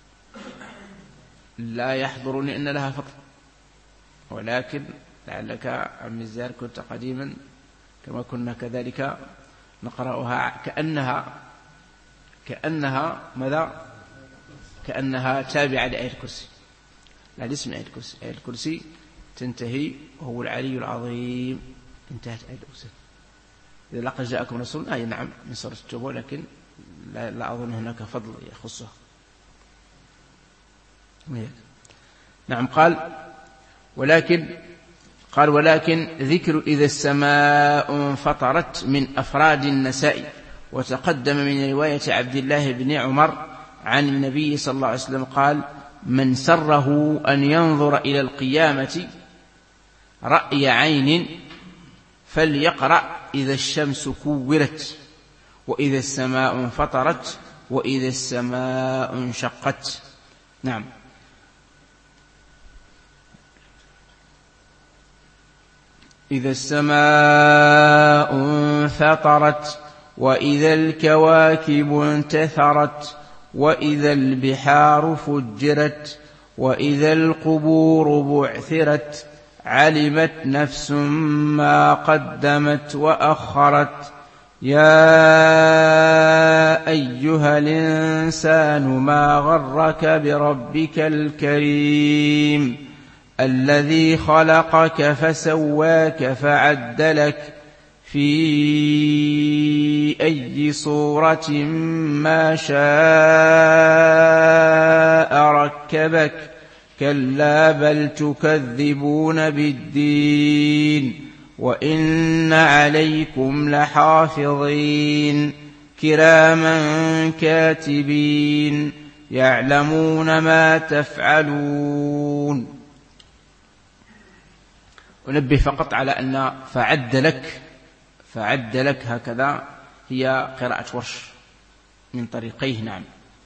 لا يحضرني أن لها فضل، ولكن لعلك عم الزيار كنت قديما كما كنا كذلك نقرأها كأنها كأنها ماذا؟ كأنها تابعة لآية الكرسي، لا اسم آية الكرسي، آية الكرسي تنتهي وهو العلي العظيم، انتهت آية الكرسي. إذا لقد جاءكم رسول أي نعم من سورة التوبة، لكن لا, لا أظن هناك فضل يخصه. نعم. قال ولكن قال ولكن ذكر إذا السماء انفطرت من أفراد النساء، وتقدم من رواية عبد الله بن عمر عن النبي صلى الله عليه وسلم قال من سره أن ينظر إلى القيامة رأي عين فليقرأ إذا الشمس كورت وإذا السماء انفطرت وإذا السماء انشقت. نعم. إذا السماء انفطرت وإذا الكواكب انتثرت وإذا البحار فجرت وإذا القبور بعثرت علمت نفس ما قدمت وأخرت. يا أيها الإنسان ما غرك بربك الكريم الذي خلقك فسواك فعدلك في أي صورة ما شاء ركبك كلا بل تكذبون بالدين وإن عليكم لحافظين كراما كاتبين يعلمون ما تفعلون. أنبه فقط على أن فعدلك فعدلك هكذا هي قراءة ورش من طريقيه. نعم.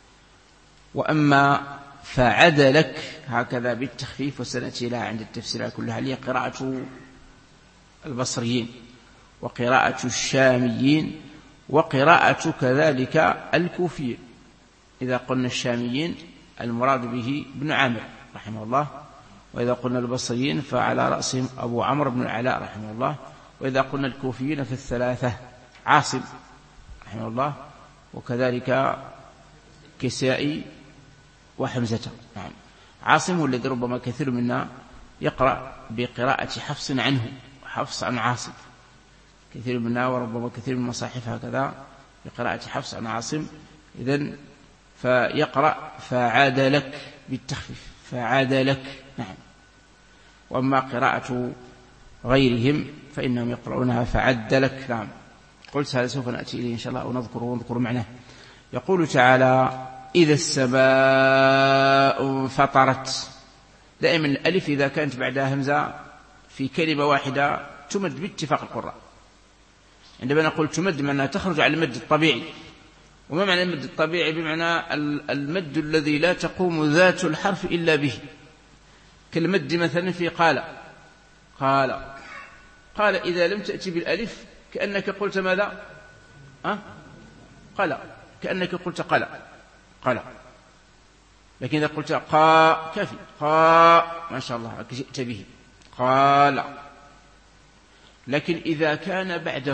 وأما فعدلك هكذا بالتخفيف وسنأتي لها عند التفسير كلها، هي قراءة البصريين وقراءة الشاميين وقراءة كذلك الكوفيين. إذا قلنا الشاميين المراد به ابن عامر رحمه الله، وإذا قلنا البصريين فعلى رأسهم أبو عمرو بن العلاء رحمه الله. وإذا قلنا الكوفيين في الثلاثة عاصم رحمه الله، وكذلك كسائي وحمزة. نعم. عاصم هو الذي ربما كثير منا يقرأ بقراءة حفص عنه، حفص عن عاصم، كثير منا وربما كثير من مصاحف هكذا بقراءة حفص عن عاصم. إذن فيقرأ فعاد لك بالتخفيف، فعاد لك. نعم. وأما قراءة غيرهم فإنهم يقرؤونها فعد لك. نعم. قلت هذا سوف نأتي إليه إن شاء الله ونذكره ونذكر معناه. يقول تعالى: إذا السماء فطرت. دائما الألف إذا كانت بعدها همزة في كلمة واحدة تمد باتفاق القراء. عندما نقول تمد معناها تخرج على المد الطبيعي. وما معنى المد الطبيعي؟ بمعنى المد الذي لا تقوم ذات الحرف إلا به، كالمد مثلا في قال. قال قال إذا لم تأتي بالألف كأنك قلت ماذا؟ أه؟ قال، كأنك قلت قال قال. لكن إذا قلت قا كافي، قا ما شاء الله جئت به قال. لكن إذا كان بعده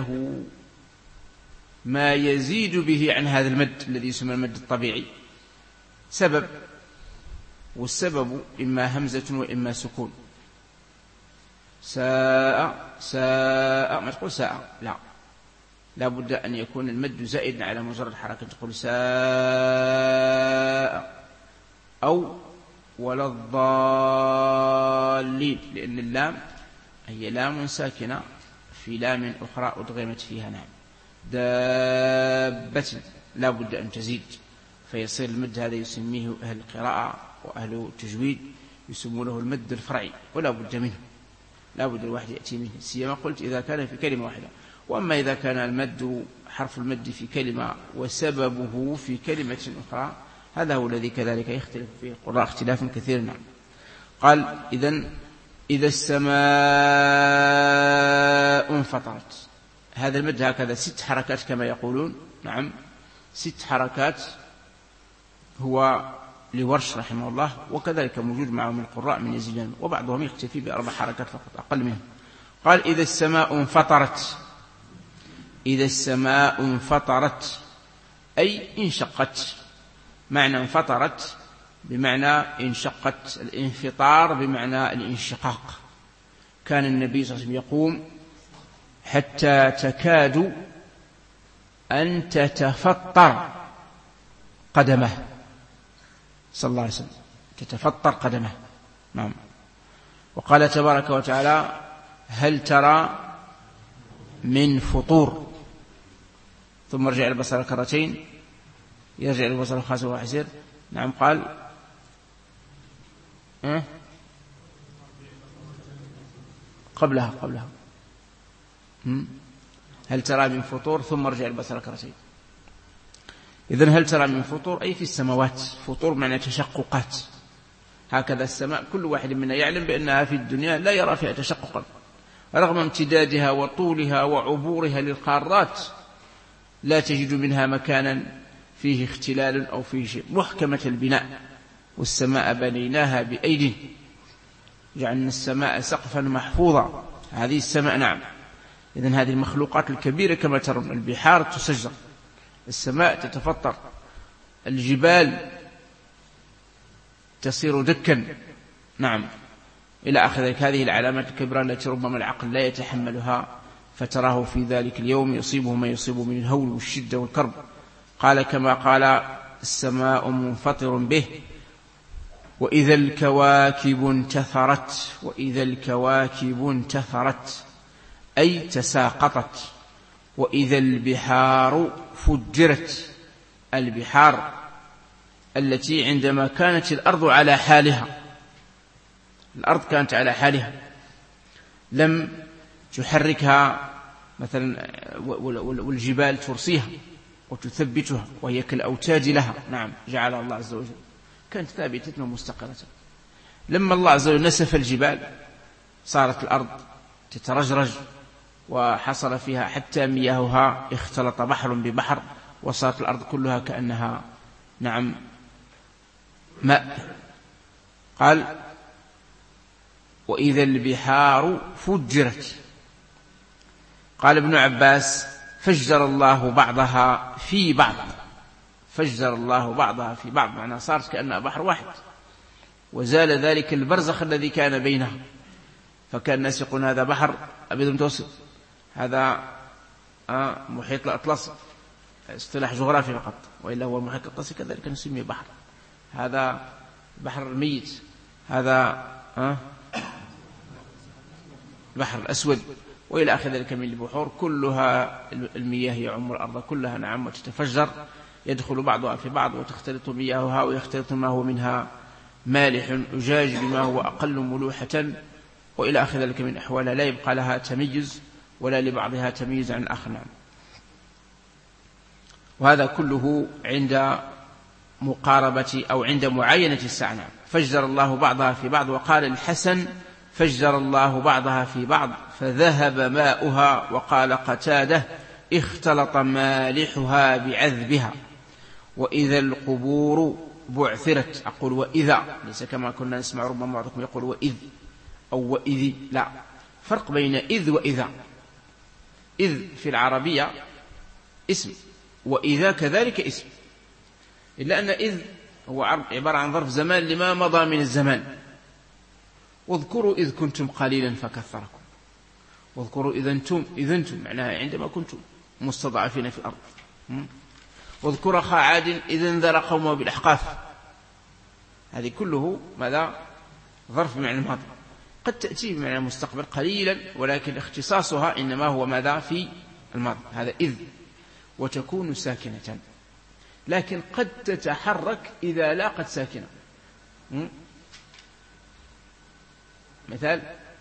ما يزيد به عن هذا المد الذي يسمى المد الطبيعي سبب، والسبب إما همزة وإما سكون. ساء ساء ما تقول ساء، لا، لا بد أن يكون المد زائدا على مجرد حركة، تقول ساء أو ولا الضالين، لأن اللام هي لام ساكنة في لام أخرى أدغمت فيها. نعم. دابة لا بد أن تزيد، فيصير المد هذا يسميه أهل القراءة وأهل التجويد يسمونه المد الفرعي، ولا بد منه، لا بد الواحد يأتي منه، سيما قلت إذا كان في كلمة واحدة. وأما إذا كان المد حرف المد في كلمة وسببه في كلمة أخرى هذا هو الذي كذلك يختلف فيه القراء اختلافا كثيرا. نعم. قال: إذن إذا السماء انفطرت. هذا المد هكذا ست حركات كما يقولون. نعم، ست حركات هو لورش رحمه الله، وكذلك موجود معهم القراء من يزيدون، وبعضهم يكتفي بأربع حركات فقط أقل منهم. قال: إذا السماء انفطرت. إذا السماء انفطرت أي انشقت. معنى انفطرت بمعنى انشقت، الانفطار بمعنى الانشقاق. كان النبي صلى الله عليه وسلم يقوم حتى تكاد أن تتفطر قدمه صلى الله عليه وسلم، تتفطر قدمه. نعم. وقال تبارك وتعالى: هل ترى من فطور. ثم رجع البصر كرتين، يرجع البصر خاسئ وهو حسير. نعم. قال: أه؟ قبلها قبلها هل ترى من فطور ثم رجع البصر كرتين. إذن هل ترى من فطور أي في السماوات. فطور معنى تشققات. هكذا السماء كل واحد منا يعلم بأنها في الدنيا لا يرى فيها تشققا، رغم امتدادها وطولها وعبورها للقارات لا تجد منها مكانا فيه اختلال أو فيه شيء، محكمة البناء. والسماء بنيناها بأيد، جعلنا السماء سقفا محفوظا. هذه السماء. نعم. إذن هذه المخلوقات الكبيرة كما ترون، البحار تسجر، السماء تتفطر، الجبال تصير دكا. نعم. إلى آخر ذلك. هذه العلامات الكبرى التي ربما العقل لا يتحملها، فتراه في ذلك اليوم يصيبه ما يصيب من الهول والشدة والكرب. قال كما قال: السماء منفطر به. وإذا الكواكب انتثرت. وإذا الكواكب انتثرت أي تساقطت. وإذا البحار فجرت. البحار التي عندما كانت الأرض على حالها، الأرض كانت على حالها لم تحركها مثلا، والجبال ترسيها وتثبتها وهي كالأوتاد لها. نعم. جعلها الله عز وجل كانت ثابتة ومستقرة. لما الله عز وجل نسف الجبال صارت الأرض تترجرج، وحصل فيها حتى مياهها اختلط بحر ببحر، وصارت الأرض كلها كأنها نعم ماء. قال: وإذا البحار فجرت. قال ابن عباس فجر الله بعضها في بعض، فجر الله بعضها في بعض، معناها صارت كأنها بحر واحد، وزال ذلك البرزخ الذي كان بينها، فكان الناس يقولون هذا بحر أبيض متوسط، هذا محيط الأطلسي، اصطلاح جغرافي فقط، وإلا هو المحيط الأطلسي كذلك نسميه بحر، هذا بحر الميت، هذا البحر الأسود، وإلى آخر ذلك من البحور، كلها المياه يعم الأرض كلها، نعم، وتتفجر، يدخل بعضها في بعض، وتختلط مياهها ويختلط ما هو منها مالح أجاج بما هو أقل ملوحة، وإلى آخر ذلك من أحوالها، لا يبقى لها تميز ولا لبعضها تميز عن الآخر. نعم. وهذا كله عند مقاربة أو عند معاينة الساعة. نعم. فجر الله بعضها في بعض. وقال الحسن فجر الله بعضها في بعض فذهب ماؤها. وقال قتادة اختلط مالحها بعذبها. وإذا القبور بعثرت. أقول وإذا، ليس كما كنا نسمع ربما بعضكم يقول وإذ أو وإذ، لا، فرق بين إذ وإذا. إذ في العربية اسم، وإذا كذلك اسم، إلا أن إذ هو عبارة عن ظرف زمان لما مضى من الزمان. واذكروا إذ كنتم قليلا فكثركم. واذكروا إذا أنتم، إذا أنتم معناها عندما كنتم مستضعفين في الأرض. واذكر أخا عاد إذ انذر قومه بالأحقاف. هذه كله ماذا؟ ظرف بمعنى الماضي، قد تأتي بمعنى المستقبل قليلا، ولكن اختصاصها إنما هو ماذا؟ في الماضي. هذا إذ، وتكون ساكنة، لكن قد تتحرك إذا لاقت ساكنة. مثال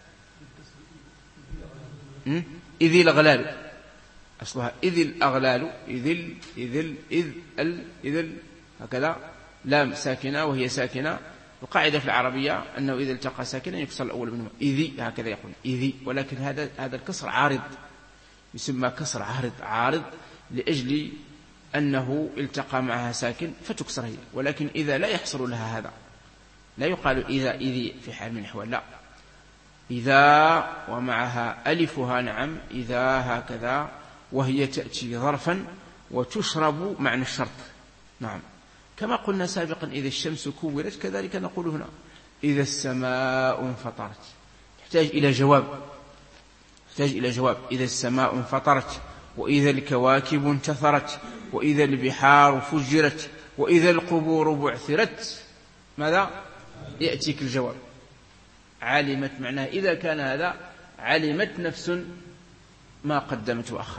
إذ الأغلال، أصلها إذ الأغلال، إذ ال إذ ال إذ ال إذ ال هكذا، لام ساكنة وهي ساكنة. القاعدة في العربية أنه إذا التقى ساكنا يكسر الأول منهما، إذ، هكذا يقول إذ، ولكن هذا هذا الكسر عارض، يسمى كسر عارض، عارض لأجل أنه التقى معها ساكن فتكسر هي. ولكن إذا لا يحصل لها هذا، لا يقال إذا إذ في حال من الأحوال، لا، إذا ومعها ألفها، نعم، إذا هكذا، وهي تأتي ظرفا وتشرب معنى الشرط. نعم، كما قلنا سابقا إذا الشمس كورت، كذلك نقول هنا إذا السماء انفطرت. يحتاج إلى جواب، يحتاج إلى جواب. إذا السماء انفطرت، وإذا الكواكب انتثرت، وإذا البحار فجرت، وإذا القبور بعثرت، ماذا؟ يأتيك الجواب. علمت، معناها إذا كان هذا علمت نفس ما قدمت وأخرت.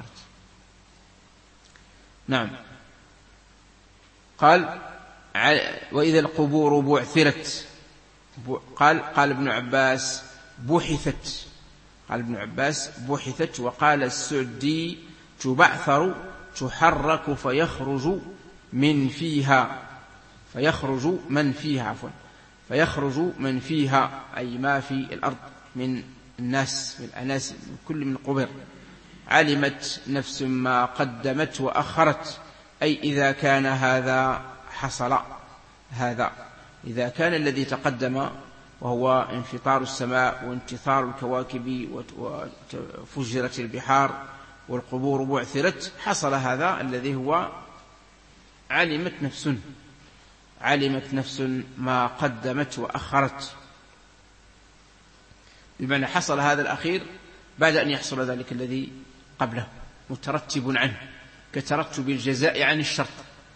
نعم. قال وإذا القبور بعثرت. قال قال ابن عباس بحثت، قال ابن عباس بحثت. وقال السعدي تبعثر، تحرك فيخرج من فيها، فيخرج من فيها، عفوا، فيخرج من فيها، أي ما في الأرض من الناس، من الأناس، من كل من قبر. علمت نفس ما قدمت وأخرت، أي إذا كان هذا حصل، هذا إذا كان الذي تقدم وهو انفطار السماء وانتثار الكواكب وفجرت البحار والقبور بعثرت، حصل هذا الذي هو علمت نفس، علمت نفس ما قدمت وأخرت، بمعنى حصل هذا الأخير بعد أن يحصل ذلك الذي قبله، مترتب عنه، كترتب الجزاء عن الشرط.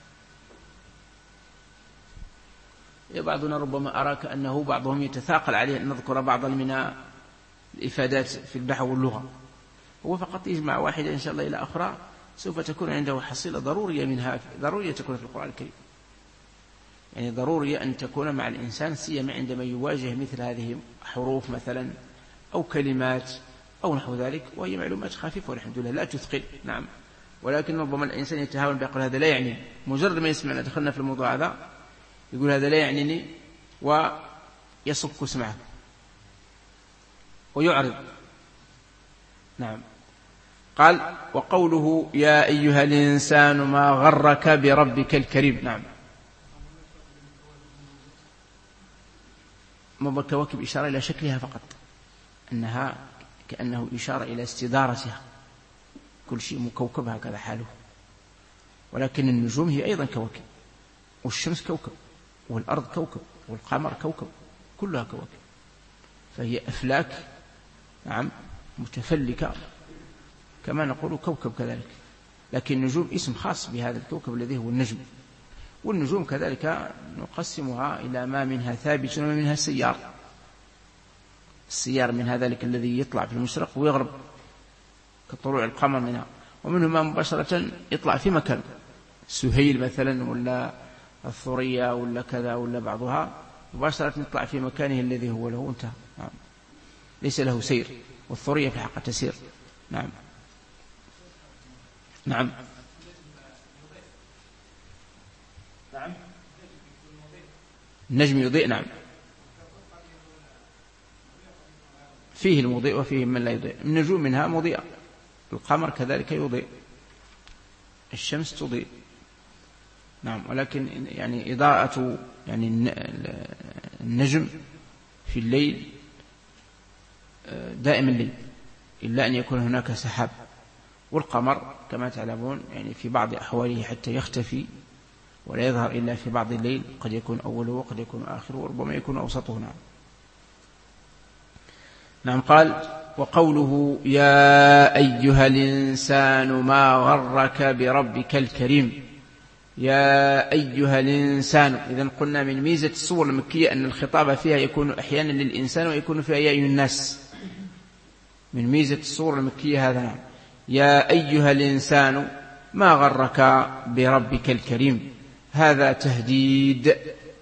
بعضنا ربما أراك أنه بعضهم يتثاقل عليه أن نذكر بعضا من الإفادات في البحث واللغة، هو فقط يجمع واحدة إن شاء الله إلى أخرى سوف تكون عنده حصيلة ضرورية منها، ضرورية تكون في القرآن الكريم، يعني ضرورية أن تكون مع الإنسان، سيما عندما يواجه مثل هذه حروف مثلا أو كلمات أو نحو ذلك، وهي معلومات خفيفة والحمد لله لا تثقل. نعم، ولكن ربما الإنسان يتهاون بيقول هذا لا يعني، مجرد ما يسمعنا دخلنا في الموضوع هذا يقول هذا لا يعنيني، ويصك سمعه ويعرض. نعم. قال وقوله يا أيها الإنسان ما غرك بربك الكريم. نعم. كواكب إشارة إلى شكلها فقط، أنها كأنه إشارة إلى استدارتها، كل شيء مكوكب هكذا حاله. ولكن النجوم هي أيضا كواكب، والشمس كوكب، والأرض كوكب، والقمر كوكب، كلها كواكب، فهي أفلاك نعم متفلكة كما نقول كوكب كذلك. لكن النجوم اسم خاص بهذا الكوكب الذي هو النجم. والنجوم كذلك نقسمها إلى ما منها ثابت وما منها سيار. السيار من ذلك الذي يطلع في المشرق ويغرب كطلوع القمر منها، ومنه ما مباشرة يطلع في مكان، سهيل مثلا ولا الثريا ولا كذا ولا بعضها مباشرة يطلع في مكانه الذي هو له انتهى، نعم. ليس له سير، والثريا في الحقيقة تسير. نعم نعم نعم النجم يضيء، نعم فيه المضيء وفيه من لا يضيء. النجوم منها مضيئة، القمر كذلك يضيء، الشمس تضيء، نعم. ولكن يعني إضاءة يعني النجم في الليل دائما الليل، إلا أن يكون هناك سحاب. والقمر كما تعلمون يعني في بعض أحواله حتى يختفي ولا يظهر إلا في بعض الليل، قد يكون أوله وقد يكون آخره وربما يكون أوسطه. نعم نعم قال: وقوله يا أيها الإنسان ما غرك بربك الكريم. يا أيها الإنسان، إذن قلنا من ميزة السور المكية أن الخطاب فيها يكون أحيانا للإنسان ويكون فيها يا أيها الناس، من ميزة السور المكية هذا. نعم يا أيها الإنسان ما غرك بربك الكريم، هذا تهديد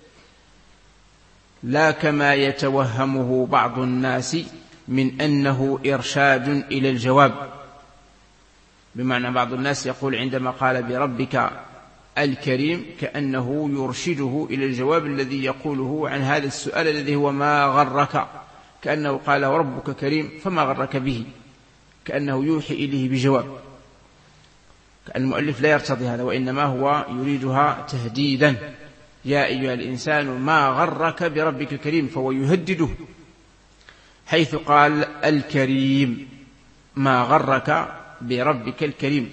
لا كما يتوهمه بعض الناس من أنه إرشاد إلى الجواب. بمعنى بعض الناس يقول عندما قال بربك الكريم كأنه يرشده إلى الجواب الذي يقوله عن هذا السؤال الذي هو ما غرك، كأنه قال وربك كريم فما غرك به، كأنه يوحي إليه بجواب. المؤلف لا يرتضي هذا، وإنما هو يريدها تهديدا. يا أيها الإنسان ما غرك بربك الكريم، فهو يهدده حيث قال الكريم، ما غرك بربك الكريم.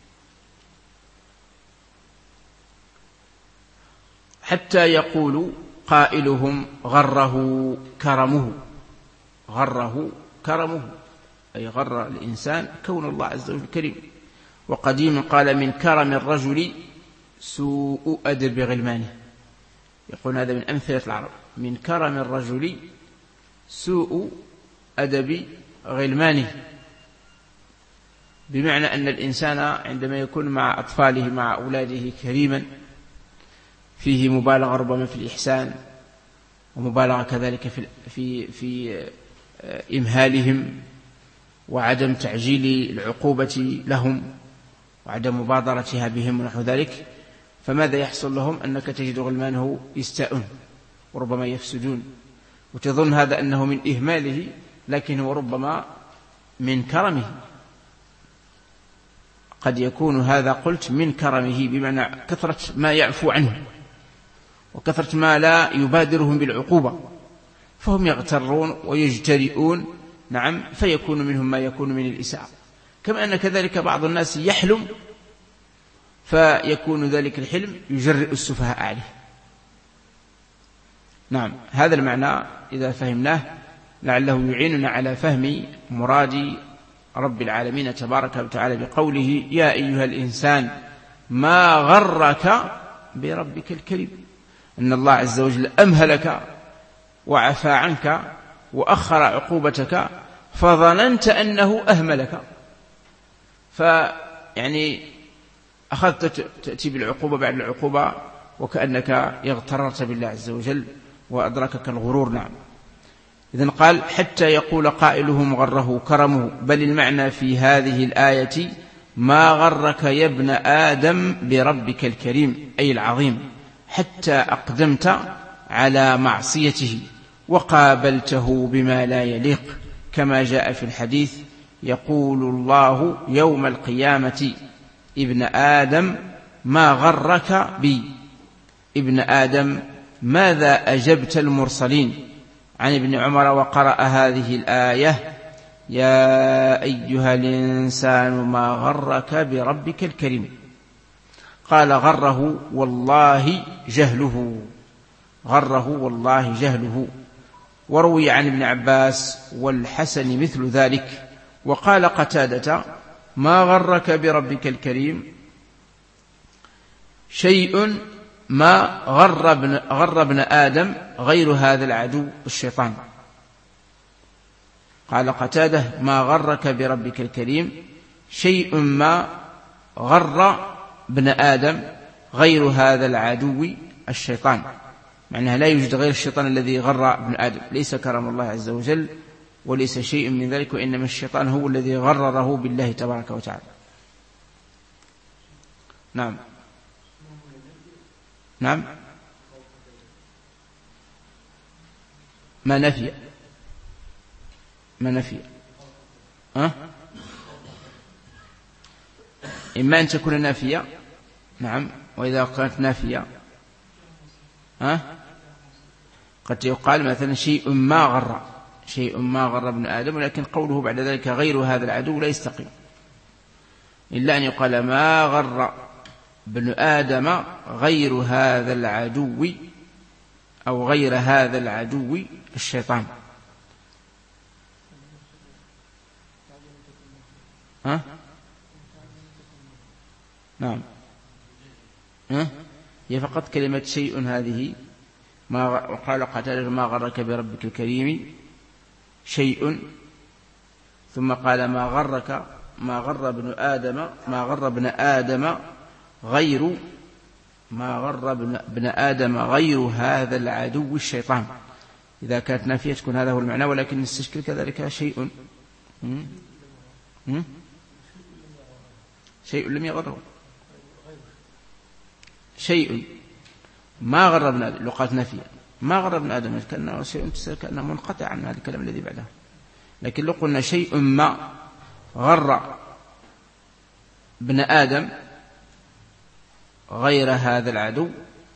حتى يقول قائلهم غره كرمه، غره كرمه أي غر الإنسان كون الله عز وجل كريم. وقديم قال من كرم الرجل سوء أدب غلمانه، يقول هذا من أمثلة العرب، من كرم الرجل سوء أدب غلمانه، بمعنى أن الإنسان عندما يكون مع أطفاله مع أولاده كريما فيه مبالغة ربما في الإحسان، ومبالغة كذلك في في في إمهالهم، وعدم تعجيل العقوبة لهم، وعدم مبادرتها بهم ونحو ذلك. فماذا يحصل لهم؟ أنك تجد غلمانه يستاءون وربما يفسدون، وتظن هذا أنه من إهماله، لكن هو ربما من كرمه. قد يكون هذا قلت من كرمه بمعنى كثرة ما يعفو عنه وكثرة ما لا يبادرهم بالعقوبة، فهم يغترون ويجترئون، نعم، فيكون منهم ما يكون من الإساءة. كما أن كذلك بعض الناس يحلم فيكون ذلك الحلم يجرئ السفهاء عليه. نعم هذا المعنى إذا فهمناه لعله يعيننا على فهم مراد رب العالمين تبارك وتعالى بقوله يا أيها الإنسان ما غرك بربك الكريم، أن الله عز وجل أمهلك وعفى عنك وأخر عقوبتك فظننت أنه أهملك، فيعني أخذت تأتي بالعقوبة بعد العقوبة وكأنك اغتررت بالله عز وجل وأدركك الغرور. نعم إذن قال حتى يقول قائلهم غره كرمه، بل المعنى في هذه الآية ما غرك يا ابن آدم بربك الكريم أي العظيم، حتى أقدمت على معصيته وقابلته بما لا يليق، كما جاء في الحديث يقول الله يوم القيامة ابن آدم ما غرك بي، ابن آدم ماذا أجبت المرسلين، عن ابن عمر وقرأ هذه الآية: يا أيها الإنسان ما غرك بربك الكريم. قال: غره والله جهله، غره والله جهله. وروي عن ابن عباس والحسن مثل ذلك. وقال قتادة: ما غرك بربك الكريم شيء ما غر ابن, غر ابن آدم غير هذا العدو الشيطان. قال قتادة: ما غرك بربك الكريم شيء ما غر ابن آدم غير هذا العدو الشيطان. معناها لا يوجد غير الشيطان الذي غر ابن آدم، ليس كرم الله عز وجل وليس شيء من ذلك، وإنما الشيطان هو الذي غرره بالله تبارك وتعالى. نعم نعم ما نفي ما نفي أه؟ إما أن تكون نافية، نعم، وإذا كانت نافية أه؟ قد يقال مثلا: شيء ما غر، شيء ما غر ابن آدم، ولكن قوله بعد ذلك غير هذا العدو لا يستقيم، إلا أن يقال: ما غر ابن آدم غير هذا العدو، أو غير هذا العدو الشيطان. ها؟ نعم. ها؟ هي فقط كلمة شيء هذه. ما وقال قتادة: ما غرك بربك الكريم شيء، ثم قال: ما غرك ما غر ابن آدم ما غر ابن آدم غير ما غر ابن آدم غير هذا العدو الشيطان. إذا كانت نافية تكون هذا هو المعنى، ولكن نستشكل كذلك شيء م? م? شيء لم يغره، شيء ما غر ابن آدم، لقات نافية ما غر ابن آدم كأنه شيء كأنه منقطع عن هذا الكلام الذي بعده. لكن لو قلنا شيء ما غر ابن آدم غير هذا العدو،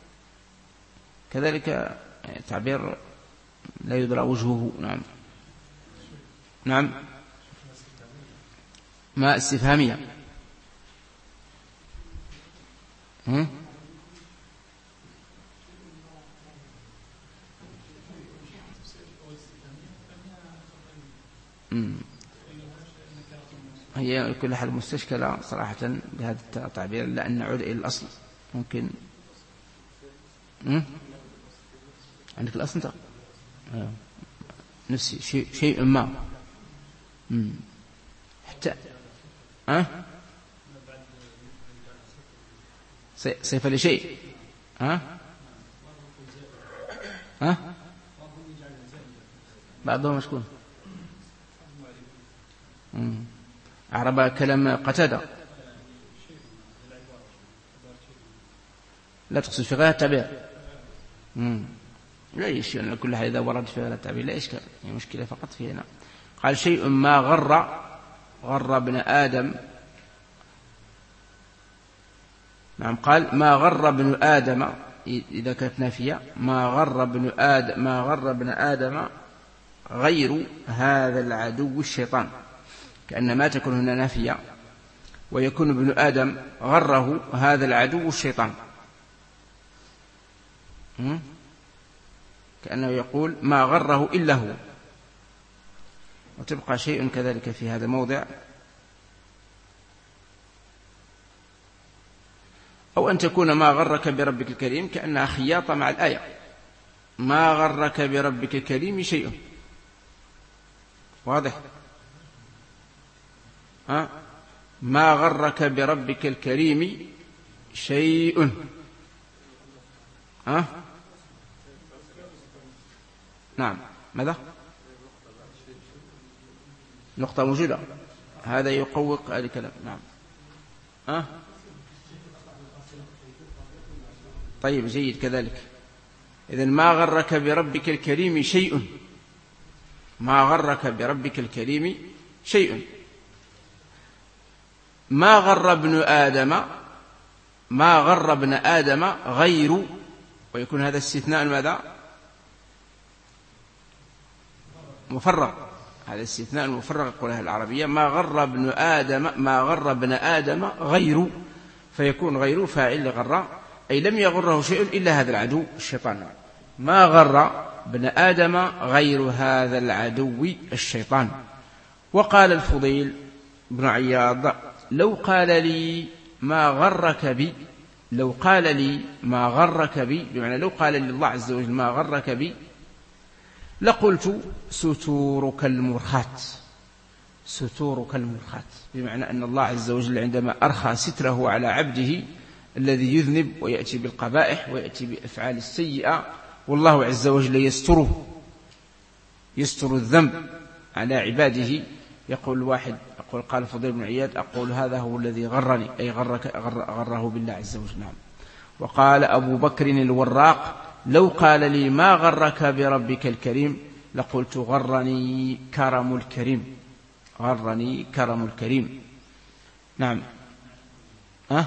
كذلك تعبير لا يدرى وجهه. نعم نعم ما استفهامية. هم؟ هي كل حال مستشكلة صراحة بهذا التعبير، لأن نعود إلى الأصل ممكن. عندك الأصل انت نفسي شيء, شيء ما مم. حتى أه؟ صفة لشيء أه؟ أه؟ بعضهم مشكون أعرب كلام قتادة، لا تقصد في غير التعبير. لا يشكل كل حال إذا ورد في غير التعبير لا إشكال، هي مشكلة فقط في هنا. قال: شيء ما غر غر ابن آدم. نعم قال: ما غر ابن آدم، إذا كانت نافية، ما غر ابن آدم ما غر ابن آدم غير هذا العدو الشيطان، كأن ما تكون هنا نافية، ويكون ابن آدم غره هذا العدو الشيطان، كأنه يقول: ما غره إلا هو. وتبقى شيء كذلك في هذا الموضع. أو أن تكون ما غرك بربك الكريم كأنها خياطة مع الآية: ما غرك بربك الكريم شيء. واضح؟ ها؟ ما غرك بربك الكريم شيء. ها؟ نعم. ماذا؟ نقطة موجودة، هذا يقوق هذا الكلام. نعم. ها؟ طيب جيد كذلك. إذن ما غرك بربك الكريم شيء، ما غرك بربك الكريم شيء. ما غر ابن آدم ما غر ابن آدم غير، ويكون هذا استثناء ماذا؟ مفرغ، هذا استثناء مفرغ يقولها العربية. ما غر ابن آدم ما غر ابن آدم غير، فيكون غير فاعل لغر، أي لم يغره شيء إلا هذا العدو الشيطان. ما غر ابن آدم غير هذا العدو الشيطان. وقال الفضيل بن عياض: لو قال لي ما غرك بي، لو قال لي ما غرك بي، بمعنى لو قال لي الله عز وجل ما غرك بي، لقلت ستورك المرخات، ستورك المرخات، بمعنى أن الله عز وجل عندما أرخى ستره على عبده الذي يذنب ويأتي بالقبائح ويأتي بأفعال السيئة، والله عز وجل يستره، يستر الذنب على عباده. يقول الواحد، يقول قال فضيل بن عياد: أقول هذا هو الذي غرني، أي غرك غر غره بالله عز وجل. نعم. وقال أبو بكر الوراق: لو قال لي ما غرك بربك الكريم، لقلت غرني كرم الكريم، غرني كرم الكريم. نعم. أه؟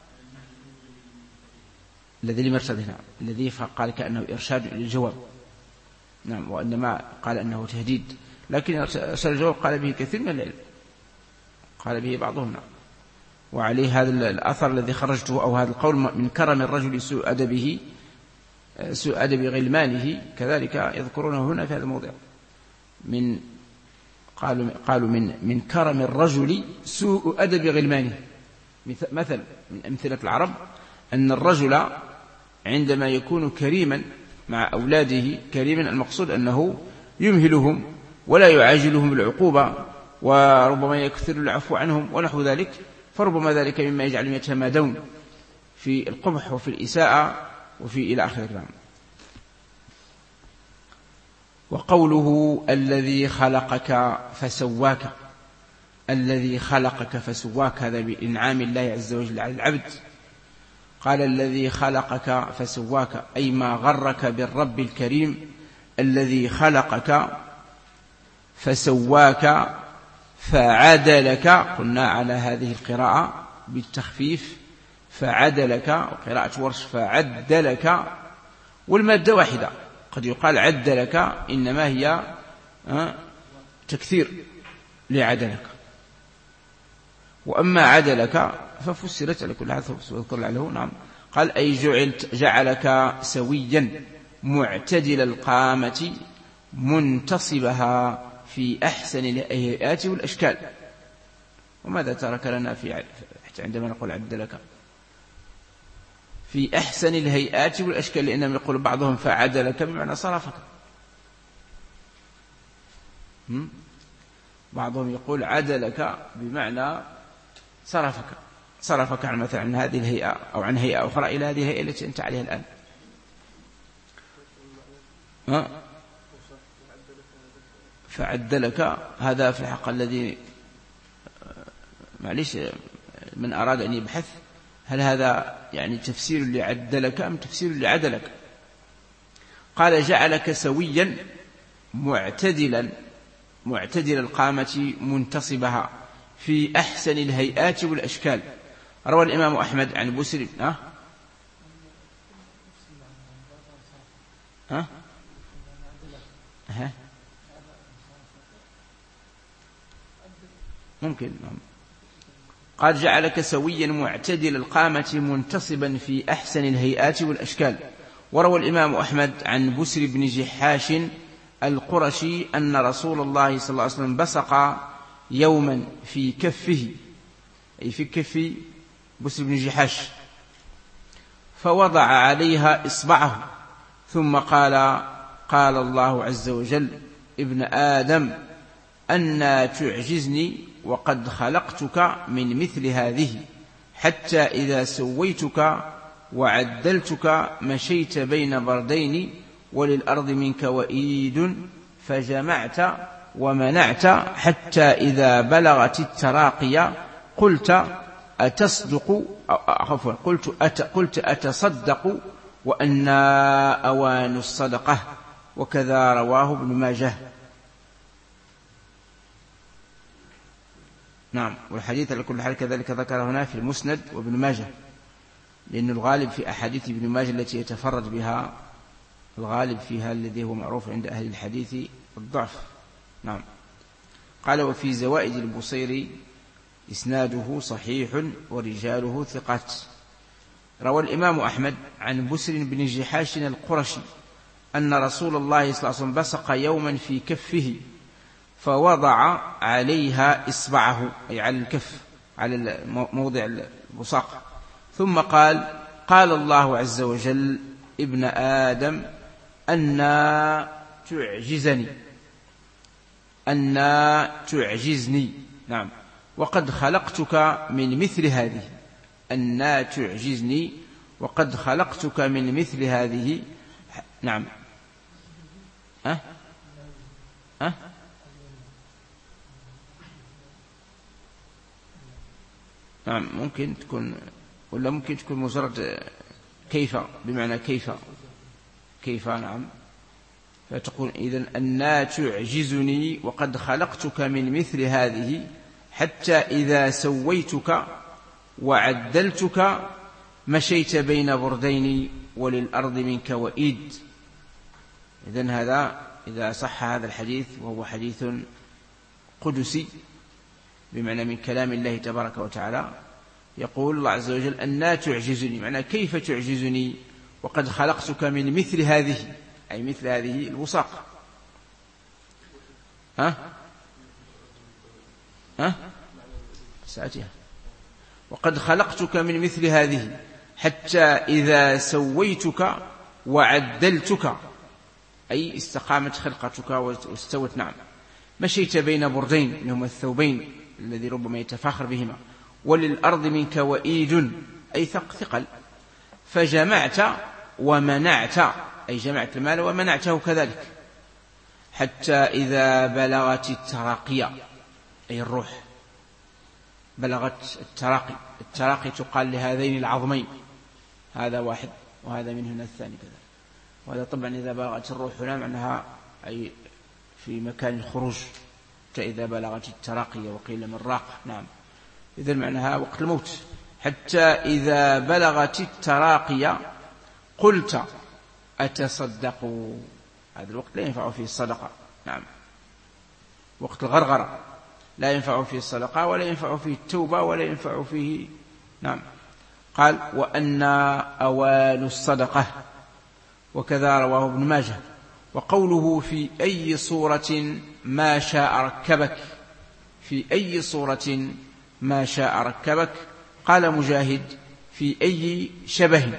الذي لمرشد هنا، الذي قال كأنه إرشاد للجواب. نعم. وإنما قال أنه تهديد، لكن إرشاد الجواب قال به كثير من العلم، قال به بعضهم. نعم. وعليه هذا الأثر الذي خرجته، أو هذا القول: من كرم الرجل سوء أدبه، سوء أدب غلمانه، كذلك يذكرونه هنا في هذا الموضع. من قالوا قالوا من من كرم الرجل سوء أدب غلمانه. مثل من أمثلة العرب أن الرجل عندما يكون كريما مع أولاده، كريما المقصود أنه يمهلهم ولا يعاجلهم بالعقوبة، وربما يكثر العفو عنهم ونحو ذلك، فربما ذلك مما يجعلهم يتمادون في القبح وفي الإساءة وفي إلى آخر الكلام. وقوله: الذي خلقك فسواك، الذي خلقك فسواك، هذا بإنعام الله عز وجل على العبد. قال: الذي خلقك فسواك، أي ما غرك بالرب الكريم الذي خلقك فسواك فعدلك. قلنا على هذه القراءة بالتخفيف فعدلك، وقراءة ورش فعدلك، والمادة واحدة. قد يقال عدلك، إنما هي تكثير لعدلك. وأما عدلك ففسرت على كل حال واذكر له. نعم. قال: أي جعلت جعلك سويا معتدل القامة منتصبها في أحسن الهيئات والأشكال. وماذا ترك لنا في عندما نقول عدلك؟ في أحسن الهيئات والأشكال، لأنهم يقول بعضهم فعدلك بمعنى صرفك، بعضهم يقول عدلك بمعنى صرفك، صرفك عن مثلا هذه الهيئة أو عن هيئة أخرى إلى هذه الهيئة التي أنت عليها الآن. ها؟ فعدلك هذا في الحق الذي معليش من أراد أن يبحث، هل هذا يعني تفسير لعدلك أم تفسير لعدلك؟ قال: جعلك سويا معتدلا، معتدل القامة منتصبها في أحسن الهيئات والأشكال. روى الإمام أحمد عن بسر ها ها ها ممكن. قال: جعلك سويا معتدل القامة منتصبا في أحسن الهيئات والأشكال. وروى الإمام أحمد عن بسر بن جحاش القرشي أن رسول الله صلى الله عليه وسلم بصق يوما في كفه، أي في كف بسر بن جحاش، فوضع عليها إصبعه ثم قال: قال الله عز وجل: ابن آدم أنى تعجزني وقد خلقتك من مثل هذه، حتى إذا سويتك وعدلتك مشيت بين بردين وللأرض منك وإيد، فجمعت ومنعت، حتى إذا بلغت التراقي قلت أتصدق عفوا قلت أت قلت أتصدق وأنا أوان الصدقة. وكذا رواه ابن ماجه. نعم. والحديث على كل حال كذلك ذكر هنا في المسند وابن ماجه، لأن الغالب في أحاديث ابن ماجه التي يتفرد بها، الغالب فيها الذي هو معروف عند أهل الحديث الضعف، نعم. قال وفي زوائد البصيري إسناده صحيح ورجاله ثقات. روى الإمام أحمد عن بسر بن جحاش القرشي أن رسول الله صلى الله عليه وسلم بصق يوما في كفه فوضع عليها إصبعه، أي على الكف، على موضع البصاق، ثم قال: قال الله عز وجل: ابن آدم أنا تعجزني أنا تعجزني نعم وقد خلقتك من مثل هذه أنا تعجزني وقد خلقتك من مثل هذه. نعم. أه؟ أه؟ نعم ممكن تكون، ولا ممكن تكون مجرد كيف، بمعنى كيف كيف نعم. فتقول إذن أنا تعجزني وقد خلقتك من مثل هذه حتى إذا سويتك وعدلتك مشيت بين بردين وللأرض منك وإيد. إذن هذا إذا صح هذا الحديث، وهو حديث قدسي بمعنى من كلام الله تبارك وتعالى، يقول الله عز وجل: أنا تعجزني، معنى كيف تعجزني وقد خلقتك من مثل هذه، أي مثل هذه الوساق. ها ها سأتيها. وقد خلقتك من مثل هذه حتى إذا سويتك وعدلتك، أي استقامت خلقتك واستوت، نعم، مشيت بين بردين منهما الثوبين الذي ربما يتفاخر بهما، وللأرض منك وإيد، أي ثقل، فجمعت ومنعت، أي جمعت المال ومنعته كذلك، حتى إذا بلغت التراقية، أي الروح، بلغت التراقي. التراقي تقال لهذين العظمين، هذا واحد وهذا من هنا الثاني كذا. وهذا طبعا إذا بلغت الروح هنا معناها أي في مكان الخروج، حتى إذا بلغت التراقية، وقيل من راق، نعم، إذا معناها وقت الموت. حتى إذا بلغت التراقية قلت أتصدقوا، هذا الوقت لا ينفع فيه الصدقة، نعم، وقت الغرغرة لا ينفع فيه الصدقة ولا ينفع فيه التوبة ولا ينفع فيه، نعم. قال: وأن أوان الصدقة. وكذا رواه ابن ماجه. وقوله في أي صورة ما شاء ركبك، في أي صورة ما شاء ركبك، قال مجاهد: في أي شبه،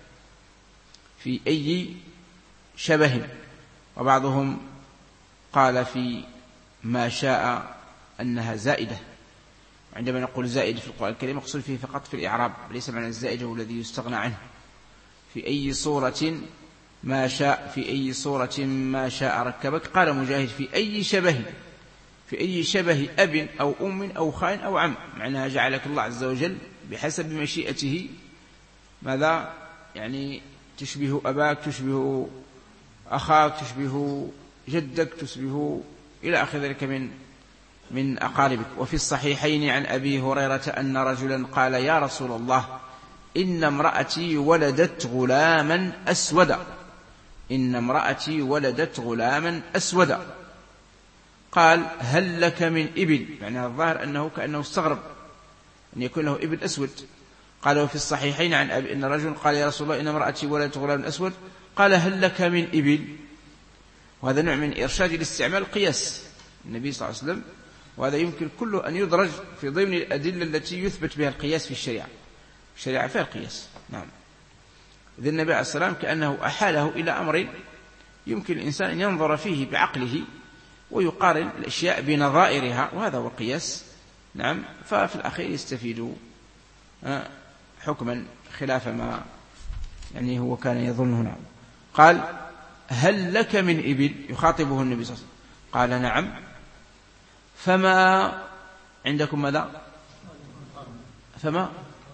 في أي شبه. وبعضهم قال في ما شاء أنها زائدة. عندما نقول زائد في القرآن الكريم مقصود فيه فقط في الإعراب، ليس معنى الزائد هو الذي يستغنى عنه. في أي صورة ما شاء، في أي صورة ما شاء ركبك. قال مجاهد: في أي شبه، في أي شبه أب أو أم أو خال أو عم، معناها جعلك الله عز وجل بحسب مشيئته، ماذا يعني تشبه أباك، تشبه أخاك، تشبه جدك، تشبه إلى آخر ذلك من من أقاربك. وفي الصحيحين عن أبي هريرة أن رجلا قال: يا رسول الله، إن امرأتي ولدت غلاما أسودا، إن امرأتي ولدت غلاما أسودا. قال: هل لك من إبل؟ يعني الظاهر أنه كأنه استغرب أن يكون له إبل أسود. قال: وفي الصحيحين عن أبي أن رجل قال: يا رسول الله، إن امرأتي ولدت غلاما أسود. قال: هل لك من إبل؟ وهذا نوع من إرشاد الاستعمال القياس النبي صلى الله عليه وسلم، وهذا يمكن كله أن يدرج في ضمن الأدلة التي يثبت بها القياس في الشريعة. الشريعة فيها القياس، نعم. إذن النبي عليه السلام كأنه أحاله إلى أمر يمكن الإنسان أن ينظر فيه بعقله ويقارن الأشياء بنظائرها، وهذا هو القياس، نعم. ففي الأخير يستفيد حكما خلاف ما يعني هو كان يظنه، نعم. قال: هل لك من إبل؟ يخاطبه النبي صلى الله عليه وسلم. قال: نعم. فما عندكم ماذا؟ فما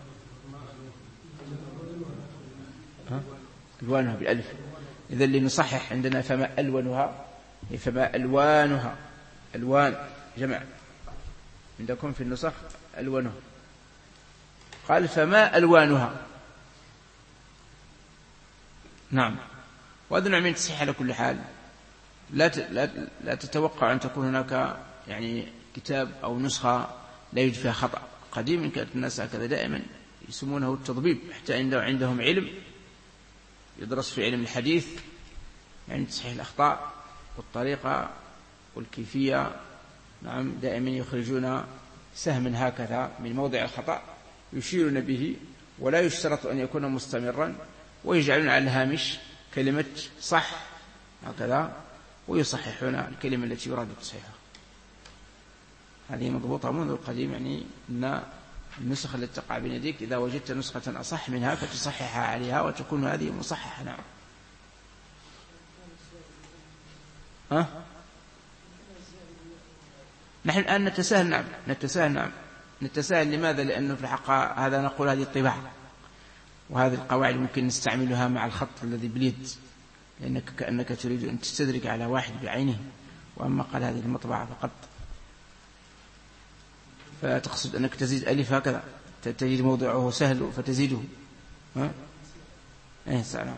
ألوانها بالألف. إذا لنصحح عندنا فما ألوانها، فما ألوانها، ألوان جمع، عندكم في النسخ ألوانها. قال: فما ألوانها، نعم. وهذا نوع من التصحيح على كل حال، لا لا تتوقع أن تكون هناك يعني كتاب أو نسخة لا يوجد فيها خطأ. قديما كانت الناس هكذا دائما يسمونه التضبيب، حتى عندهم علم يدرس في علم الحديث عند تصحيح الأخطاء والطريقة والكيفية. نعم دائما يخرجون سهما هكذا من موضع الخطأ يشيرون به، ولا يشترط أن يكون مستمرا، ويجعلون على الهامش كلمة صح هكذا ويصححون الكلمة التي يراد تصحيحها. هذه مضبوطة منذ القديم، يعني أن النسخة التي تقع بين يديك إذا وجدت نسخة أصح منها فتصححها عليها وتكون هذه مصححة. نعم. ها؟ نحن الآن نتساهل. نعم نتساهل. نعم نتساهل. لماذا؟ لأنه في الحقيقة هذا نقول هذه الطباعة، وهذه القواعد ممكن نستعملها مع الخط الذي باليد، لأنك كأنك تريد أن تستدرك على واحد بعينه، وأما قال هذه المطبعة فقط فتقصد أنك تزيد ألف هكذا تجد موضعه سهل فتزيده. ها؟ إيه سلام.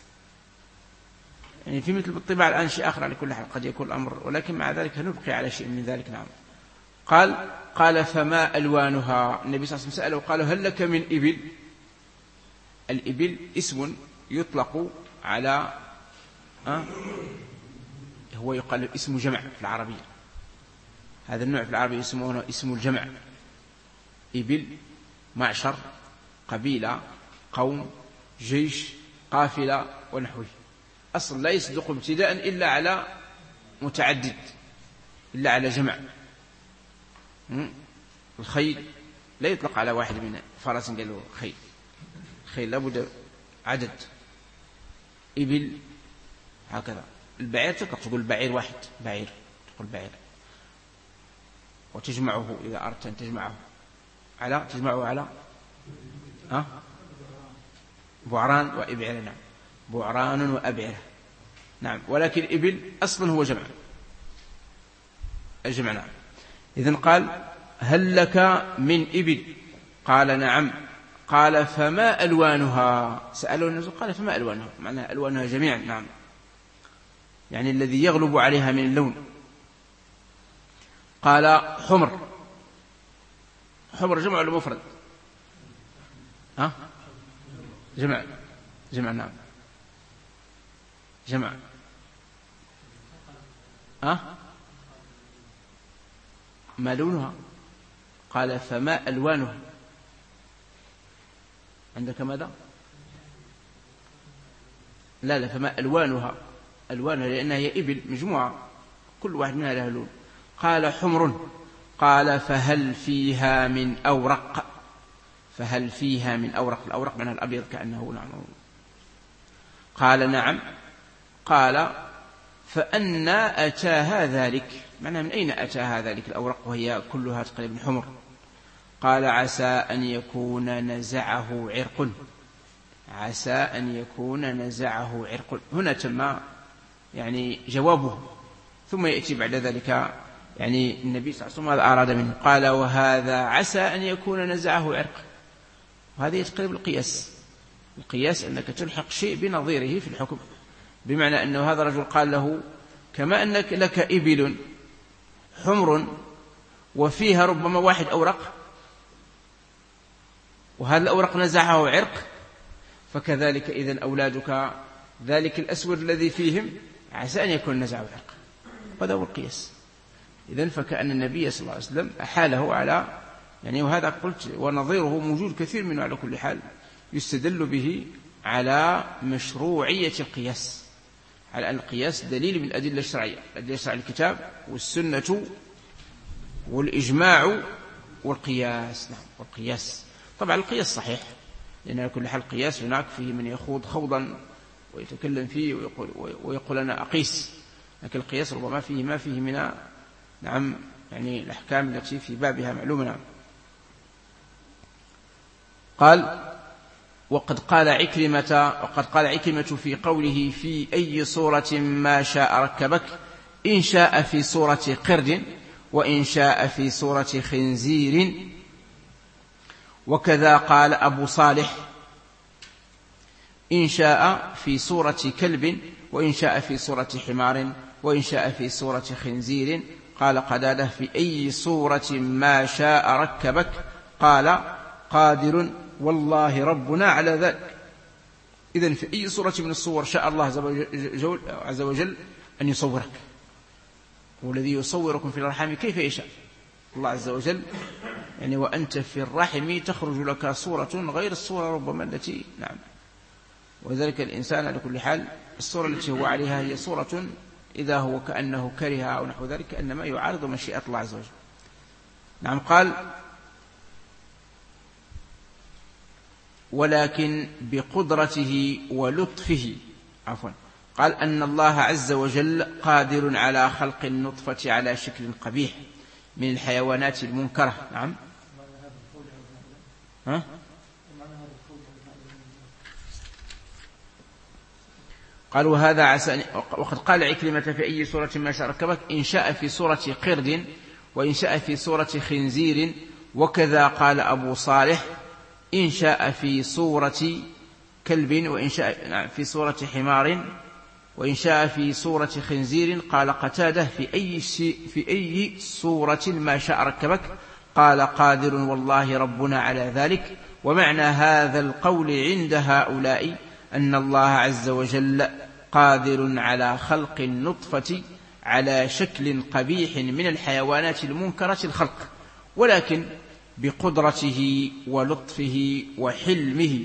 يعني في مثل الطباعة الآن شيء آخر على كل حال قد يكون الأمر، ولكن مع ذلك نبقي على شيء من ذلك. نعم. قال قال فما ألوانها. النبي صلى الله عليه وسلم سأله وقال هل لك من إبل؟ الإبل اسم يطلق على أه؟ هو يقال اسم جمع في العربية. هذا النوع في العربية يسمونه اسم الجمع. إبل معشر، قبيلة، قوم، جيش، قافلة ونحوه. أصل لا يصدق ابتداء إلا على متعدد، إلا على جمع. الخيل لا يطلق على واحد من فرس قالوا خيل، الخيل لابد عدد. إبل هكذا. البعير تقدر تقول بعير واحد، بعير تقول بعير، وتجمعه إذا أردت أن تجمعه على تجمعه على ها بعران وإبعرة. نعم بعران وأبعرة. نعم. ولكن إبل أصلا هو جمع الجمع. نعم. إذن قال هل لك من إبل؟ قال نعم. قال فما ألوانها؟ سألوا الناس قال فما ألوانها؟ معناها ألوانها جميعا. نعم يعني الذي يغلب عليها من اللون. قال حمر. حمر جمع ولا مفرد؟ ها جمع. جمع. نعم جمع. ها ما لونها؟ قال فما ألوانها؟ عندك ماذا؟ لا لا فما ألوانها؟ ألوانها لأنها هي إبل مجموعة كل واحد منها له لون. قال حمر. قال فهل فيها من أورق؟ فهل فيها من أورق؟ الأورق معناها الأبيض كأنه. نعم. قال نعم. قال فأنا أتاها ذلك؟ معناها من أين أتاها ذلك الأورق وهي كلها تقريبا حمر؟ قال عسى أن يكون نزعه عرق. عسى أن يكون نزعه عرق. هنا تم يعني جوابه، ثم يأتي بعد ذلك يعني النبي صلى الله عليه وسلم ماذا أراد منه. قال وهذا عسى أن يكون نزعه عرق. وهذا يتقرب القياس. القياس أنك تلحق شيء بنظيره في الحكم، بمعنى أنه هذا الرجل قال له كما أنك لك إبل حمر وفيها ربما واحد أورق، وهذا الأورق نزعه عرق، فكذلك إذن أولادك ذلك الأسود الذي فيهم عسى أن يكون نزعه عرق. هذا هو القياس. إذن فكأن النبي صلى الله عليه وسلم أحاله على يعني، وهذا قلت ونظيره موجود كثير منه على كل حال يستدل به على مشروعية القياس، على أن القياس دليل من الأدلة الشرعية. الأدلة الشرعية الكتاب والسنة والإجماع والقياس. نعم والقياس طبعا القياس صحيح، لأن على كل حال القياس هناك فيه من يخوض خوضا ويتكلم فيه ويقول, ويقول أنا أقيس، لكن القياس ربما فيه ما فيه من نعم يعني الأحكام التي في بابها معلومة. قال وقد قال عكرمة وقد قال عكرمة في قوله في أي صورة ما شاء ركبك، إن شاء في صورة قرد وإن شاء في صورة خنزير. وكذا قال أبو صالح إن شاء في صورة كلب وإن شاء في صورة حمار وإن شاء في صورة خنزير قال قتادة في أي صورة ما شاء ركبك قال قادر والله ربنا على ذلك. إذن في أي صورة من الصور شاء الله عز وجل أن يصورك، والذي يصوركم في الرحم كيف يشاء الله عز وجل، يعني وأنت في الرحم تخرج لك صورة غير الصورة ربما التي نعم. وذلك الإنسان على كل حال الصورة التي هو عليها هي صورة إذا هو كأنه كره أو نحو ذلك أنما يعارض مشيئة الله عز وجل. نعم. قال ولكن بقدرته ولطفه عفوا قال أن الله عز وجل قادر على خلق النطفة على شكل قبيح من الحيوانات المنكرة. نعم. ها؟ قال وهذا عسى. وقد قال عكرمة في أي صورة ما شاء ركبك إن شاء في صورة قرد وإن شاء في صورة خنزير، وكذا قال أبو صالح إن شاء في صورة كلب وإن شاء في صورة حمار وإن شاء في صورة خنزير. قال قتادة في أي في أي صورة ما شاء ركبك قال قادر والله ربنا على ذلك. ومعنى هذا القول عند هؤلاء أن الله عز وجل قادر على خلق النطفة على شكل قبيح من الحيوانات المنكرة الخلق، ولكن بقدرته ولطفه وحلمه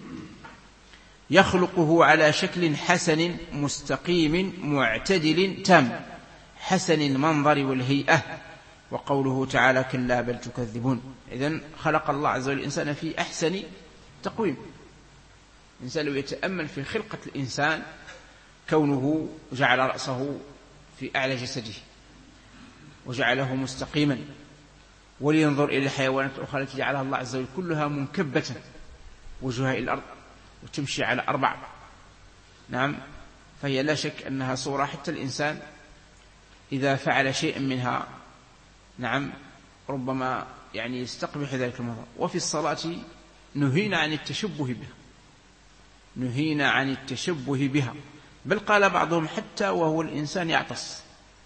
يخلقه على شكل حسن مستقيم معتدل تام حسن المنظر والهيئة. وقوله تعالى كلا بل تكذبون. إذن خلق الله عز وجل الإنسان في أحسن تقويم. الإنسان لو يتأمل في خلقة الإنسان كونه جعل رأسه في أعلى جسده وجعله مستقيما، ولينظر إلى الحيوانات الأخرى التي جعلها الله عز وجل كلها منكبة وجهها إلى الأرض وتمشي على أربع. نعم. فهي لا شك أنها صورة حتى الإنسان إذا فعل شيئا منها نعم ربما يعني يستقبح ذلك المنظر. وفي الصلاة نهينا عن التشبه بها نهينا عن التشبه بها بل قال بعضهم حتى وهو الإنسان يعطس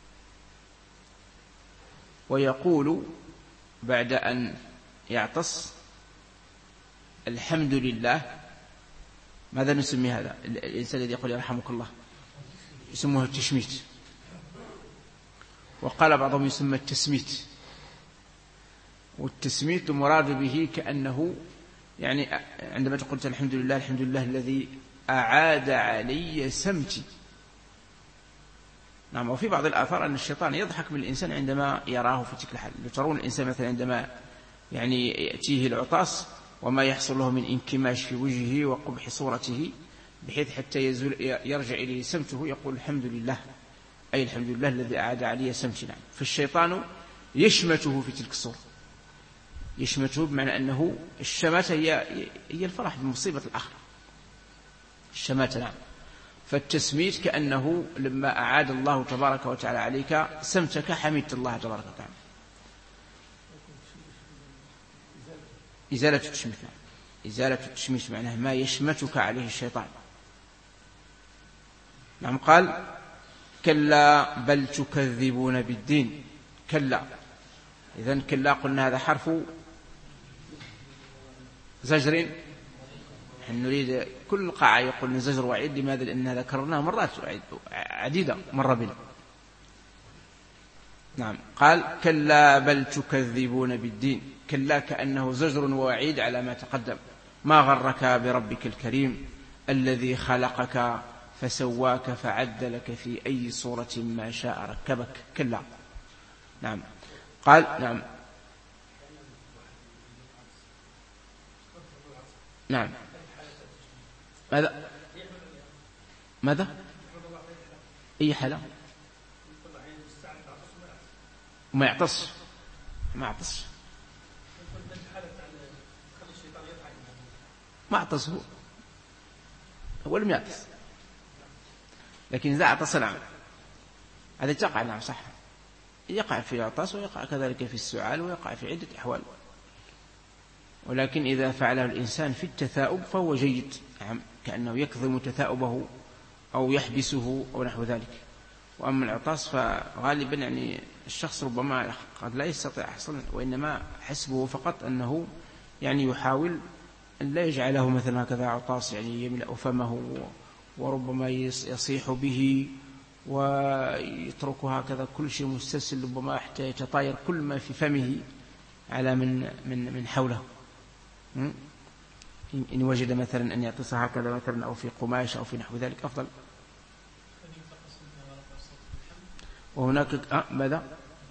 ويقول بعد أن يعطس الحمد لله. ماذا نسمي هذا الإنسان الذي يقول يرحمك الله؟ يسموه التشميت، وقال بعضهم يسمى التسميت. والتسميت مراد به كأنه يعني عندما تقول الحمد لله الحمد لله الذي أعاد علي سمتي. نعم. وفي بعض الآثار أن الشيطان يضحك من الإنسان عندما يراه في تلك الحال. ترون الإنسان مثلا عندما يعني يأتيه العطاس وما يحصل له من انكماش في وجهه وقبح صورته بحيث حتى يزول يرجع إليه سمته يقول الحمد لله أي الحمد لله الذي أعاد علي سمتي. نعم. فالشيطان يشمته في تلك الصورة، يشمته بمعنى أنه الشماتة هي هي الفرح بمصيبة الآخر الشماتة. نعم. فالتسميت كأنه لما أعاد الله تبارك وتعالى عليك سمتك حمدت الله تبارك وتعالى. إزالة التشميت. إزالة التشميت معناه ما يشمتك عليه الشيطان. نعم. قال كلا بل تكذبون بالدين. كلا. إذن كلا قلنا هذا حرف زجر. نحن نريد كل قاعة يقول زجر وعيد. لماذا؟ لأننا ذكرناها مرات عديدة مر بنا. نعم. قال كلا بل تكذبون بالدين. كلا كأنه زجر ووعيد على ما تقدم. ما غرك بربك الكريم الذي خلقك فسواك فعدلك في أي صورة ما شاء ركبك. كلا. نعم. قال نعم. نعم. ماذا ماذا أي حالة ما يعطس ما يعطس ما يعطس هو هو لم يعطس، لكن إذا عطس نعم هذا تقع. نعم صح. يقع في العطس ويقع كذلك في السعال ويقع في عدة أحوال، ولكن إذا فعله الإنسان في التثاؤب فهو جيد. نعم. كأنه يكظم تثاؤبه أو يحبسه أو نحو ذلك. وأما العطاس فغالبا يعني الشخص ربما قد لا يستطيع أصلا، وإنما حسبه فقط أنه يعني يحاول أن لا يجعله مثلا هكذا عطاس يعني يملأ فمه وربما يصيح به ويترك هكذا كل شيء مستسل، ربما حتى يتطاير كل ما في فمه على من من من حوله. إن وجد مثلا أن يعطس هكذا مثلا أو في قماش أو في نحو ذلك أفضل. وهناك آه ماذا؟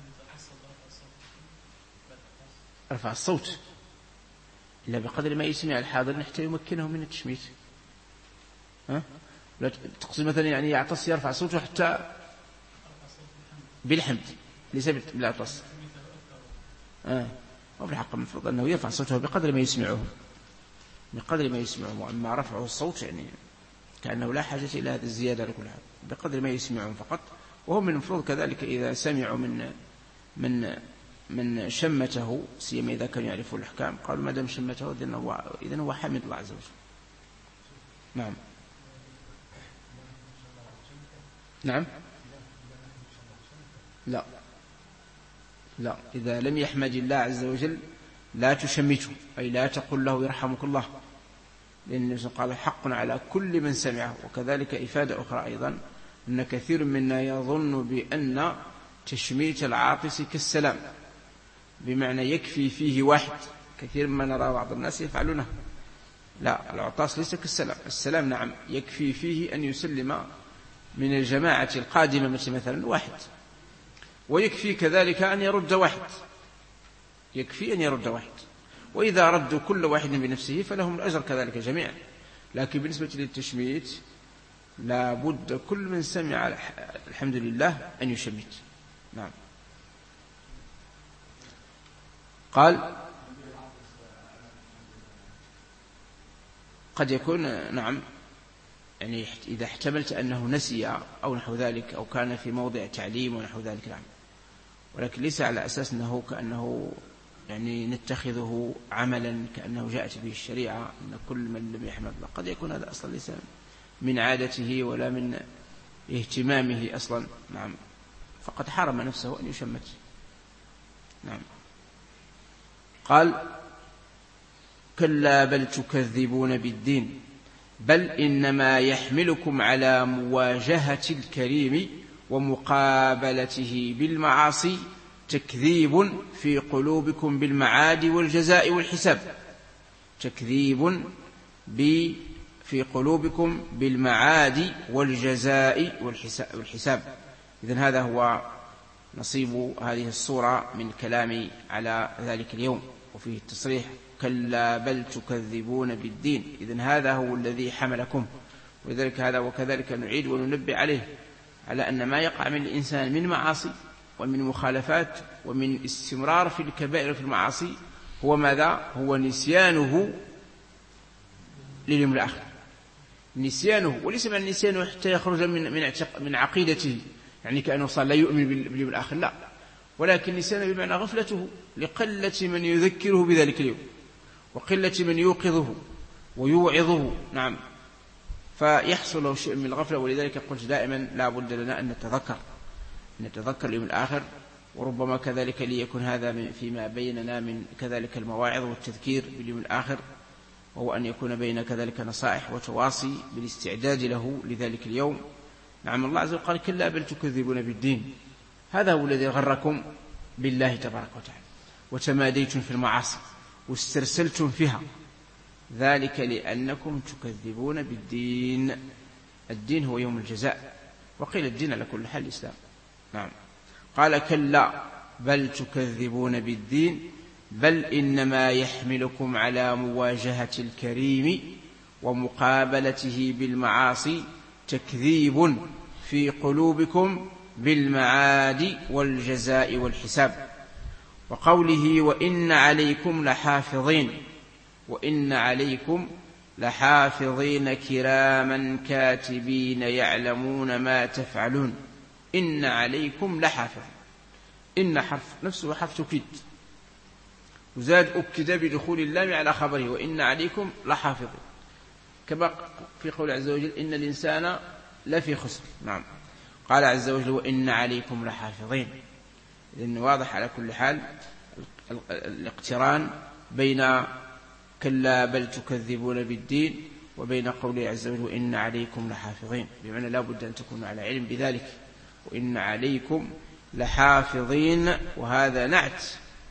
رفع الصوت إلا بقدر ما يسمع الحاضر حتى يمكنه من التشميت. ها؟ لا تقصد مثلا يعني يعطس يرفع صوته حتى بالحمد ليس بالعطس. آه. وفي الحق المفروض أنه يرفع صوته بقدر ما يسمعه بقدر ما يسمعه. وأما رفعه الصوت يعني كأنه لا حاجة إلى هذه الزيادة لكل حال، بقدر ما يسمعون فقط. وهم من المفروض كذلك إذا سمعوا من من من شمته، سيما إذا كانوا يعرفوا الأحكام، قالوا ما دام شمته إذن هو إذن هو حامد الله عز وجل. نعم نعم لا لا إذا لم يحمد الله عز وجل لا تشمته، أي لا تقل له يرحمك الله، لأن النبي قال حق على كل من سمعه. وكذلك إفادة أخرى أيضا أن كثير منا يظن بأن تشميت العاطس كالسلام، بمعنى يكفي فيه واحد. كثير ما نرى بعض الناس يفعلونه. لا، العطاس ليس كالسلام. السلام نعم يكفي فيه أن يسلم من الجماعة القادمة مثلا واحد، ويكفي كذلك أن يرد واحد، يكفي أن يرد واحد. وإذا ردوا كل واحد بنفسه فلهم الأجر كذلك جميعا. لكن بالنسبة للتشميت لا بد كل من سمع الحمد لله أن يشمت. نعم. قال قد يكون نعم يعني إذا احتملت أنه نسي أو نحو ذلك، أو كان في موضع تعليم ونحو ذلك نعم، ولكن ليس على أساس أنه كأنه يعني نتخذه عملا كأنه جاءت به الشريعة أن كل من لم يحمد الله. قد يكون هذا أصلا ليس من عادته ولا من اهتمامه أصلا. نعم. فقد حرم نفسه أن يشمت. نعم. قال كلا بل تكذبون بالدين بل إنما يحملكم على مواجهة الكريم ومقابلته بالمعاصي تكذيب في قلوبكم بالمعاد والجزاء والحساب. تكذيب في قلوبكم بالمعاد والجزاء والحساب. إذن هذا هو نصيب هذه الصورة من الكلام على ذلك اليوم، وفيه التصريح كلا بل تكذبون بالدين. إذن هذا هو الذي حملكم. ولذلك هذا وكذلك نعيد وننبه عليه على أن ما يقع من الإنسان من معاصي ومن مخالفات ومن استمرار في الكبائر في المعاصي هو ماذا؟ هو نسيانه لليوم الآخر. نسيانه، وليس من نسيانه حتى يخرج من من من عقيدته، يعني كأنه صار لا يؤمن باليوم الآخر، لا، ولكن نسيانه بمعنى غفلته لقلة من يذكره بذلك اليوم وقلة من يوقظه ويوعظه. نعم. فيحصل له شيء من الغفلة. ولذلك قلت دائما لا بد لنا أن نتذكر نتذكر اليوم الآخر. وربما كذلك ليكون هذا فيما بيننا من كذلك المواعظ والتذكير باليوم الآخر، وهو أن يكون بين كذلك نصائح وتواصي بالاستعداد له لذلك اليوم. نعم. الله عز وجل قال كلا بل تكذبون بالدين. هذا هو الذي غركم بالله تبارك وتعالى وتماديتم في المعاصي واسترسلتم فيها، ذلك لأنكم تكذبون بالدين. الدين هو يوم الجزاء، وقيل الدين على كل حال الإسلام. نعم. قال كلا بل تكذبون بالدين بل إنما يحملكم على مواجهة الكريم ومقابلته بالمعاصي تكذيب في قلوبكم بالمعاد والجزاء والحساب. وقوله وإن عليكم لحافظين، وإن عليكم لحافظين كراما كاتبين يعلمون ما تفعلون. إن عليكم لحافظ. إن حرف نفسه حرف توكيد، وزاد أكد بدخول اللام على خبره وإن عليكم لحافظ، كما في قول عز وجل إن الإنسان لفي خسر. نعم. قال عز وجل وإن عليكم لحافظين. لأن واضح على كل حال الاقتران بين كلا بل تكذبون بالدين وبين قوله عز وجل وإن عليكم لحافظين، بمعنى لا بد أن تكونوا على علم بذلك. وإن عليكم لحافظين، وهذا نعت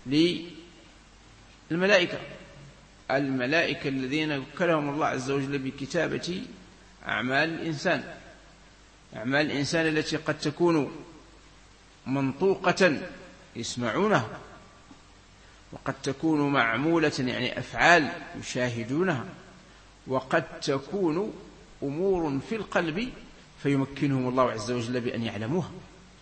للملائكة، الملائكة الذين وكلهم الله عز وجل بكتابة أعمال الإنسان، أعمال الإنسان التي قد تكون منطوقة يسمعونها، وقد تكون معمولة يعني أفعال يشاهدونها، وقد تكون أمور في القلب فيمكنهم الله عز وجل بأن يعلموها.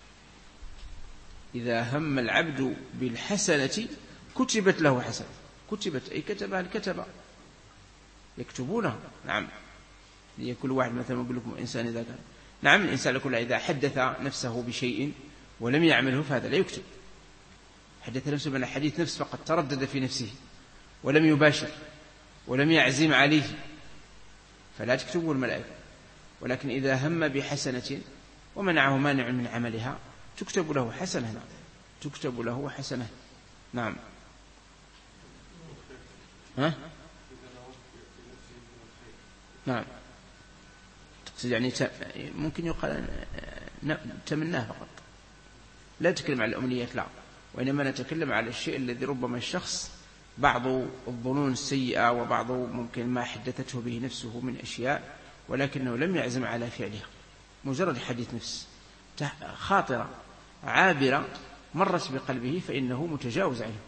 إذا هم العبد بالحسنة كتبت له حسنة، كتبت أي كتبها الكتبة يكتبونها. نعم، لكل واحد مثلا يقول لكم إنسان إذا كان نعم الإنسان لكل إذا حدث نفسه بشيء ولم يعمله فهذا لا يكتب. حدث نفسه من حديث نفس فقد تردد في نفسه ولم يباشر ولم يعزم عليه فلا تكتبه الملائكة. ولكن إذا هم بحسنة ومنعه مانع من عملها تكتب له حسنة. نعم، تكتب له حسنة. نعم. ها؟ نعم، تقصد يعني ممكن يقال تمناه فقط، لا نتكلم عن الأمنيات، لا، وإنما نتكلم على الشيء الذي ربما الشخص بعض الظنون السيئة وبعض ممكن ما حدثته به نفسه من أشياء ولكنه لم يعزم على فعلها، مجرد حديث نفس خاطرة عابرة مرت بقلبه فإنه متجاوز عنه،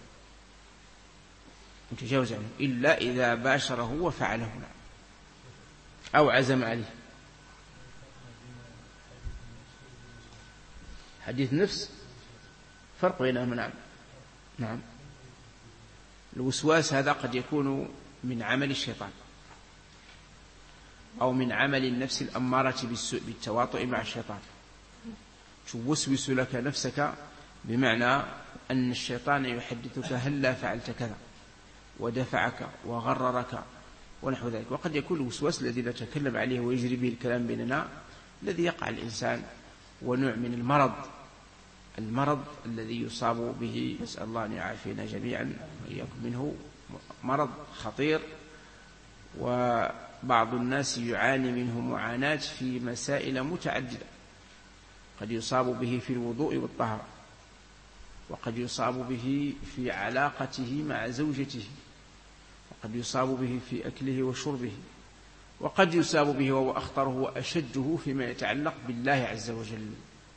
متجاوز عنه إلا إذا باشره وفعله أو عزم عليه. حديث نفس فرق بينهما. نعم. نعم، الوسواس هذا قد يكون من عمل الشيطان أو من عمل النفس الأمارة بالسوء بالتواطؤ مع الشيطان. توسوس لك نفسك بمعنى أن الشيطان يحدثك هلا فعلت كذا ودفعك وغررك ونحو ذلك. وقد يكون الوسواس الذي نتكلم عليه ويجري به الكلام بيننا الذي يقع الإنسان ونوع من المرض، المرض الذي يصاب به، نسأل الله أن يعافينا جميعا وإياكم منه، مرض خطير وبعض الناس يعاني منه معاناة في مسائل متعددة. قد يصاب به في الوضوء والطهارة، وقد يصاب به في علاقته مع زوجته، وقد يصاب به في أكله وشربه، وقد يصاب به وهو أخطره وأشده فيما يتعلق بالله عز وجل.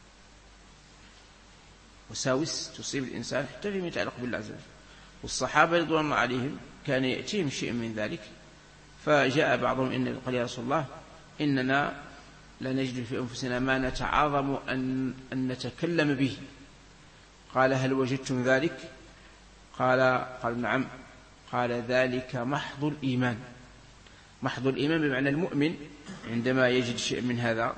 وساوس تصيب الإنسان حتى فيما يتعلق بالله عز وجل. والصحابة رضوان الله عليهم كان يأتيهم شيء من ذلك، فجاء بعضهم إن قال يا رسول الله إننا لا نجد في أنفسنا ما نتعاظم أن, أن نتكلم به. قال هل وجدتم ذلك؟ قال قال نعم. قال ذلك محض الإيمان. محض الإيمان بمعنى المؤمن عندما يجد شيء من هذا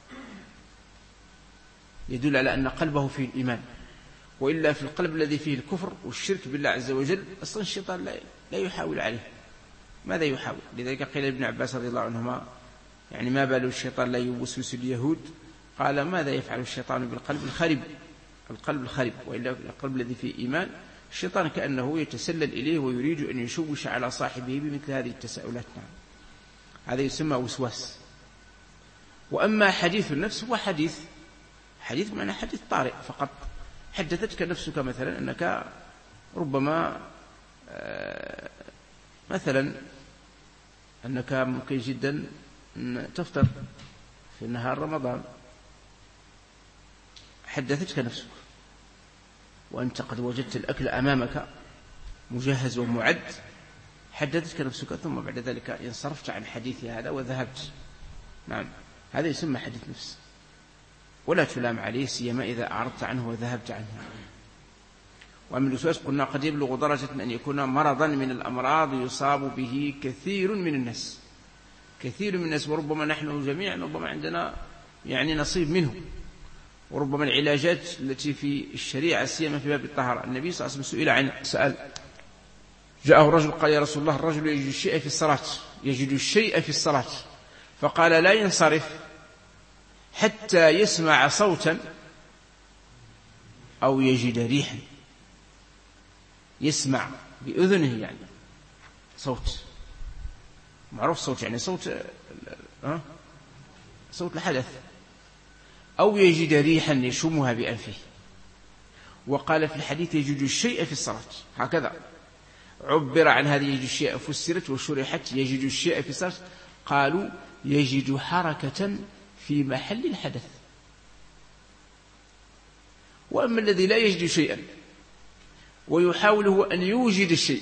يدل على أن قلبه فيه الإيمان، وإلا في القلب الذي فيه الكفر والشرك بالله عز وجل أصلا الشيطان لا, لا يحاول عليه. ماذا يحاول؟ لذلك قيل ابن عباس رضي الله عنهما يعني ما بال الشيطان لا يوسوس اليهود؟ قال ماذا يفعل الشيطان بالقلب الخرب، القلب الخرب، وإلا القلب الذي فيه إيمان الشيطان كأنه يتسلل إليه ويريد أن يشوش على صاحبه بمثل هذه التساؤلات. نعم، هذا يسمى وسواس. وأما حديث النفس هو حديث حديث معنى حديث طارئ فقط. حدثتك نفسك مثلا أنك ربما مثلا أنك ممكن جدا تفطر في نهار رمضان، حدثتك نفسك وأنت قد وجدت الأكل أمامك مجهز ومعد، حدثتك نفسك ثم بعد ذلك انصرفت عن حديث هذا وذهبت. نعم، هذا يسمى حديث نفس ولا تلام عليه، سيما إذا أعرضت عنه وذهبت عنه. ومن الوسواس قلنا قد يبلغ درجة أن يكون مرضا من الأمراض يصاب به كثير من الناس، كثير من الناس، وربما نحن جميعا ربما عندنا يعني نصيب منه. وربما العلاجات التي في الشريعة سيما في باب الطهارة، النبي صلى الله عليه وسلم سئل عن سأل جاءه رجل قال يا رسول الله الرجل يجد الشيء في الصلاة يجد الشيء في الصلاة فقال لا ينصرف حتى يسمع صوتا أو يجد ريحا. يسمع بأذنه يعني صوت معروف، صوت يعني صوت أه؟ صوت الحدث، أو يجد ريحا يشمها بأنفه. وقال في الحديث يجد الشيء في الصلاة، هكذا عبر عن هذه يجد الشيء، فسرت وشرحت يجد الشيء في الصلاة. قالوا يجد حركة في محل الحدث. وأما الذي لا يجد شيئا ويحاول هو أن يوجد الشيء،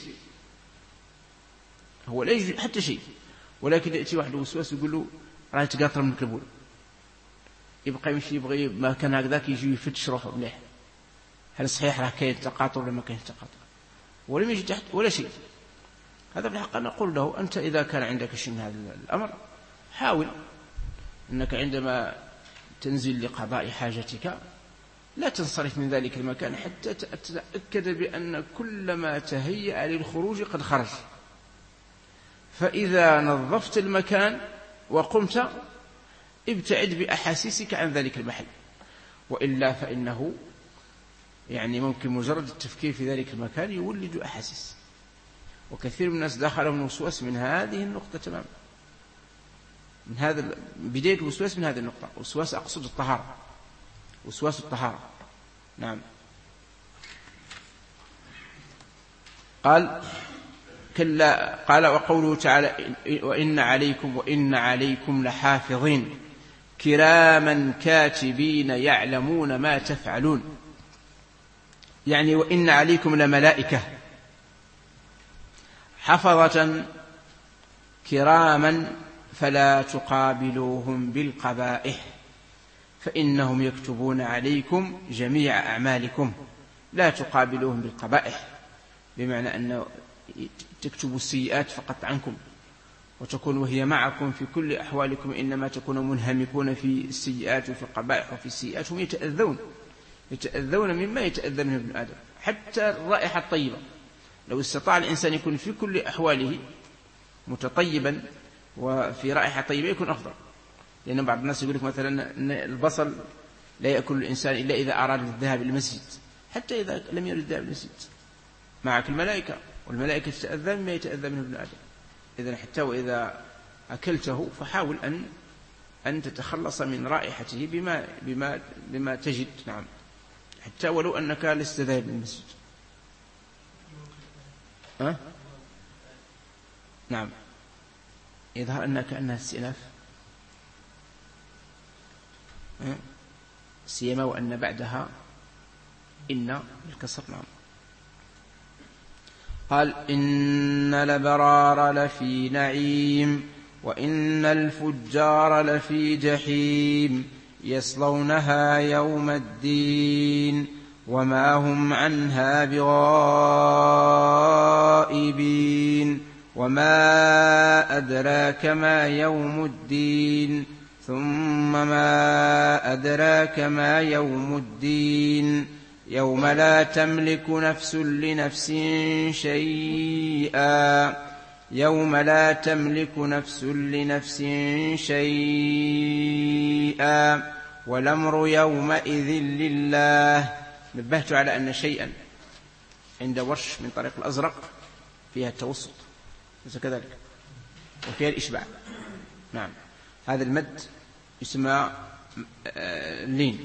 هو لا يجد حتى شيء، ولكن يأتي واحد وسواس يقول له راه تقاطر من الكبول، يبقى يمشي يبغي ما كان هكذاك، يجي يفتش روحه مليح هل صحيح راه كاين تقاطر ولا ما كاين تقاطر، ولم يجد تحت ولا شيء. هذا في الحق نقول له أنت إذا كان عندك شيء من هذا الأمر حاول أنك عندما تنزل لقضاء حاجتك لا تنصرف من ذلك المكان حتى تتأكد بأن كل ما تهيأ للخروج قد خرج. فإذا نظفت المكان وقمت ابتعد بأحاسيسك عن ذلك المحل، وإلا فإنه يعني ممكن مجرد التفكير في ذلك المكان يولد أحاسيس. وكثير من الناس دخلهم الوسواس من هذه النقطة تماما، من هذا بداية الوسواس من هذه النقطة. وسواس أقصد الطهارة، وسواس الطهارة. نعم. قال كلا، قال وقوله تعالى وإن عليكم وإن عليكم لحافظين كراما كاتبين يعلمون ما تفعلون. يعني وإن عليكم لملائكة حفظة كراما فلا تقابلوهم بالقبائح فإنهم يكتبون عليكم جميع أعمالكم. لا تقابلوهم بالقبائح بمعنى أن تكتبوا السيئات فقط عنكم وتكون وهي معكم في كل أحوالكم، إنما تكونوا منهمكون في السيئات وفي القبائح وفي السيئات. هم يتأذون يتأذون مما يتأذى منه ابن آدم. حتى الرائحة الطيبة لو استطاع الإنسان يكون في كل أحواله متطيبا وفي رائحة طيبة يكون أفضل. لأن بعض الناس يقول لك مثلا أن البصل لا يأكل الإنسان إلا إذا أراد الذهاب للمسجد، حتى إذا لم يرد الذهاب للمسجد معك الملائكة، والملائكة تتأذى مما يتأذى منه ابن آدم. إذن حتى وإذا أكلته فحاول أن أن تتخلص من رائحته بما بما بما تجد. نعم، حتى ولو أنك لست ذاهب للمسجد. أه؟ نعم، يظهر أنك كأنها استئناف، أه؟ سيما وأن بعدها إن بالكسر. نعم. قال إن الأبرار لفي نعيم وإن الفجار لفي جحيم يصلونها يوم الدين وما هم عنها بغائبين وما أدراك ما يوم الدين ثم ما أدراك ما يوم الدين يوم لا تملك نفس لنفس شيئا يوم لا تملك نفس لنفس شيئا والأمر يومئذ لله. نبهت على أن شيئا عند ورش من طريق الأزرق فيها التوسط ليس كذلك، وفيها الإشباع. نعم، هذا المد يسمى لين،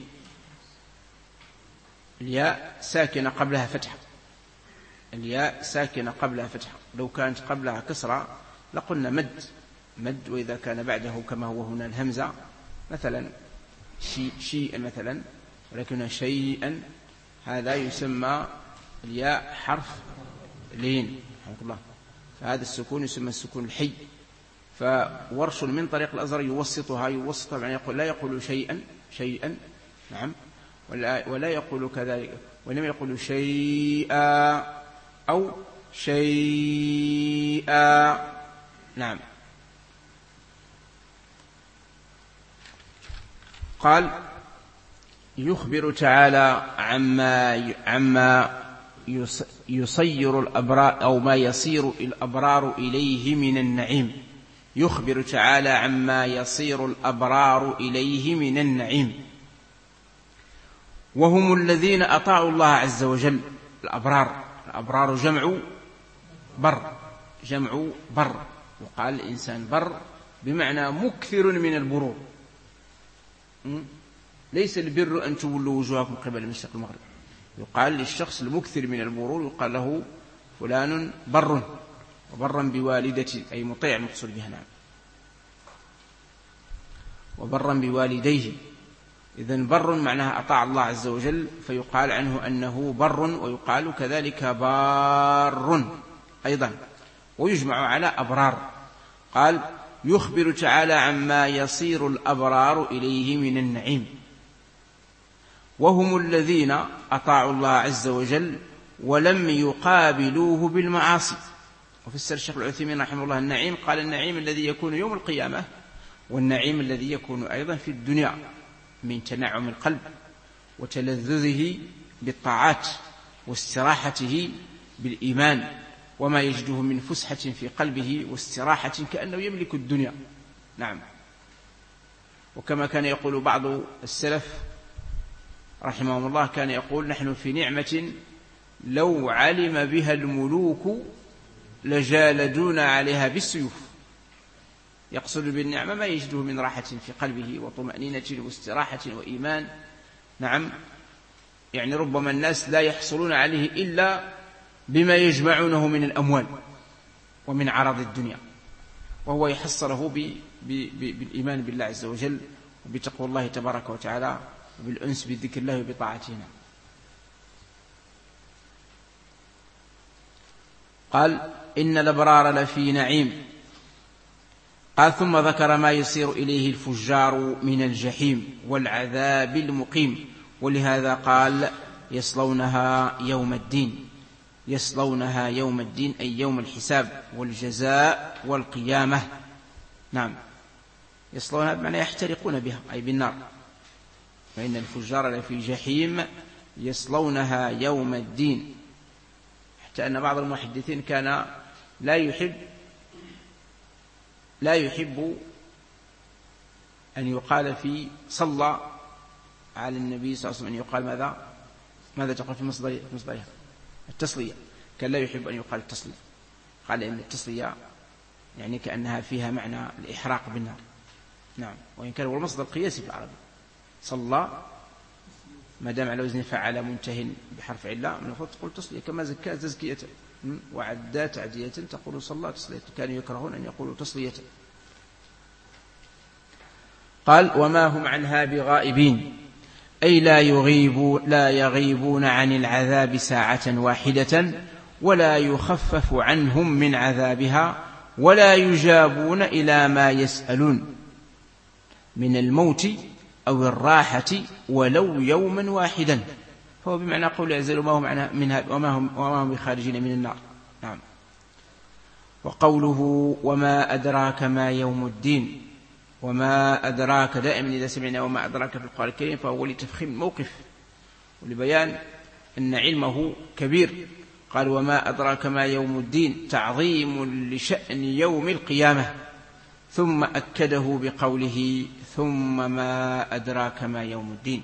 الياء ساكنة قبلها فتحة، الياء ساكنة قبلها فتحة. لو كانت قبلها كسرة لقلنا مد مد وإذا كان بعده كما هو هنا الهمزة مثلا شيء شيئا مثلا، ولكن شيئا هذا يسمى الياء حرف لين رحمه الله، فهذا السكون يسمى السكون الحي. فورش من طريق الأزرق يوسطها يوسطها يعني يقول لا يقول شيئا شيئا نعم، ولا, ولا يقول كذلك، وإنما يقول شيئا أو شيئا. نعم. قال يخبر تعالى عما عما يصير الأبرار أو ما يصير الأبرار إليه من النعيم. يخبر تعالى عما يصير الأبرار إليه من النعيم. وهم الذين أطاعوا الله عز وجل. الأبرار، الأبرار جمع بر، جمع بر، وقال الإنسان بر بمعنى مكثر من البرور. ليس البر أن تولوا وجوهكم قبل المشرق والمغرب، يقال للشخص المكثر من البرور يقال له فلان بر، وبرا بوالدته أي مطيع مقصود بها، نعم، وبرا بوالديه. إذن بر معناها أطاع الله عز وجل، فيقال عنه أنه بر، ويقال كذلك بار أيضا، ويجمع على أبرار. قال يخبر تعالى عما يصير الأبرار إليه من النعيم. وهم الذين أطاعوا الله عز وجل ولم يقابلوه بالمعاصي. وفسر الشيخ العثيمين رحمه الله النعيم، قال النعيم الذي يكون يوم القيامة، والنعيم الذي يكون أيضا في الدنيا من تنعم القلب وتلذذه بالطاعات واستراحته بالإيمان، وما يجده من فسحة في قلبه واستراحة كأنه يملك الدنيا. نعم. وكما كان يقول بعض السلف رحمهم الله، كان يقول نحن في نعمة لو علم بها الملوك لجالدون عليها بالسيوف. يقصد بالنعمة ما يجده من راحة في قلبه وطمأنينة واستراحة وإيمان. نعم، يعني ربما الناس لا يحصلون عليه إلا بما يجمعونه من الأموال ومن عرض الدنيا، وهو يحصله بالإيمان بالله عز وجل وبتقوى الله تبارك وتعالى وبالأنس بذكر الله وبطاعتنا. قال إن الأبرار لفي نعيم. قال ثم ذكر ما يصير إليه الفجار من الجحيم والعذاب المقيم، ولهذا قال يصلونها يوم الدين، يصلونها يوم الدين أي يوم الحساب والجزاء والقيامة. نعم، يصلونها بمعنى يحترقون بها أي بالنار. فإن الفجار لفي جحيم يصلونها يوم الدين، حتى أن بعض المحدثين كان لا يحب لا يحب أن يقال في صلى على النبي صلى الله عليه وسلم، أن يقال ماذا ماذا تقول في مصدرها التصلية، كان لا يحب أن يقال التصلية، قال إن التصلية يعني كأنها فيها معنى الإحراق بالنار. نعم، وإن كان هو المصدر القياسي في العربي، صلى ما دام على وزن فعل منتهٍ بحرف علة من المفروض تقول تصلية، كما زكاة تزكية، وعدى تعدية تقول صلى تصلية، كانوا يكرهون أن يقولوا تصلية. قال وما هم عنها بغائبين، أي لا يغيب لا يغيبون عن العذاب ساعة واحدة، ولا يخفف عنهم من عذابها، ولا يجابون إلى ما يسألون من الموت أو الراحة ولو يوما واحدا. فهو بمعنى قول يعزل وما هم عنها منها وما هم, وما هم بخارجين من النار. نعم. وقوله وما أدراك ما يوم الدين، وما أدراك دائما إذا سمعنا وما أدراك في القرآن الكريم فهو لتفخيم الموقف ولبيان أن علمه كبير. قال وما أدراك ما يوم الدين تعظيم لشأن يوم القيامة، ثم أكده بقوله ثم ما أدراك ما يوم الدين.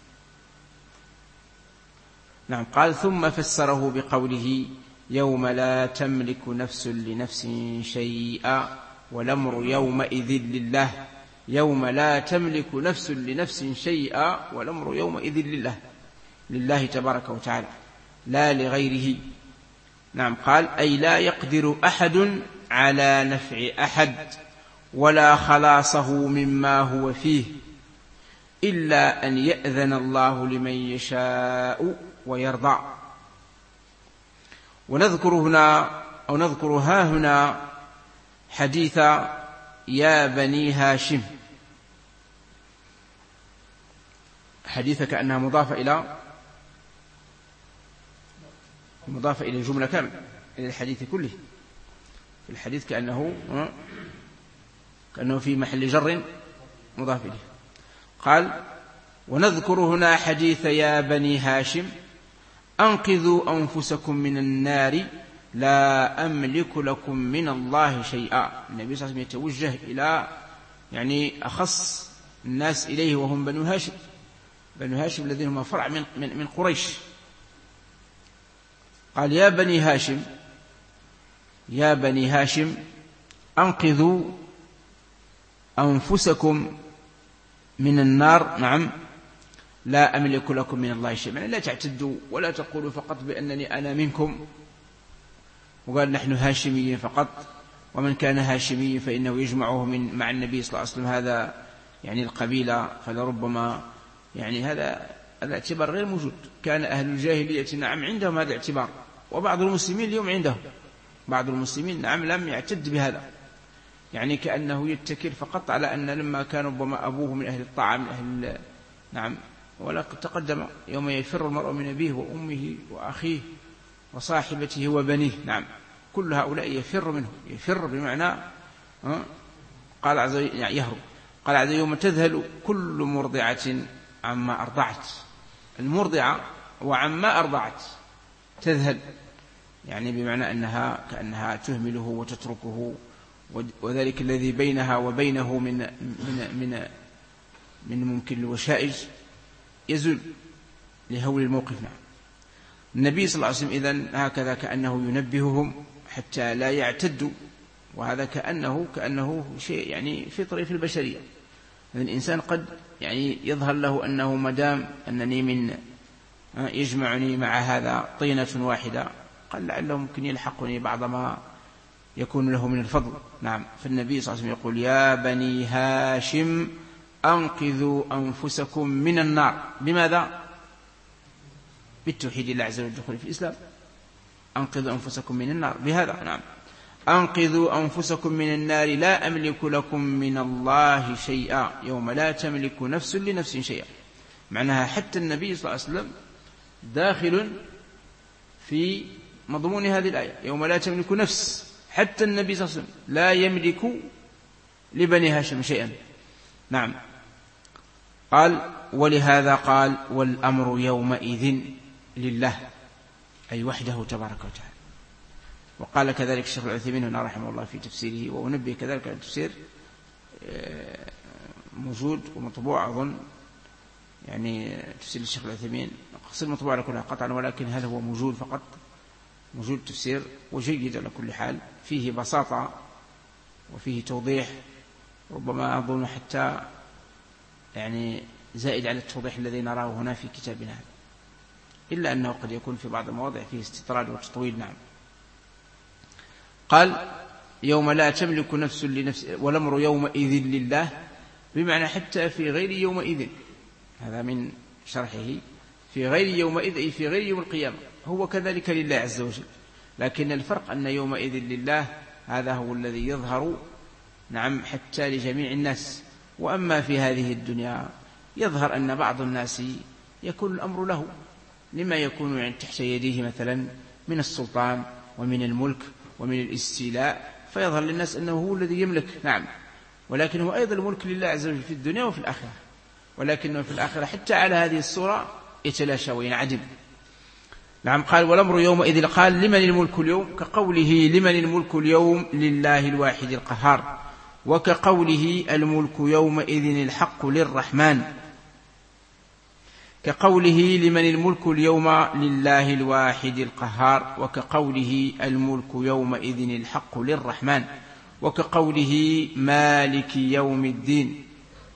نعم، قال ثم فسره بقوله يوم لا تملك نفس لنفس شيئا والأمر يومئذ لله، يوم لا تملك نفس لنفس شيئا والأمر يومئذ لله، لله تبارك وتعالى لا لغيره. نعم، قال أي لا يقدر أحد على نفع أحد ولا خلاصه مما هو فيه إلا أن يأذن الله لمن يشاء ويرضى. ونذكر هنا أو نذكر ها هنا حديث يا بني هاشم، حديث كأنها مضافة إلى مضافة إلى الجملة كامل، إلى الحديث كله. في الحديث كأنه كأنه في محل جر مضاف إليه. قال ونذكر هنا حديث يا بني هاشم أنقذوا أنفسكم من النار لا أملك لكم من الله شيئا. النبي صلى الله عليه وسلم يتوجه إلى يعني أخص الناس إليه وهم بنو هاشم، بنو هاشم الذين هم فرع من, من, من قريش. قال يا بني هاشم، يا بني هاشم أنقذوا أنفسكم من النار. نعم، لا أملك لكم من الله شيئا، يعني لا تعتدوا ولا تقولوا فقط بأنني أنا منكم، وقال نحن هاشميين فقط، ومن كان هاشمي فإنه يجمعه من مع النبي صلى الله عليه وسلم هذا يعني القبيلة، فلربما يعني هذا الاعتبار غير موجود. كان أهل الجاهلية نعم عندهم هذا الاعتبار، وبعض المسلمين اليوم عندهم، بعض المسلمين نعم لم يعتد بهذا، يعني كأنه يتكل فقط على أن لما كان ربما أبوه من أهل الطاعة من أهل نعم، ولقد تقدم يوم يفر المرء من أبيه وأمه وأخيه وصاحبته وبنيه. نعم، كل هؤلاء يفر منه، يفر بمعنى قال عز وجل يعني يهرب. قال عز وجل يوم تذهل كل مرضعة عما أرضعت، المرضعة وعما أرضعت تذهل، يعني بمعنى أنها كأنها تهمله وتتركه، وذلك الذي بينها وبينه من من من من ممكن الوشائج يزول لهول الموقف. نعم، النبي صلى الله عليه وسلم إذن هكذا كأنه ينبههم حتى لا يعتدوا، وهذا كأنه كأنه شيء يعني فطري في البشرية. الإنسان قد يعني يظهر له أنه مدام أنني من يجمعني مع هذا طينة واحدة، قال لعله ممكن يلحقني بعض ما يكون له من الفضل. نعم، فالنبي صلى الله عليه وسلم يقول يا بني هاشم أنقذوا أنفسكم من النار. بماذا؟ بالتوحيد الله عز وجل والدخول في الإسلام. أنقذوا أنفسكم من النار بهذا. نعم، أنقذوا أنفسكم من النار لا أملك لكم من الله شيئا يوم لا تملك نفس لنفس شيئا. معناها حتى النبي صلى الله عليه وسلم داخل في مضمون هذه الآية، يوم لا تملك نفس، حتى النبي صلى الله عليه وسلم لا يملك لبني هاشم شيئا. نعم، قال ولهذا قال والأمر يومئذ لله، أي وحده تبارك وتعالى. وقال كذلك الشيخ العثيمين هنا رحمه الله في تفسيره، وأنبه كذلك على التفسير موجود ومطبوع أظن، يعني تفسير الشيخ العثيمين قصير مطبوع على كلها قطعا، ولكن هذا هو موجود فقط، موجود تفسير وجيد على كل حال، فيه بساطة وفيه توضيح، ربما أظن حتى يعني زائد على التوضيح الذي نراه هنا في كتابنا هذا، إلا أنه قد يكون في بعض المواضع فيه استطراد وتطويل. نعم، قال يوم لا تملك نفس لنفس والأمر يومئذ لله، بمعنى حتى في غير يومئذ، هذا من شرحه، في غير يومئذ أي في غير يوم القيامة هو كذلك لله عز وجل، لكن الفرق أن يومئذ لله هذا هو الذي يظهر نعم حتى لجميع الناس. وأما في هذه الدنيا يظهر أن بعض الناس يكون الأمر له لما يكون يعني تحت يديه مثلا من السلطان ومن الملك ومن الاستيلاء، فيظهر للناس أنه هو الذي يملك. نعم، ولكن هو أيضا الملك لله عز وجل في الدنيا وفي الآخرة، ولكنه في الآخرة حتى على هذه الصورة يتلاشى وينعدم. نعم، قال والأمر يومئذ، قال لمن الملك اليوم، كقوله لمن الملك اليوم لله الواحد القهار، وكقوله الملك يومئذ الحق للرحمن، كقوله لمن الملك اليوم لله الواحد القهار، وكقوله الملك يومئذ الحق للرحمن، وكقوله مالك يوم الدين،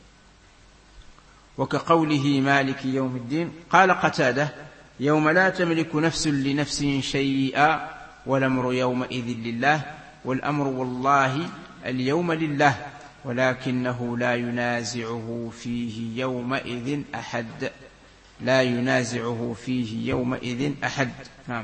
وكقوله مالك يوم الدين. قال قتادة يوم لا تملك نفس لنفس شيئا والأمر يومئذ لله، والأمر والله اليوم لله، ولكنه لا ينازعه فيه يومئذ أحد، لا ينازعه فيه يومئذ أحد. نعم،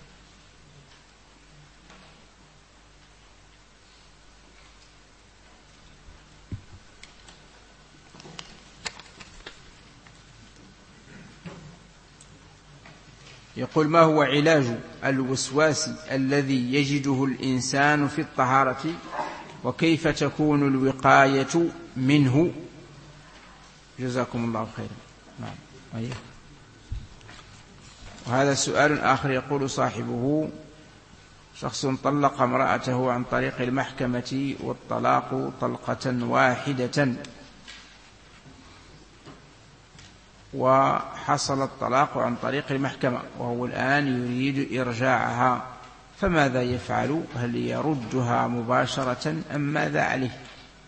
يقول ما هو علاج الوسواس الذي يجده الإنسان في الطهارة، وكيف تكون الوقاية منه؟ جزاكم الله خيرا. نعم، أيه. وهذا سؤال آخر يقول صاحبه شخص طلق امرأته عن طريق المحكمة والطلاق طلقة واحدة، وحصل الطلاق عن طريق المحكمة وهو الآن يريد إرجاعها، فماذا يفعل؟ هل يردها مباشرة أم ماذا عليه؟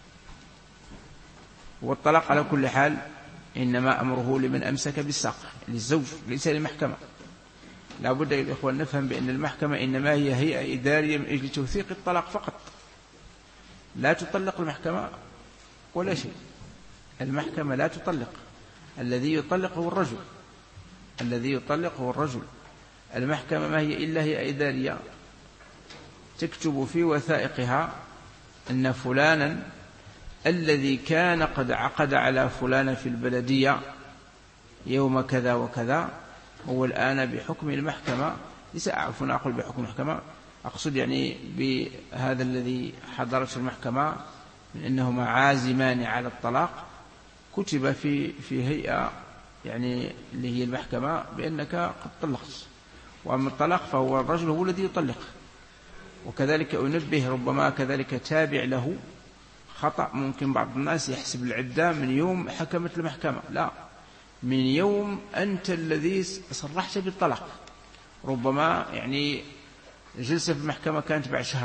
والطلاق على كل حال إنما أمره لمن أمسك بالساق، للزوج ليس للمحكمة. لا بد يا إخوان نفهم بأن المحكمة إنما هي هيئة إدارية من أجل توثيق الطلاق فقط، لا تطلق المحكمة ولا شيء. المحكمة لا تطلق، الذي يطلق هو الرجل، الذي يطلق هو الرجل. المحكمة ما هي إلا هي إدارية تكتب في وثائقها أن فلانا الذي كان قد عقد على فلان في البلدية يوم كذا وكذا هو الآن بحكم المحكمة، ليس عفوا أقول بحكم المحكمة، أقصد يعني بهذا الذي حضرت المحكمة من أنهما عازمان على الطلاق، كتب في في هيئة يعني اللي هي المحكمة بأنك قد طلقت. وأما الطلاق فهو الرجل هو الذي يطلق. وكذلك أنبه ربما كذلك تابع له خطأ، ممكن بعض الناس يحسب العدة من يوم حكمت المحكمة، لا، من يوم أنت الذي صرحت بالطلاق. ربما يعني جلسة في المحكمة كانت بعد شهر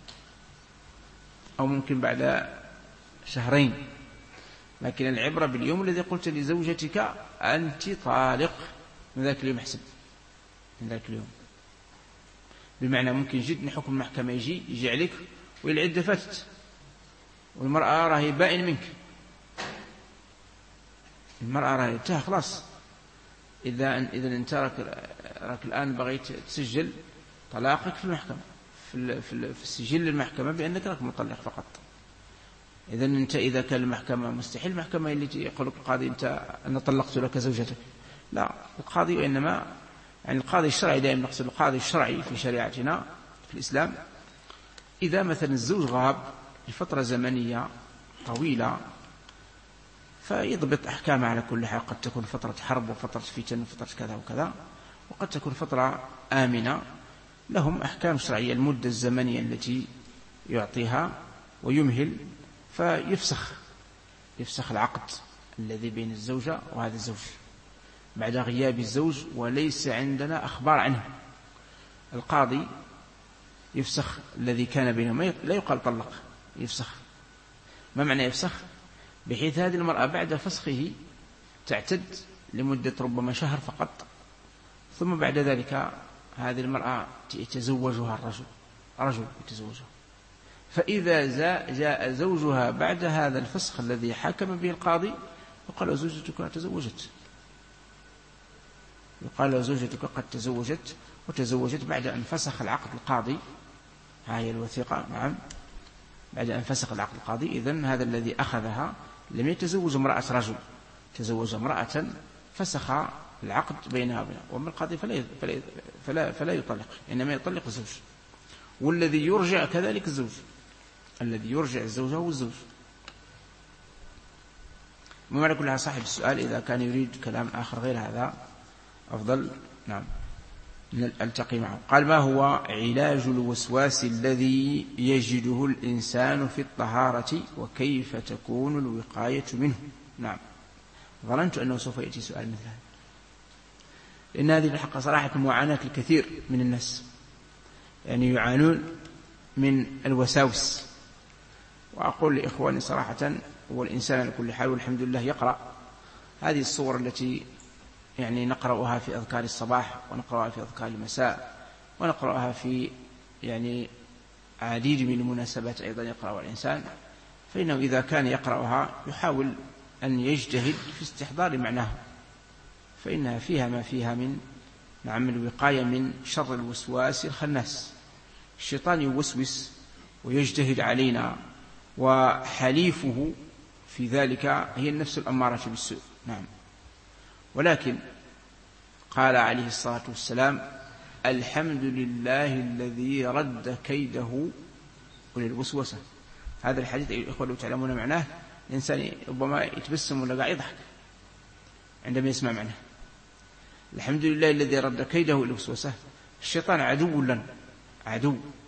أو ممكن بعد شهرين، لكن العبرة باليوم الذي قلت لزوجتك أنت طالق، من ذاك اليوم احسب، من ذاك اليوم. بمعنى ممكن جدا حكم المحكمة يجي يجي عليك والعدة فاتت والمرأة راهي بائن منك، المرأة راهي انتهى خلاص. إذا إذا أنت راك الآن بغيت تسجل طلاقك في المحكمة، في في في السجل المحكمة بأنك راك مطلق فقط. إذا أنت إذا كان المحكمة مستحيل المحكمة اللي يقول لك القاضي أنت أنا طلقت لك زوجتك، لا، القاضي وإنما يعني القاضي الشرعي، دائما نقصد القاضي الشرعي في شريعتنا في الإسلام، إذا مثلا الزوج غاب لفترة زمنية طويلة فيضبط أحكامه على كل حال. قد تكون فترة حرب وفترة فتن وفترة كذا وكذا، وقد تكون فترة آمنة، لهم أحكام شرعية المدة الزمنية التي يعطيها ويمهل، فيفسخ يفسخ العقد الذي بين الزوجة وهذا الزوج بعد غياب الزوج وليس عندنا أخبار عنه. القاضي يفسخ الذي كان بينهما، لا يقال طلق، يفسخ. ما معنى يفسخ؟ بحيث هذه المرأة بعد فسخه تعتد لمدة ربما شهر فقط، ثم بعد ذلك هذه المرأة يتزوجها الرجل رجل يتزوجها. فإذا جاء زوجها بعد هذا الفسخ الذي حكم به القاضي يقال زوجتك تزوجت، يقال زوجتك قد تزوجت وتزوجت بعد أن فسخ العقد القاضي. هاي الوثيقة، نعم، بعد أن فسخ العقد القاضي. إذن هذا الذي أخذها لم يتزوج امرأة رجل، تزوج امرأة فسخ العقد بينها وبينها. ومن القاضي فلا, فلا, فلا, فلا يطلق، إنما يطلق الزوج. والذي يرجع كذلك الزوج، الذي يرجع الزوج هو الزوج. ومعنى كلها صاحب السؤال إذا كان يريد كلام آخر غير هذا أفضل، نعم، نلتقي معه. قال: ما هو علاج الوسواس الذي يجده الإنسان في الطهارة وكيف تكون الوقاية منه؟ نعم، ظننت أنه سوف يأتي سؤال مثل هذا، لأن هذه الحق صراحة معاناة الكثير من الناس، يعني يعانون من الوساوس. وأقول لإخواني صراحة، والإنسان على كل حال والحمد لله يقرأ هذه الصور التي يعني نقرأها في أذكار الصباح ونقرأها في أذكار المساء ونقرأها في يعني عديد من المناسبات أيضا يقرأها الإنسان، فإنه إذا كان يقرأها يحاول أن يجتهد في استحضار معناها، فإنها فيها ما فيها من نعم الوقاية من شر الوسواس الخناس. الشيطان يوسوس ويجتهد علينا، وحليفه في ذلك هي النفس الأمارة بالسوء، نعم. ولكن قال عليه الصلاة والسلام: الحمد لله الذي رد كيده للوسوسة. هذا الحديث أيها الإخوة لو تعلمون معناه الإنسان ربما يتبسم ولا قاعد يضحك عندما يسمع معناه. الحمد لله الذي رد كيده للوسوسة. الشيطان عدو لنا، عدو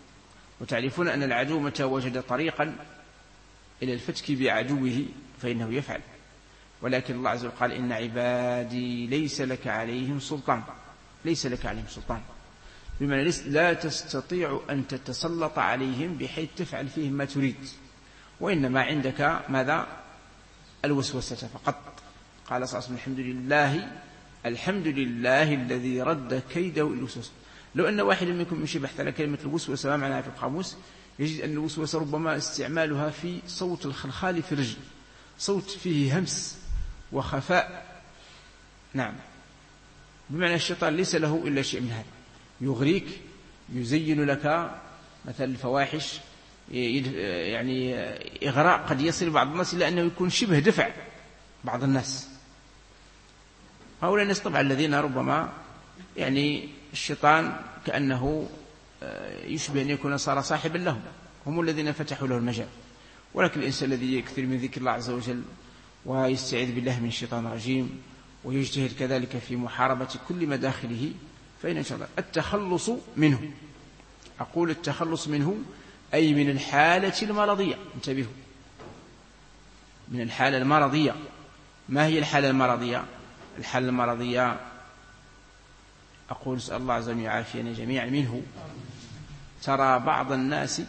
وتعرفون أن العدو متى وجد طريقا إلى الفتك بعدوه فإنه يفعل. ولكن الله عز وجل قال إن عبادي ليس لك عليهم سلطان، ليس لك عليهم سلطان، بمعنى لا تستطيع أن تتسلط عليهم بحيث تفعل فيهم ما تريد، وإنما عندك ماذا؟ الوسوسة فقط. قال صلى الله عليه وسلم الحمد لله الحمد لله الذي رد كيده الوسوسة. لو أن واحد منكم يمشي بحث على كلمة الوسوسة ما معناها في القاموس يجد أن الوسوسة ربما استعمالها في صوت الخلخال في الرجل، صوت فيه همس وخفاء. نعم، بمعنى الشيطان ليس له إلا شيء من هذا، يغريك، يزين لك مثل الفواحش، يعني إغراء قد يصل بعض الناس إلى أنه يكون شبه دفع بعض الناس. هؤلاء الناس طبعا الذين ربما يعني الشيطان كأنه يشبه أن يكون صار صاحبا لهم، هم الذين فتحوا له المجال. ولكن الإنسان الذي يكثر من ذكر الله عز وجل ويستعيذ بالله من الشيطان الرجيم ويجتهد كذلك في محاربة كل مداخله فإن إن شاء الله التخلص منه. أقول التخلص منه أي من الحالة المرضية. انتبهوا، من الحالة المرضية. ما هي الحالة المرضية؟ الحالة المرضية أقول اسأل الله عز وجل يعافينا جميعا منه. ترى بعض الناس،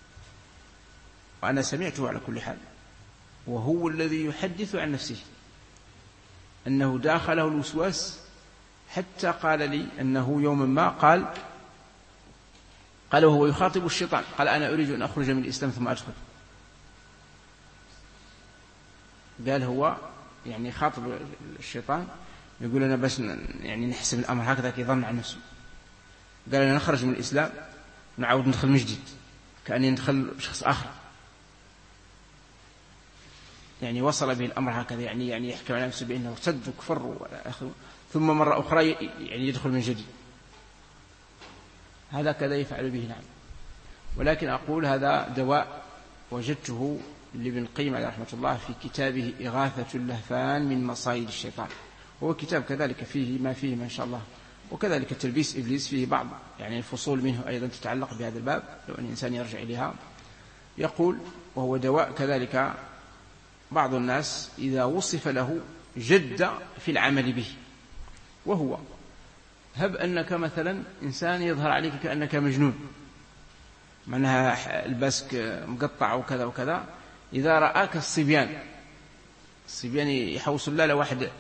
وأنا سمعته على كل حال، وهو الذي يحدث عن نفسه أنه داخله الوسواس، حتى قال لي أنه يوما ما قال قال وهو يخاطب الشيطان قال أنا أريد أن أخرج من الإسلام ثم أدخل. قال هو يعني خاطب الشيطان يقول أنا بس يعني نحسب الأمر هكذا كيظن عن نفسه. قال أنا نخرج من الإسلام ونعود ندخل من جديد كأني ندخل شخص آخر. يعني وصل به الأمر هكذا، يعني يعني يحكي عن نفسه بأنه ارتد وكفر، ثم مرة أخرى يعني يدخل من جديد. هذا كذا يفعل به. نعم، ولكن أقول هذا دواء وجدته لابن القيم عليه رحمة الله في كتابه إغاثة اللهفان من مصائد الشيطان. هو كتاب كذلك فيه ما فيه ما شاء الله، وكذلك تلبيس إبليس فيه بعض يعني الفصول منه أيضا تتعلق بهذا الباب لو أن الإنسان يرجع إليها. يقول وهو دواء كذلك بعض الناس إذا وصف له جد في العمل به، وهو هب أنك مثلا إنسان يظهر عليك كأنك مجنون، معناها البسك مقطع وكذا وكذا، إذا رآك الصبيان الصبيان يحوصوا الله لواحد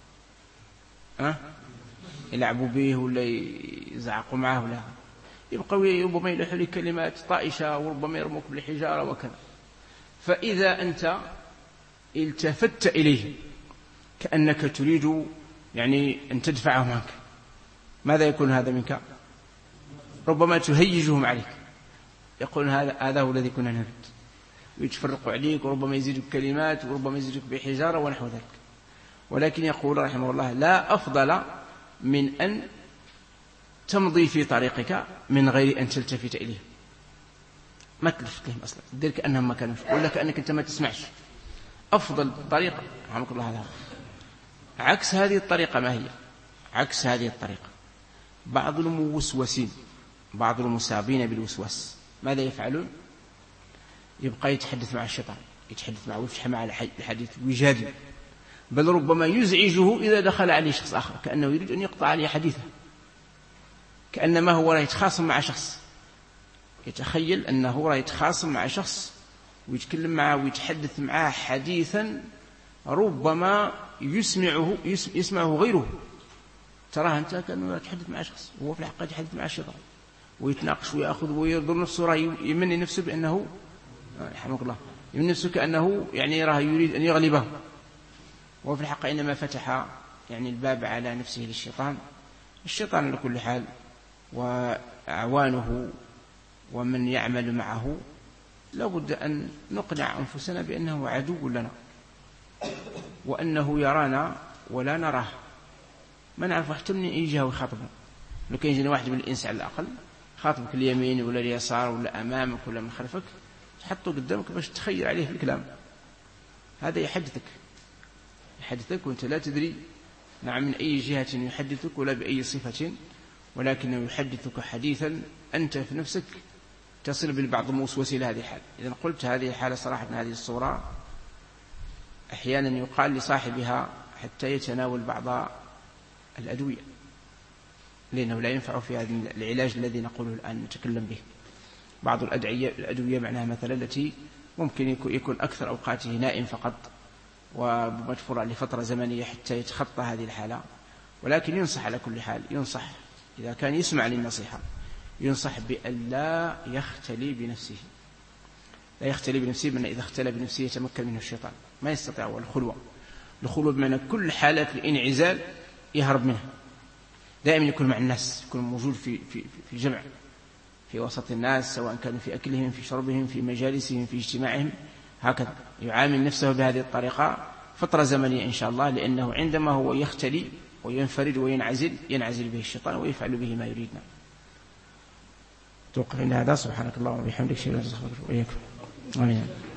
أه؟ يلعبوا به ولا يزعقوا معه ولا يبقى ربما يلحوا لك كلمات طائشة وربما يرموك بالحجارة وكذا. فإذا أنت التفت إليه كأنك تريد يعني أن تدفعهم عنك، ماذا يكون هذا منك؟ ربما تهيجهم عليك، يقول هذا هذا هو الذي كنا نريد، ويتفرقوا عليك وربما يزيدك كلمات وربما يزيدك بحجارة ونحو ذلك. ولكن يقول رحمه الله لا أفضل من أن تمضي في طريقك من غير أن تلتفت إليه، ما تلفت لهم أصلا، تدير كأنهم ما كانوا ولا كأنك أنت ما تسمعش. أفضل طريقة رحمك الله هذا. عكس هذه الطريقة ما هي؟ عكس هذه الطريقة بعض الموسوسين بعض المصابين بالوسواس ماذا يفعلون؟ يبقى يتحدث مع الشيطان، يتحدث معه ويفتح معه الحديث ويجادل، بل ربما يزعجه إذا دخل عليه شخص آخر كأنه يريد أن يقطع عليه حديثه، كأنما هو راه يتخاصم مع شخص، يتخيل أنه راه يتخاصم مع شخص ويتكلم معه ويتحدث معه حديثا ربما يسمعه يسمعه غيره. تراه أنت كأنه يتحدث مع شخص وهو في الحقيقة يتحدث مع الشيطان، ويتناقش ويأخذ ويضر نفسه، راه يمني نفسه بأنه رحمك الله يمني نفسه كأنه يعني راه يريد أن يغلبه، وفي الحقيقة إنما فتح يعني الباب على نفسه للشيطان. الشيطان على كل حال وأعوانه ومن يعمل معه لابد أن نقنع أنفسنا بأنه عدو لنا، وأنه يرانا ولا نراه، ما نعرف حتى من أي جهة يخاطبنا. لو كان يجينا واحد من الإنس على الأقل خاطبك اليمين ولا اليسار ولا أمامك ولا من خلفك، تحطه قدامك باش تخير عليه في الكلام، هذا يحدثك يحدثك وأنت لا تدري نعم من أي جهة يحدثك ولا بأي صفة، ولكنه يحدثك حديثا أنت في نفسك تصل بالبعض موسوسة إلى هذه الحالة. إذا قلت هذه الحالة صراحة من هذه الصورة أحيانا يقال لصاحبها حتى يتناول بعض الأدوية، لأنه لا ينفع في هذا العلاج الذي نقوله الآن نتكلم به. بعض الأدعية الأدوية معناها مثلا التي ممكن يكون أكثر أوقاته نائم فقط ومدفورة لفترة زمنية حتى يتخطى هذه الحالة، ولكن ينصح على كل حال، ينصح إذا كان يسمع للنصيحة ينصح بأن لا يختلي بنفسه، لا يختلي بنفسه، من إذا اختلى بنفسه يتمكن منه الشيطان، ما يستطيع هو الخلوة. الخلوة بمعنى كل حالات الانعزال يهرب منها، دائما يكون مع الناس، يكون موجود في في في الجمع، في وسط الناس، سواء كانوا في أكلهم، في شربهم، في مجالسهم، في اجتماعهم، هكذا يعامل نفسه بهذه الطريقة فترة زمنية إن شاء الله، لأنه عندما هو يختلي وينفرد وينعزل ينعزل به الشيطان ويفعل به ما يريدنا. توقف عند هذا. سبحانك اللهم وبحمدك، اشهد ان لا اله الا انت، استغفرك واتوب اليك. آمين.